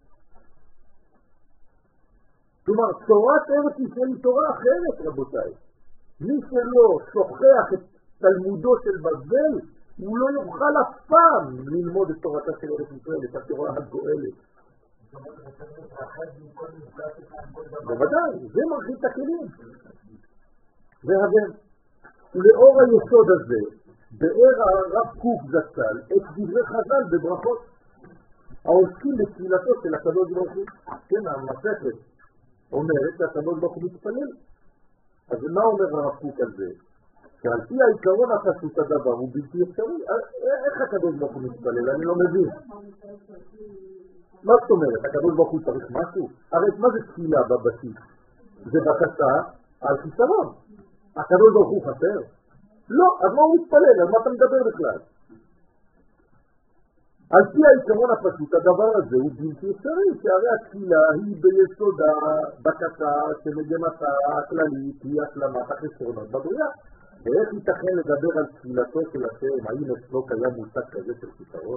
כלומר, תורת ארץ ישראל היא תורה אחרת, רבותיי. מי שלא שוכח את תלמודו של בבל, הוא לא יוכל אף פעם ללמוד את תורתה של ארץ ישראל, את התורה הגואלת. בוודאי, זה מרחיב את הכלים. והבן, לאור היסוד הזה, באר הרב קוק זצ"ל את דברי חז"ל בברכות. העוסקים בתפילתו של הקדוש ברוך הוא. כן, המסכת אומרת שהקדוש ברוך הוא מתפלל. אז מה אומר הרב קוק על זה? שעל פי העיקרון הפשוט הדבר הוא בלתי אפשרי. איך הקדוש ברוך הוא מתפלל? אני לא מבין. מה זאת אומרת? הקדוש ברוך הוא צריך משהו? הרי מה זה תפילה בבסיס? זה בקשה על חיסרון. הקדוש ברוך הוא חסר? לא, אז מה הוא מתפלל? על מה אתה מדבר בכלל? על פי העיקרון הפשוט, הדבר הזה הוא בלתי אפשרי, שהרי התפילה היא ביסודה בקשה שמגמתה הכללית היא השלמת החסרונות בבריאה. ואיך ייתכן לדבר על תפילתו של השם, האם אצלו קיים מושג כזה של פתרון?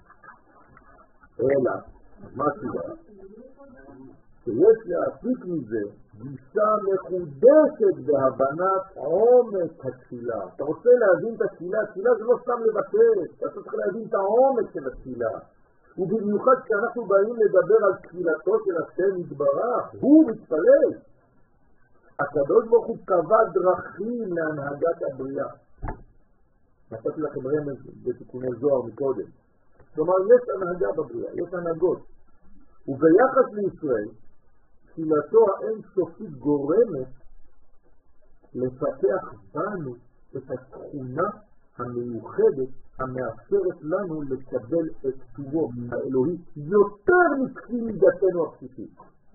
אלא, מה התשובה? שיש להפיק מזה גישה מחודשת בהבנת עומק התפילה. אתה רוצה להבין את התפילה, התפילה זה לא סתם לבקש, אתה צריך להבין את העומק של התפילה. ובמיוחד כשאנחנו באים לדבר על תפילתו של השם יתברך, הוא מתפלל. הקדוש ברוך הוא קבע דרכים להנהגת הבריאה. נתתי לכם רמז בתיקוני זוהר מקודם. כלומר, יש הנהגה בבריאה, יש הנהגות. וביחס לישראל, תפילתו האינסופית גורמת לפתח בנו את התכונה המיוחדת המאפשרת לנו לקבל את טובו האלוהי יותר מכפי מידתנו הבסיסית.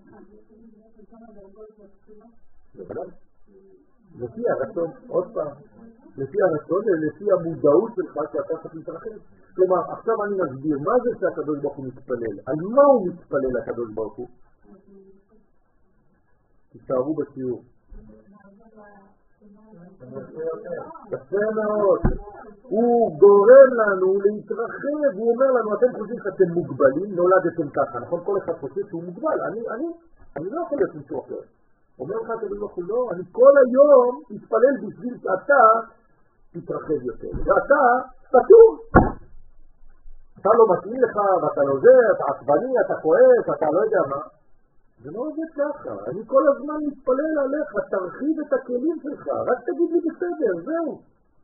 לפי הרצון, עוד פעם, לפי הרצון ולפי המודעות שלך שאתה צריך להתרחב. כלומר, עכשיו אני נסביר מה זה שהקדוש ברוך הוא מתפלל. על מה הוא מתפלל הקדוש ברוך הוא? תשארו בשיעור. יפה מאוד. הוא גורם לנו להתרחב, הוא אומר לנו, אתם חושבים שאתם מוגבלים, נולדתם ככה, נכון? כל אחד חושב שהוא מוגבל. אני, אני, אני לא יכול להיות מישהו אחר. אומר לך, אתם לא יכול, לא, אני כל היום מתפלל בשביל שאתה תתרחב יותר. ואתה פטור. אתה לא מתאים לך, ואתה לא זה, אתה עצבני, אתה כועס, אתה לא יודע מה. זה לא עובד ככה. אני כל הזמן מתפלל עליך, תרחיב את הכלים שלך, רק תגיד לי בסדר, זהו.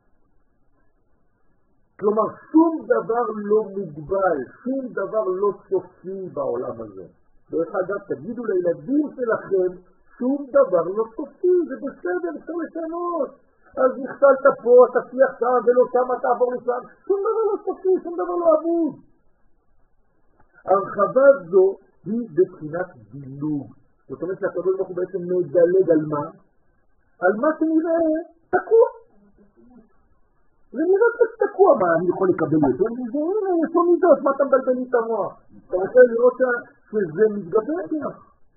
כלומר, שום דבר לא מוגבל, שום דבר לא סופי בעולם הזה. דרך אגב, תגידו לילדים שלכם, שום דבר לא סופי, זה בסדר, אפשר לשנות. אז נכתלת פה, תצליח שם ולא שם, תעבור לשם. שום דבר לא סופי, שום דבר לא עבוד. הרחבה זו היא בבחינת דילוג. זאת אומרת שהקדוש ברוך הוא בעצם מדלג על מה? על מה שנראה תקוע. זה נראה קצת תקוע, מה אני יכול לקבל יותר מזה? הנה, יש לו מידות, מה אתה מבלבל לי את המוח? אתה רוצה לראות שזה מתגבר לך?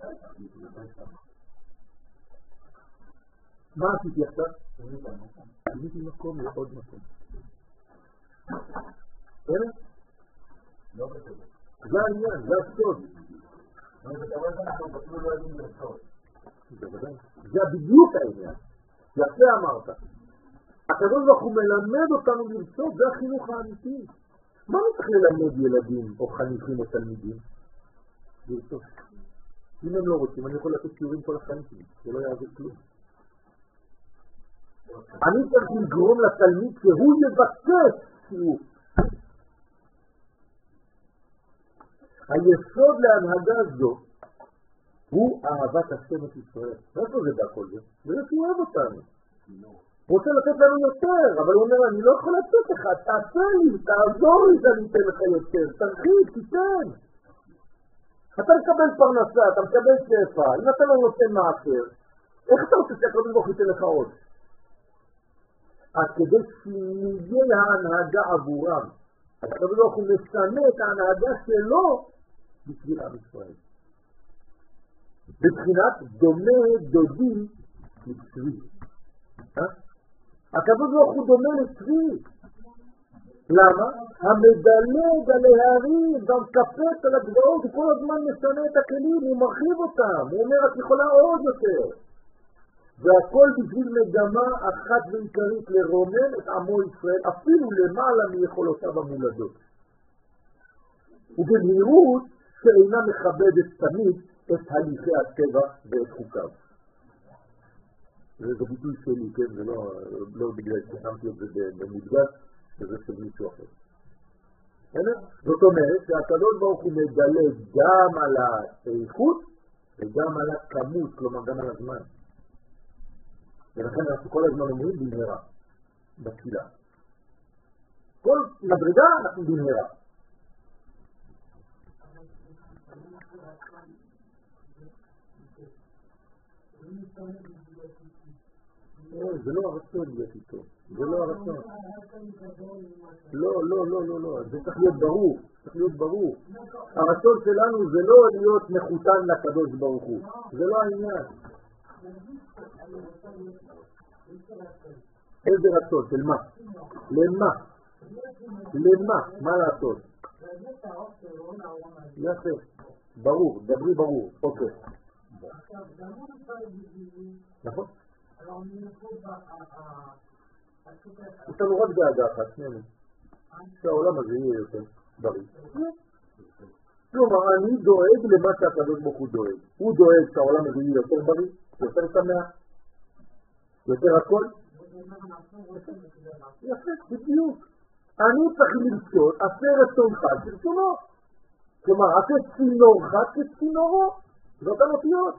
מה עשיתי עכשיו? עשיתי מקום לעוד מקום. בסדר? לא בסדר. זה העניין, זה הסוד. זה בדיוק העניין. יפה אמרת. הקדוש ברוך הוא מלמד אותנו לרצות, זה החינוך האמיתי. מה אני צריך ללמד ילדים או חניכים או תלמידים? לרצות. אם הם לא רוצים, אני יכול לתת שיעורים כל החיים שלי, זה לא יעזור כלום. אני צריך לגרום לתלמיד שהוא יבקש שיעור. היסוד להנהגה זו הוא אהבת השם את ישראל. איפה זה בכל זה? זה שהוא אוהב אותנו. הוא רוצה לתת לנו יותר, אבל הוא אומר, אני לא יכול לתת לך, תעשה לי, תעזור לי שאני אתן לך יותר, תרחיב, תיתן. אתה מקבל פרנסה, אתה מקבל שפע, אם אתה לא נותן מעשר, איך אתה רוצה שהקדוש ברוך הוא ייתן לך עוד? עד כדי שנהיה ההנהגה עבורם. הקדוש ברוך הוא משנה את ההנהגה שלו בשביל עם ישראל. בבחינת דומה דודי לצבי. הקדוש ברוך הוא דומה לצבי. למה? המדלג על ההרים, גם קפץ על הגבעות, הוא כל הזמן משנה את הכלים, הוא מרחיב אותם, הוא אומר, את יכולה עוד יותר. והכל בשביל מגמה אחת ועיקרית לרומם את עמו ישראל, אפילו למעלה מיכולותיו המולדות. ובמהירות שאינה מכבדת תמיד את הליכי הטבע ואת חוקיו. זה ביטוי שלי, כן? זה לא, לא בגלל ששמתי את זה במודגש, וזה של מישהו אחר. זאת אומרת שהקדוש ברוך הוא מדלג גם על האיכות וגם על הכמות, כלומר גם על הזמן. ולכן אנחנו כל הזמן אומרים במהרה, בתפילה. כל מדרגה אנחנו במהרה. זה לא הרצון להיות איתו, זה לא הרצון. לא, לא, לא, לא, לא, זה צריך להיות ברור, צריך להיות ברור. הרצון שלנו זה לא להיות מחותן לקדוש ברוך הוא, זה לא העניין. איזה רצון? של מה? למה? למה? מה לעשות? יפה, ברור, דברי ברור, אוקיי. נכון? יש לנו רק דאגה אחת, שנינו. שהעולם הזה יהיה יותר בריא. כלומר, אני דואג למה שהקדוש ברוך הוא דואג. הוא דואג שהעולם הזה יהיה יותר בריא, יותר שמח, יותר הכל. יפה, בדיוק. אני צריך למצוא, עשה רצונך כרצונו. כלומר, עשה צינורך כצינורו. זאת הנותיות.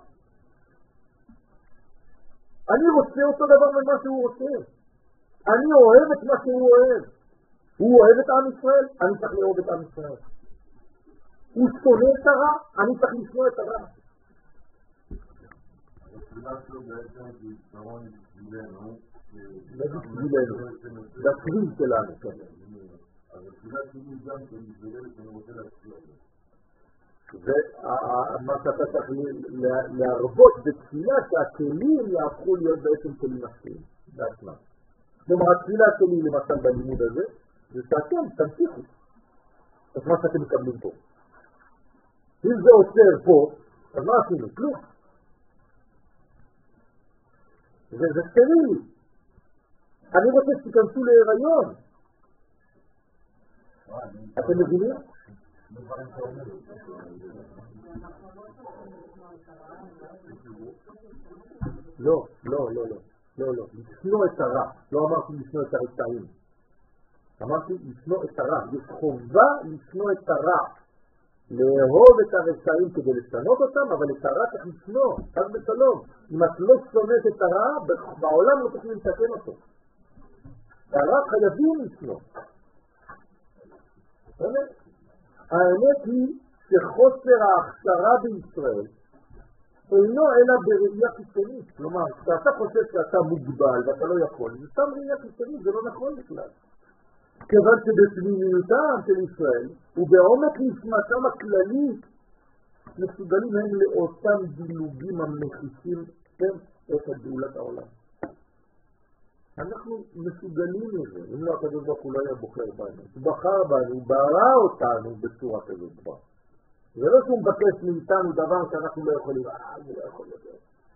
אני רוצה אותו דבר ממה שהוא רוצה. אני אוהב את מה שהוא אוהב. הוא אוהב את עם ישראל, אני צריך לאהוב את עם ישראל. הוא שונא את הרע, אני צריך לשנוא את הרע. התפילה שלו בעצם זה יתרון בשבילנו. זה בשבילנו, זה השביל שלנו. אז התפילה שלי גם כן בשבילנו שאני רוצה להצליח. ומה שאתה צריך להרבות בתפילה שהכלים יהפכו להיות בעצם כלים נפשיים בעצמם. כלומר, התפילה שלי למשל בלימוד הזה, זה שאתם תמשיכו את מה שאתם מקבלים פה. אם זה עוצר פה, אז מה עשינו? כלום. וזה סטרילי. אני רוצה שתיכנסו להיריון. אתם מבינים? לא, לא, לא, לא, לא, לא. לשנוא את הרע. לא אמרתי לשנוא את הרשעים. אמרתי לשנוא את הרע. יש חובה לשנוא את הרע. לאהוב את הרשעים כדי לשנות אותם, אבל את הרע צריך לשנוא. חס ושלום. אם את לא שונאת את הרע, בעולם לא תוכלי לתקן אותו. הרע חייבים לשנוא. האמת היא שחוסר ההכשרה בישראל אינו אלא בראייה חיצונית. כלומר, כשאתה חושב שאתה מוגבל ואתה לא יכול, זה סתם ראייה חיצונית, זה לא נכון בכלל. כיוון שבפנימיותם של ישראל ובעומק נשמתם הכללית מסוגלים הם לאותם דילוגים המכיסים את גאולת העולם. אנחנו מסוגלים לזה, אם לא הקדוש ברוך הוא לא היה בוחר בנו. הוא בחר בנו, הוא ברא אותנו בצורה כזאת כבר. זה לא שהוא מבקש מאיתנו דבר שאנחנו לא יכולים, אה, אני לא יכול יותר.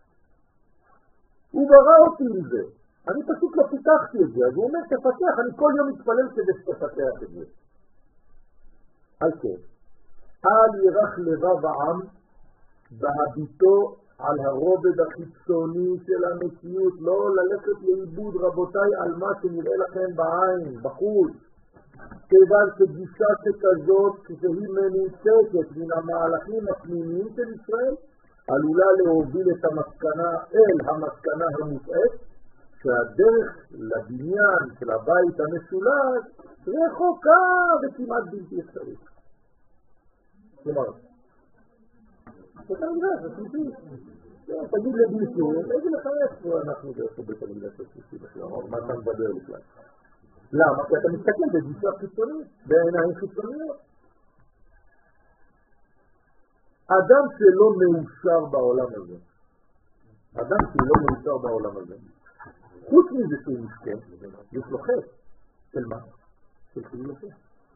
הוא ברא אותי לזה. אני פשוט לא פיתחתי את זה, אז הוא אומר, תפתח, אני כל יום מתפלל כדי שתפתח את זה. על כן, אל ירח לבב העם בהביטו על הרובד החיצוני של המציאות, לא ללכת לאיבוד רבותיי על מה שנראה לכם בעין, בחוץ. כיוון שגישה שכזאת, כשהיא מנותקת מן המהלכים הפנימיים של ישראל, עלולה להוביל את המסקנה אל המסקנה המוטעת, שהדרך לבניין של הבית המשולש רחוקה וכמעט בלתי אפשרית. כלומר, אתה מגרש, הסליפי. תגיד לביסו, איזה לך איפה אנחנו באיפה בית המקדש הסליפי בכלל, מה אתה מדבר בכלל? למה? כי אתה מסתכל בגישה חיצונית, בעיניים חיצוניות. אדם שלא מאושר בעולם הזה, אדם שלא מאושר בעולם הזה, חוץ מזה שהוא משכן, יש לו חטא. של מה? של חילול השם.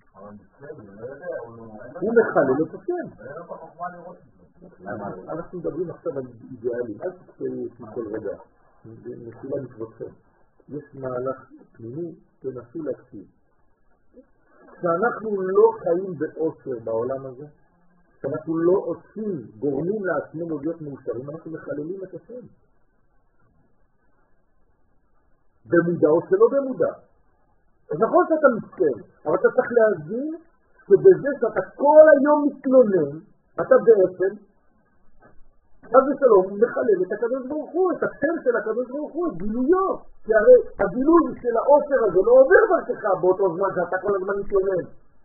הוא מחלל את השם. אנחנו מדברים עכשיו על אידיאלים, אל תקצרו כל רגע, נפילה לכבודכם. יש מהלך פנימי, תנסו להקשיב. כשאנחנו לא חיים באושר בעולם הזה, כשאנחנו לא עושים, גורמים לעצמנו להיות מאושרים, אנחנו מחללים את השם. במודע או שלא במודע. אז נכון שאתה מסכן, אבל אתה צריך להבין שבזה שאתה כל היום מתלונן, אתה בעצם, אז ושלום, מחלל את הקדוש ברוך הוא, את השם של הקדוש ברוך הוא, את גילויו. כי הרי הגילוי של האושר הזה לא עובר דרכך באותו זמן שאתה כל הזמן מתלונן.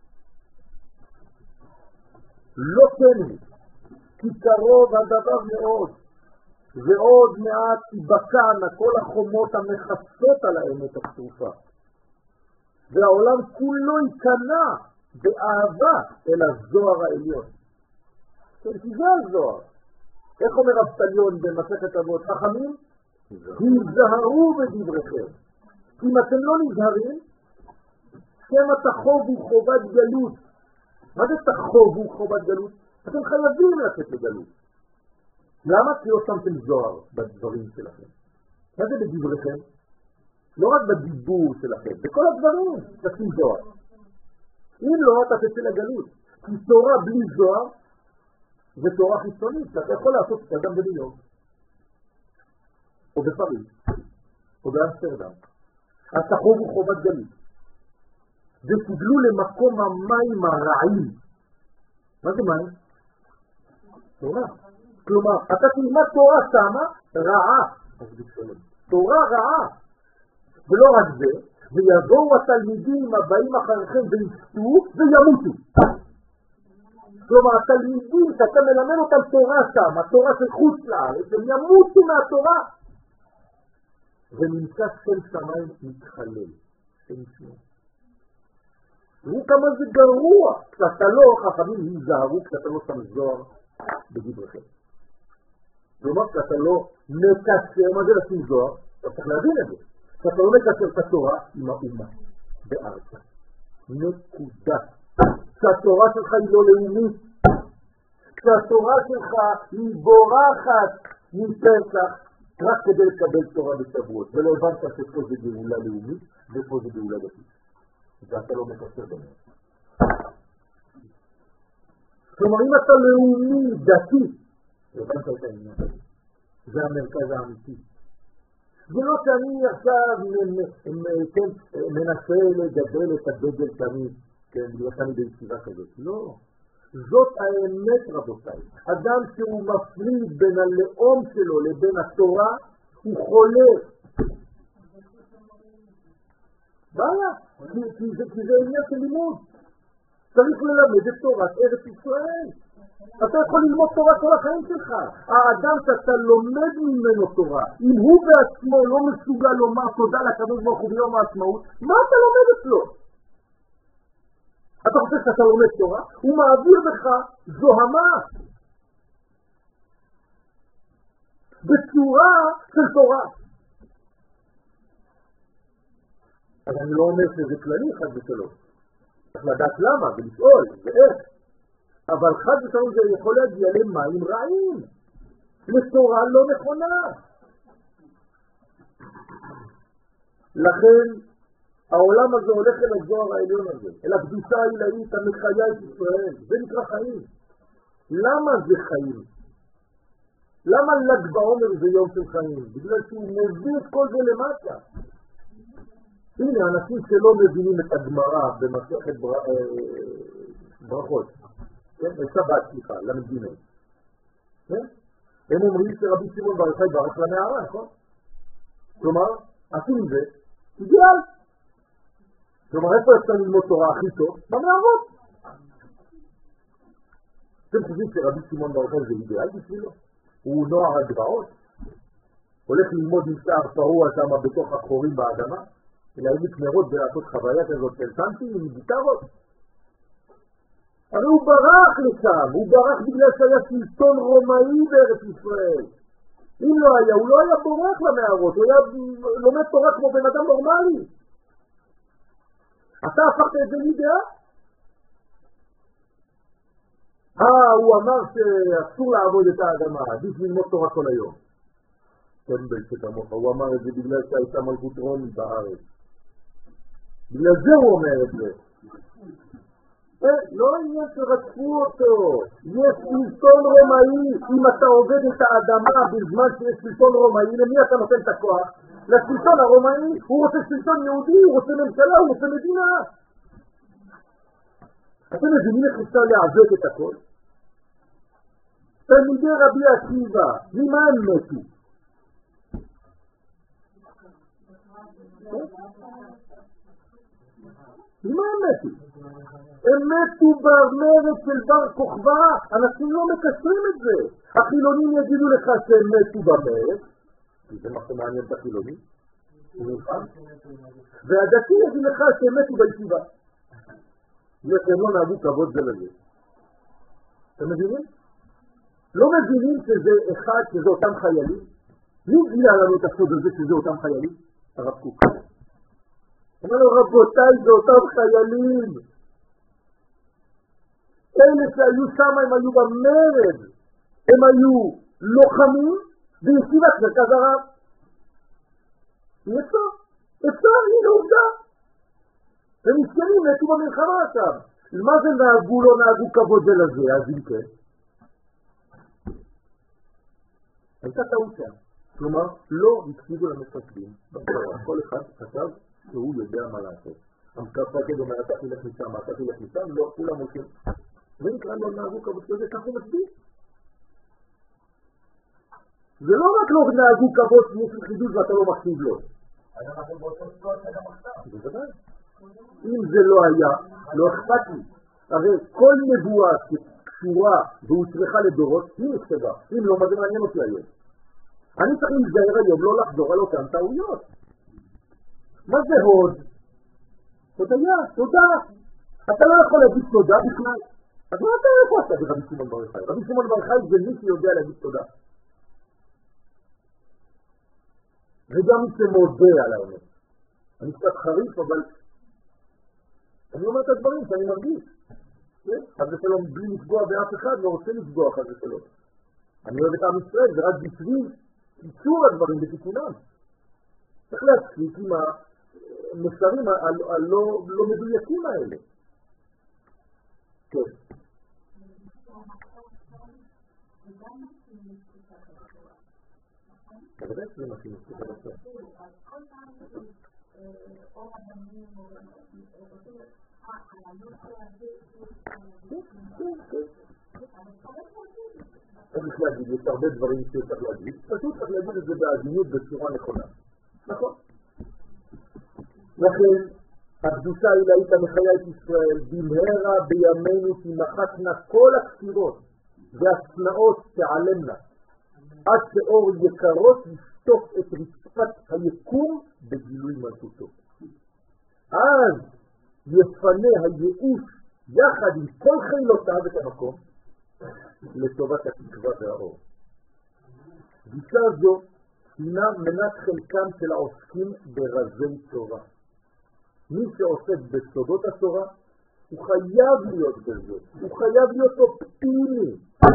לא כן, כי קרוב הדבר מאוד, ועוד מעט תיבקען כל החומות המחסות על האמת הפשוטה. והעולם כולו ייכנע באהבה אל הזוהר העליון. כן, כי זה הזוהר. איך אומר אבטליון במסכת אבות? חכמים? היזהרו בדבריכם. כי אם אתם לא נזהרים, שמא תחובו חובת גלות. מה זה תחובו חובת גלות? אתם חייבים לצאת לגלות. למה? כי לא שמתם זוהר בדברים שלכם. מה זה בדבריכם? לא רק בדיבור שלכם, בכל הדברים תשים זוהר. אם לא, אתה תצא לגלות. כי תורה בלי זוהר זה תורה חיצונית, אתה יכול לעשות את אדם בניו יורק, או בפריז, או באמסטרדם. אז תחובו חובת גלות. ותגלו למקום המים הרעים. מה זה מים? תורה. כלומר, אתה תלמד תורה שמה רעה. תורה רעה. ולא רק זה, ויבואו התלמידים הבאים אחריכם וישתו וימותו. כלומר, התלמידים שאתה מלמד אותם תורה שם, התורה של חוץ לארץ, הם ימותו מהתורה. ונמצא של שמיים מתחלל. שנשמע. תראו כמה זה גרוע. כשאתה לא, חכמים ייזהרו, כשאתה לא שם זוהר בדבריכם. כלומר, כשאתה לא מקשר, מה זה לשים זוהר? אתה צריך להבין את זה. כשאתה לא מקשר את התורה עם האומה, בארצה. נקודה. כשהתורה שלך היא לא לאומית, כשהתורה שלך היא בורחת מפסח, רק כדי לקבל תורה בשבועות, ולא הבנת שפה זה גאולה לאומית, ופה זה גאולה דתית. ואתה לא מקשר ביניהם. כלומר, אם אתה לאומי דתי, הבנת את העניין. זה המרכז האמיתי. זה לא שאני עכשיו מנסה לגדל את הדגל תמיד, כן, בגלל שאני בישיבה כזאת. לא. זאת האמת, רבותיי. אדם שהוא מפריד בין הלאום שלו לבין התורה, הוא חולה. בעיה, כי זה עניין של לימוד. צריך ללמד את תורת ארץ ישראל. אתה יכול ללמוד תורה כל החיים שלך. האדם שאתה לומד ממנו תורה, אם הוא בעצמו לא מסוגל לומר תודה לקדוש ברוך הוא ביום העצמאות, מה אתה לומד אצלו? אתה חושב שאתה לומד תורה? הוא מעביר בך זוהמה בצורה של תורה. אז אני לא אומר שזה כללי חד ושלום. צריך לדעת למה ולשאול ואיך. אבל חד ושלום זה יכול להגיע למים רעים, לתורה לא נכונה. לכן העולם הזה הולך אל הזוהר העליון הזה, אל הקדושה העילאית המחיה את ישראל. זה נקרא חיים. למה זה חיים? למה ל"ג בעומר זה יום של חיים? בגלל שהוא מביא את כל זה למטה. הנה, אנשים שלא מבינים את הגמרא במסכת בר... ברכות, כן? שבת, סליחה, למדינה. כן? הם אומרים שרבי שמעון בר יוחאי ברח למערה, נכון? כלומר, עשו עם זה, אידיאל. כלומר, איפה אפשר ללמוד תורה הכי טוב? במערות. אתם חושבים שרבי שמעון בר יוחאי זה אידיאל בשבילו? הוא נוער הגבעות? הולך ללמוד עם שיער פרוע שם בתוך החורים באדמה? להעמיק נרות ולעשות חוויה כזאת של סנטי עם גיטרות? הרי הוא ברח לשם, הוא ברח בגלל שהיה שלטון רומאי בארץ ישראל. אם לא היה, הוא לא היה בורח למערות, הוא היה לומד תורה כמו בן אדם נורמלי. אתה הפכת את זה לידיעה? אה, הוא אמר שאסור לעבוד את האדמה, עדיף ללמוד תורה כל היום. טמבל שכמוך, הוא אמר את זה בגלל שהייתה מלכות רומי בארץ. בגלל זה הוא אומר את זה. לא עניין שרצפו אותו, יש שלטון רומאי. אם אתה עובד את האדמה בזמן שיש שלטון רומאי, למי אתה נותן את הכוח? לשלטון הרומאי. הוא רוצה שלטון יהודי, הוא רוצה ממשלה, הוא רוצה מדינה. אתם מבינים איך אפשר לעוות את הכל? תלמידי רבי עקיבא, ממה הם מתו? ממה הם מתו? הם מתו במרד של בר כוכבא. אנשים לא מקשרים את זה. החילונים יגידו לך שהם מתו במרד, כי זה מה שמעניין את החילונים, והדתי יגיד לך שהם מתו בישיבה. הם לא נהגו כבוד זה לזה. אתם מבינים? לא מבינים שזה אחד, שזה אותם חיילים? מי גילה לנו את הסוד הזה שזה אותם חיילים? הרב קוק. אומר לו, רבותיי, זה אותם חיילים. אלה שהיו שם, הם היו במרד. הם היו לוחמים בישיבת מרכז הרב. אפשר? אפשר, הנה עובדה. הם מסכנים, נתו במלחמה שם. מה זה נהגו, לא נהגו כבוד זה לזה? אז אם כן. הייתה טעות שם. כלומר, לא הקשיבו למפקדים. כל אחד חשב שהוא יודע מה לעשות. המפקד אומר, אתה תלך משם, אתה תלך משם, לא, כולם הולכים. ונקרא לא נהגו כבוד כזה, כך הוא מסביר. זה לא רק לא נהגו כבוד שיש חידוש ואתה לא מקשיב לו. אז אנחנו באותו סיטואציה גם עכשיו. בוודאי. אם זה לא היה, לא אכפת לי. הרי כל נבואה שקשורה והוצרכה לדורות, היא נכתבה. אם לא, מה זה מעניין אותי היום? אני צריך להיזהר היום לא לחזור על אותן טעויות. מה זה הוד? תודה, תודה. אתה לא יכול להגיד תודה בכלל. אז מה אתה איפה אתה ברבי שמעון בר יוחאי? רבי שמעון בר יוחאי זה מי שיודע להגיד תודה. וגם מי שמודה על האמת. אני קצת חריף, אבל אני אומר את הדברים שאני מרגיש. חס ושלום, בלי לפגוע באף אחד, לא רוצה לפגוע חס ושלום. אני אוהב את עם ישראל, זה רק בשביל קיצור הדברים בתיקונם. צריך להספיק עם המסרים הלא מדויקים האלה. כן. כבדת זה מה שמספיק על הסוף. צריך להגיד, יש הרבה דברים שצריך להגיד, פשוט צריך להגיד את זה בעדינות בצורה נכונה. נכון? לכן, הקדושה העילאית המחיה את ישראל, במהרה בימינו תמחקנה כל הכפירות והצנעות שעלמנה, עד שאור יקרות ישטוף את רצפת היקום בגילוי מלכותו. אז יפנה הייאוש יחד עם כל חילותיו את המקום לטובת התקווה והאור. גישה זו הינה מנת חלקם של העוסקים ברזי תורה. מי שעוסק בסודות התורה הוא חייב להיות בזה, הוא חייב להיות אופטימי.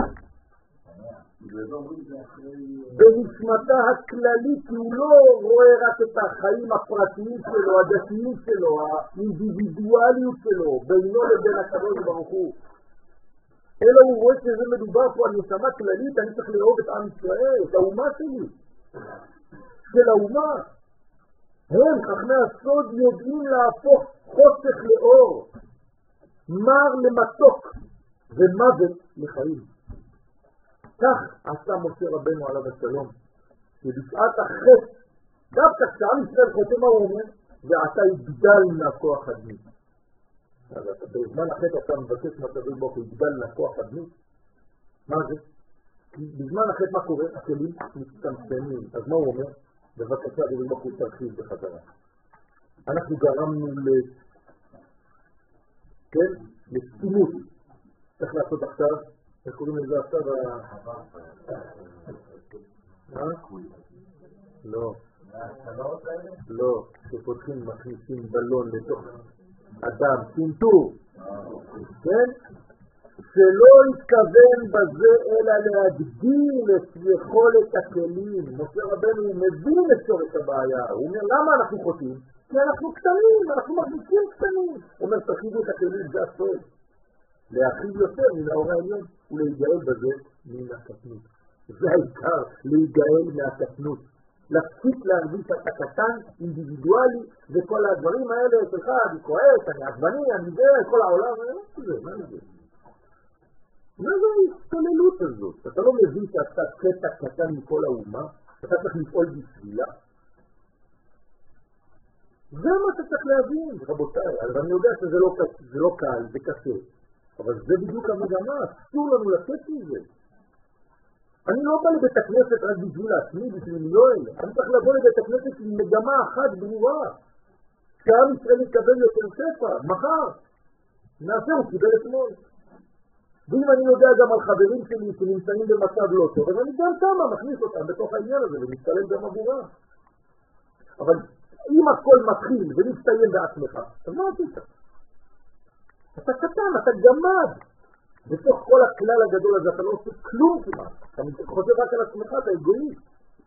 בנשמתה הכללית, כי הוא לא רואה רק את החיים הפרטיים שלו, הדתיים שלו, האינדיבידואליות שלו, בינו לבין הקדוש ברוך הוא. אלא הוא רואה שזה מדובר פה על נשמה כללית, אני צריך לאהוב את עם ישראל, את האומה שלי, של האומה. הם, חכמי הסוד, יודעים להפוך חושך לאור, מר למתוק ומוות לחיים. כך עשה משה רבנו עליו השלום, שבשעת החטא דווקא כשעם ישראל חוטא מה הוא אומר? ועתה יגדל מהכוח הדמות. אז בזמן החטא אתה מבקש מהקדוש ברוך הוא יגדל מהכוח הדמות? מה זה? כי בזמן החטא מה קורה? הכלים מצטמצמים. אז מה הוא אומר? בבקשה הקדוש ברוך הוא תרחיב בחזרה. אנחנו גרמנו ל... כן? לסתימות. צריך לעשות עכשיו? איך קוראים לזה עכשיו? מה? לא. לא. שפותחים מכניסים בלון לתוך אדם. צינטור. כן? שלא התכוון בזה אלא להגדיל את יכולת הכלים. משה רבנו מבין את שורש הבעיה. הוא אומר למה אנחנו חוטאים? כי אנחנו קטנים, אנחנו מרגישים קטנים. הוא אומר תרחיבו את הכלים, זה הסוד. להרחיב יותר מן האור העליון ולהיגאל בזה מן הקטנות. זה העיקר, להיגאל מהקטנות. להפסיק להרגיש שאתה קטן, אינדיבידואלי, וכל הדברים האלה שלך, אני כועס, אני עזבני, אני זה, כל העולם, מה זה? מה זה? מה זה ההסתוללות הזאת? אתה לא מבין שאתה קטע קטן מכל האומה, אתה צריך לפעול בשבילה. זה מה שאתה צריך להבין, רבותיי. אז אני יודע שזה לא, זה לא קל, זה קשה. אבל זה בדיוק המגמה, אסור לנו לתת מזה. אני לא בא לבית הכנסת רק בשביל עצמי, בשביל יואל. אני צריך לבוא לבית הכנסת עם מגמה אחת ברורה. שהעם ישראל יקבל יותר שפע, מחר. נעשה, הוא קיבל אתמול. ואם אני יודע גם על חברים שלי שנמצאים במצב לא טוב, אז אני גם כמה מכניס אותם בתוך העניין הזה ומתקלם גם עבורה. אבל אם הכל מתחיל ומסתיים בעצמך, אז מה עשית? אתה קטן, אתה גמד. בתוך כל הכלל הגדול הזה אתה לא עושה כלום כמעט. אתה חושב רק על עצמך, אתה אגואיסט.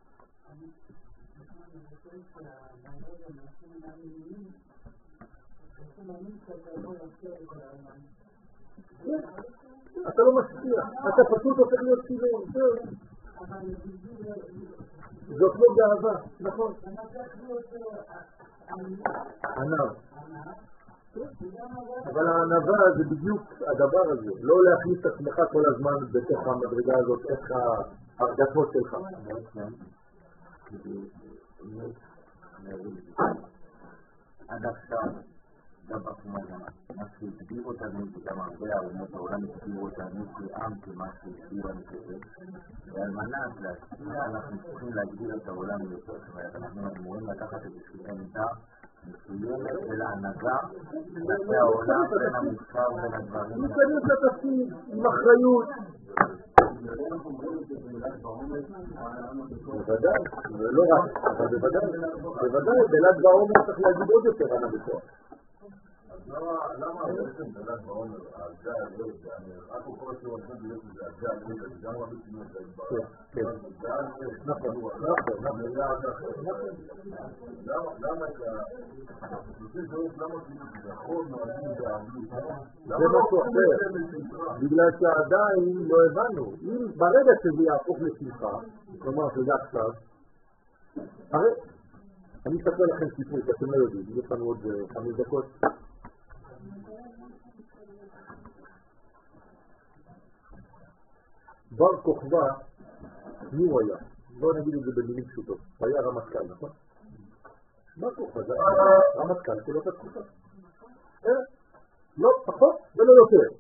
אתה לא משפיע, אתה פשוט הופך להיות צילום. זאת לא גאווה, נכון? ענב. אבל הענבה זה בדיוק הדבר הזה, לא להכניס את עצמך כל הזמן בתוך המדרגה הזאת, איך ההרגשות שלך. עד עכשיו, גם בתחום הגנה, מה שהגדיר אותנו, וגם הרבה האומות העולם הגדירו אותנו כעם כמה שהגדיר לנו כזה, ועל מנת להשפיע אנחנו צריכים להגדיר את העולם יותר, ואנחנו אמורים לקחת איזושהי עמדה מסוימת ולהנהגה כלפי העולם בין המוסר בין הדברים. ניכנס לתפקיד עם אחריות. בוודאי, לא רק, אבל בוודאי, בוודאי, בל"ג בעומר צריך להגיד עוד יותר ענה בכוח. למה בעצם בל"ג בעומר, זה הגדול, רק הוא כל הסיוע הזה להיות לזה, זה הגדול, זה גם רבי צינות להגבר. כן, נכון, נכון, למה את ה... למה נכון נועדים בעמלות? זה משהו אחר, בגלל שעדיין לא הבנו. אם ברגע שזה יהפוך לשמחה, כלומר שזה עכשיו, הרי אני אספר לכם סיפור, אתם לא יודעים, יש לנו עוד חמש דקות. בר כוכבא, מי הוא היה? בואו נגיד את זה במילים פשוטות. הוא היה רמטכ"ל, נכון? בר כוכבא זה רמטכ"ל של אותה תקופה. לא פחות ולא יותר.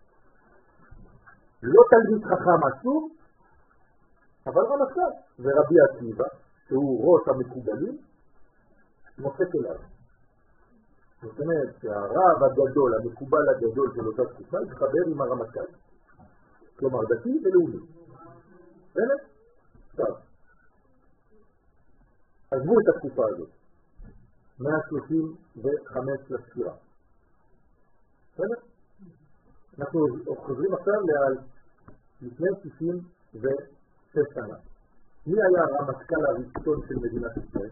לא תלמיד חכם עצום, אבל רמטכ"ל. ורבי עקיבא, שהוא ראש המקובלים, נושק אליו. זאת אומרת שהרב הגדול, המקובל הגדול של אותה תקופה, התחבר עם הרמטכ"ל. כלומר דתי ולאומי. באמת? טוב. עזבו את התקופה הזאת. מאה שלושים וחמש לספירה. באמת? אנחנו חוזרים עכשיו לפני שישים ושש שנה. מי היה הרמטכ"ל הראשון של מדינת ישראל?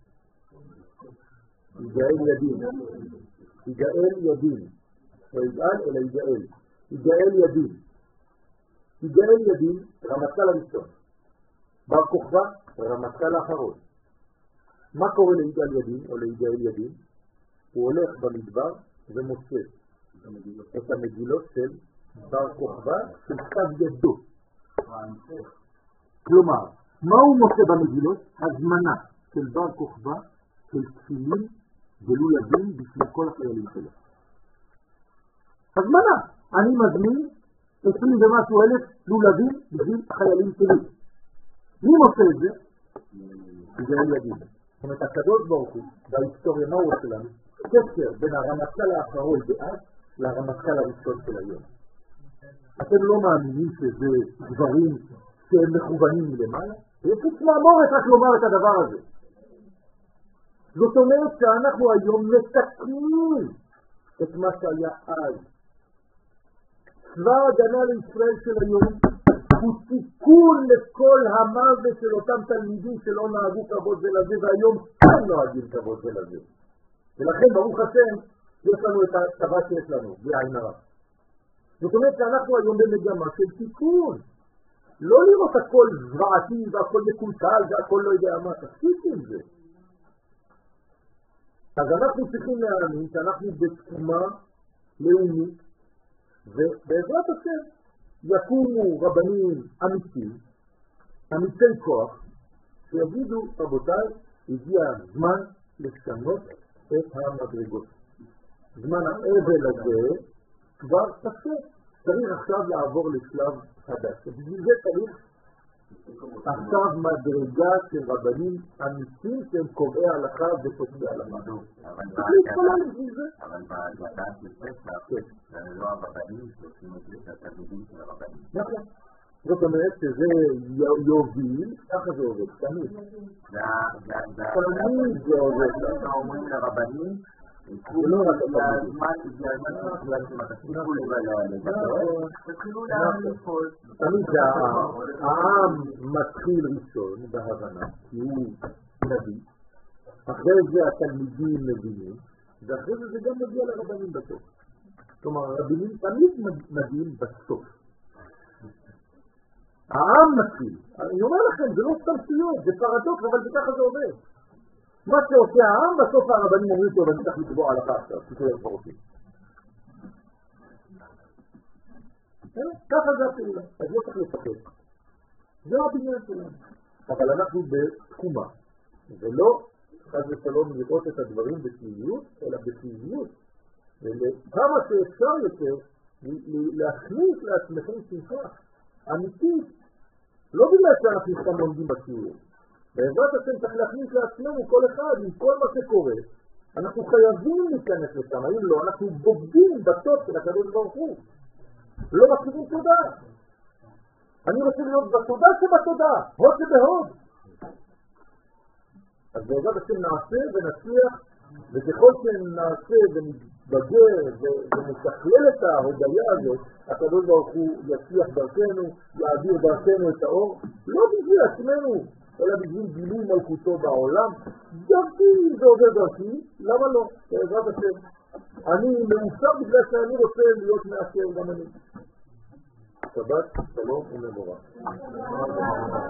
יגאל ידין. יגאל ידין. לא יגאל אלא יגאל. יגאל ידין. יגאל ידין, רמטכ"ל הראשון. בר כוכבא, רמטכ"ל האחרון. מה קורה ליגאל ידין או ליגאל ידין? הוא הולך במדבר ומוצא את המגילות של בר כוכבא של כתב ידו. כלומר, מה הוא מוצא במגילות? הזמנה. של בר כוכבא, של תפילין ולולבים בשביל כל החיילים שלו. הזמנה, אני מזמין עשרים ומשהו אלף לולבים בשביל החיילים שלי. מי מוצא את זה? זה אל יגיד. זאת אומרת, הקדוש ברוך הוא, בהיסטוריה מה הוא שלנו? קשר בין הרמטכ"ל האחרון דאז לרמטכ"ל הראשון של היום. אתם לא מאמינים שזה דברים שהם מכוונים מלמעלה? יש צמרמורת רק לומר את הדבר הזה. זאת אומרת שאנחנו היום מתקנים את מה שהיה אז. צבא ההגנה לישראל של היום הוא תיקון לכל המוות של אותם תלמידים שלא נהגו כבוד זה לזה, והיום הם נוהגים כבוד זה לזה. ולכן ברוך השם יש לנו את הצבא שיש לנו, בלי עין הרע. זאת אומרת שאנחנו היום במגמה של תיקון. לא לראות הכל זוועתי והכל מקולקל והכל לא יודע מה, תפסיק עם זה. אז אנחנו צריכים להאמין שאנחנו בתקומה לאומית, ובעזרת השם יקומו רבנים אמיתיים, אמיתי כוח, שיגידו, רבותיי, הגיע הזמן לשנות את המדרגות. זמן האבל הזה כבר פסק. צריך עכשיו לעבור לשלב חדש. ובשביל זה צריך עכשיו מדרגה של רבנים אמיתיים שהם קובעי הלכה ופוסקי הלכה. אבל בהגדה של פסח, זה לא הרבנים שעושים את זה, זה התלמידים של הרבנים. נכון. זאת אומרת שזה יוביל, ככה זה עובד, תמיד. תמיד זה עובד. אנחנו אומרים לרבנים, לא רק תמיד העם מתחיל ראשון בהבנה, כי הוא נביא, אחרי זה התלמידים מבינים, ואחרי זה זה גם מגיע לרבנים בסוף. כלומר, הרבנים תמיד מגיעים בסוף. העם מתחיל. אני אומר לכם, זה לא סתם סיום, זה פרדוקס, אבל זה ככה זה עובד. מה שעושה העם, בסוף הרבנים אומרים טוב, אני צריך לקבוע הלכה עכשיו, תקרא פרופים. ככה זה הפעולה, אז לא צריך לפחד. זה הבניין שלנו. אבל אנחנו בתחומה, ולא חד ושלום לראות את הדברים בטבעיות, אלא בטבעיות. וכמה שאפשר יותר להכניס לעצמכם שמחה אמיתית, לא בגלל שאנחנו סתם לומדים בשיעור. בעזרת השם צריך להכניס לעצמנו כל אחד עם כל מה שקורה. אנחנו חייבים להיכנס לשם, אם לא, אנחנו בוגדים בטוב של הקדוש ברוך הוא. לא מכירים תודה. אני רוצה להיות בתודה שבתודה, הוד שבהוד. אז בעזרת השם נעשה ונצליח, וככל שנעשה ונתבגר ונשכלל את ההודיה הזאת, הקדוש ברוך הוא יצליח דרכנו, יעביר דרכנו את האור, לא בשביל עצמנו, אלא בשביל גילוי מלכותו בעולם. דרכי אם זה עובר דרכי, למה לא? בעזרת השם. אני מאושר בגלל שאני רוצה להיות מאשר גם אני. שבת, שלום ומבורך.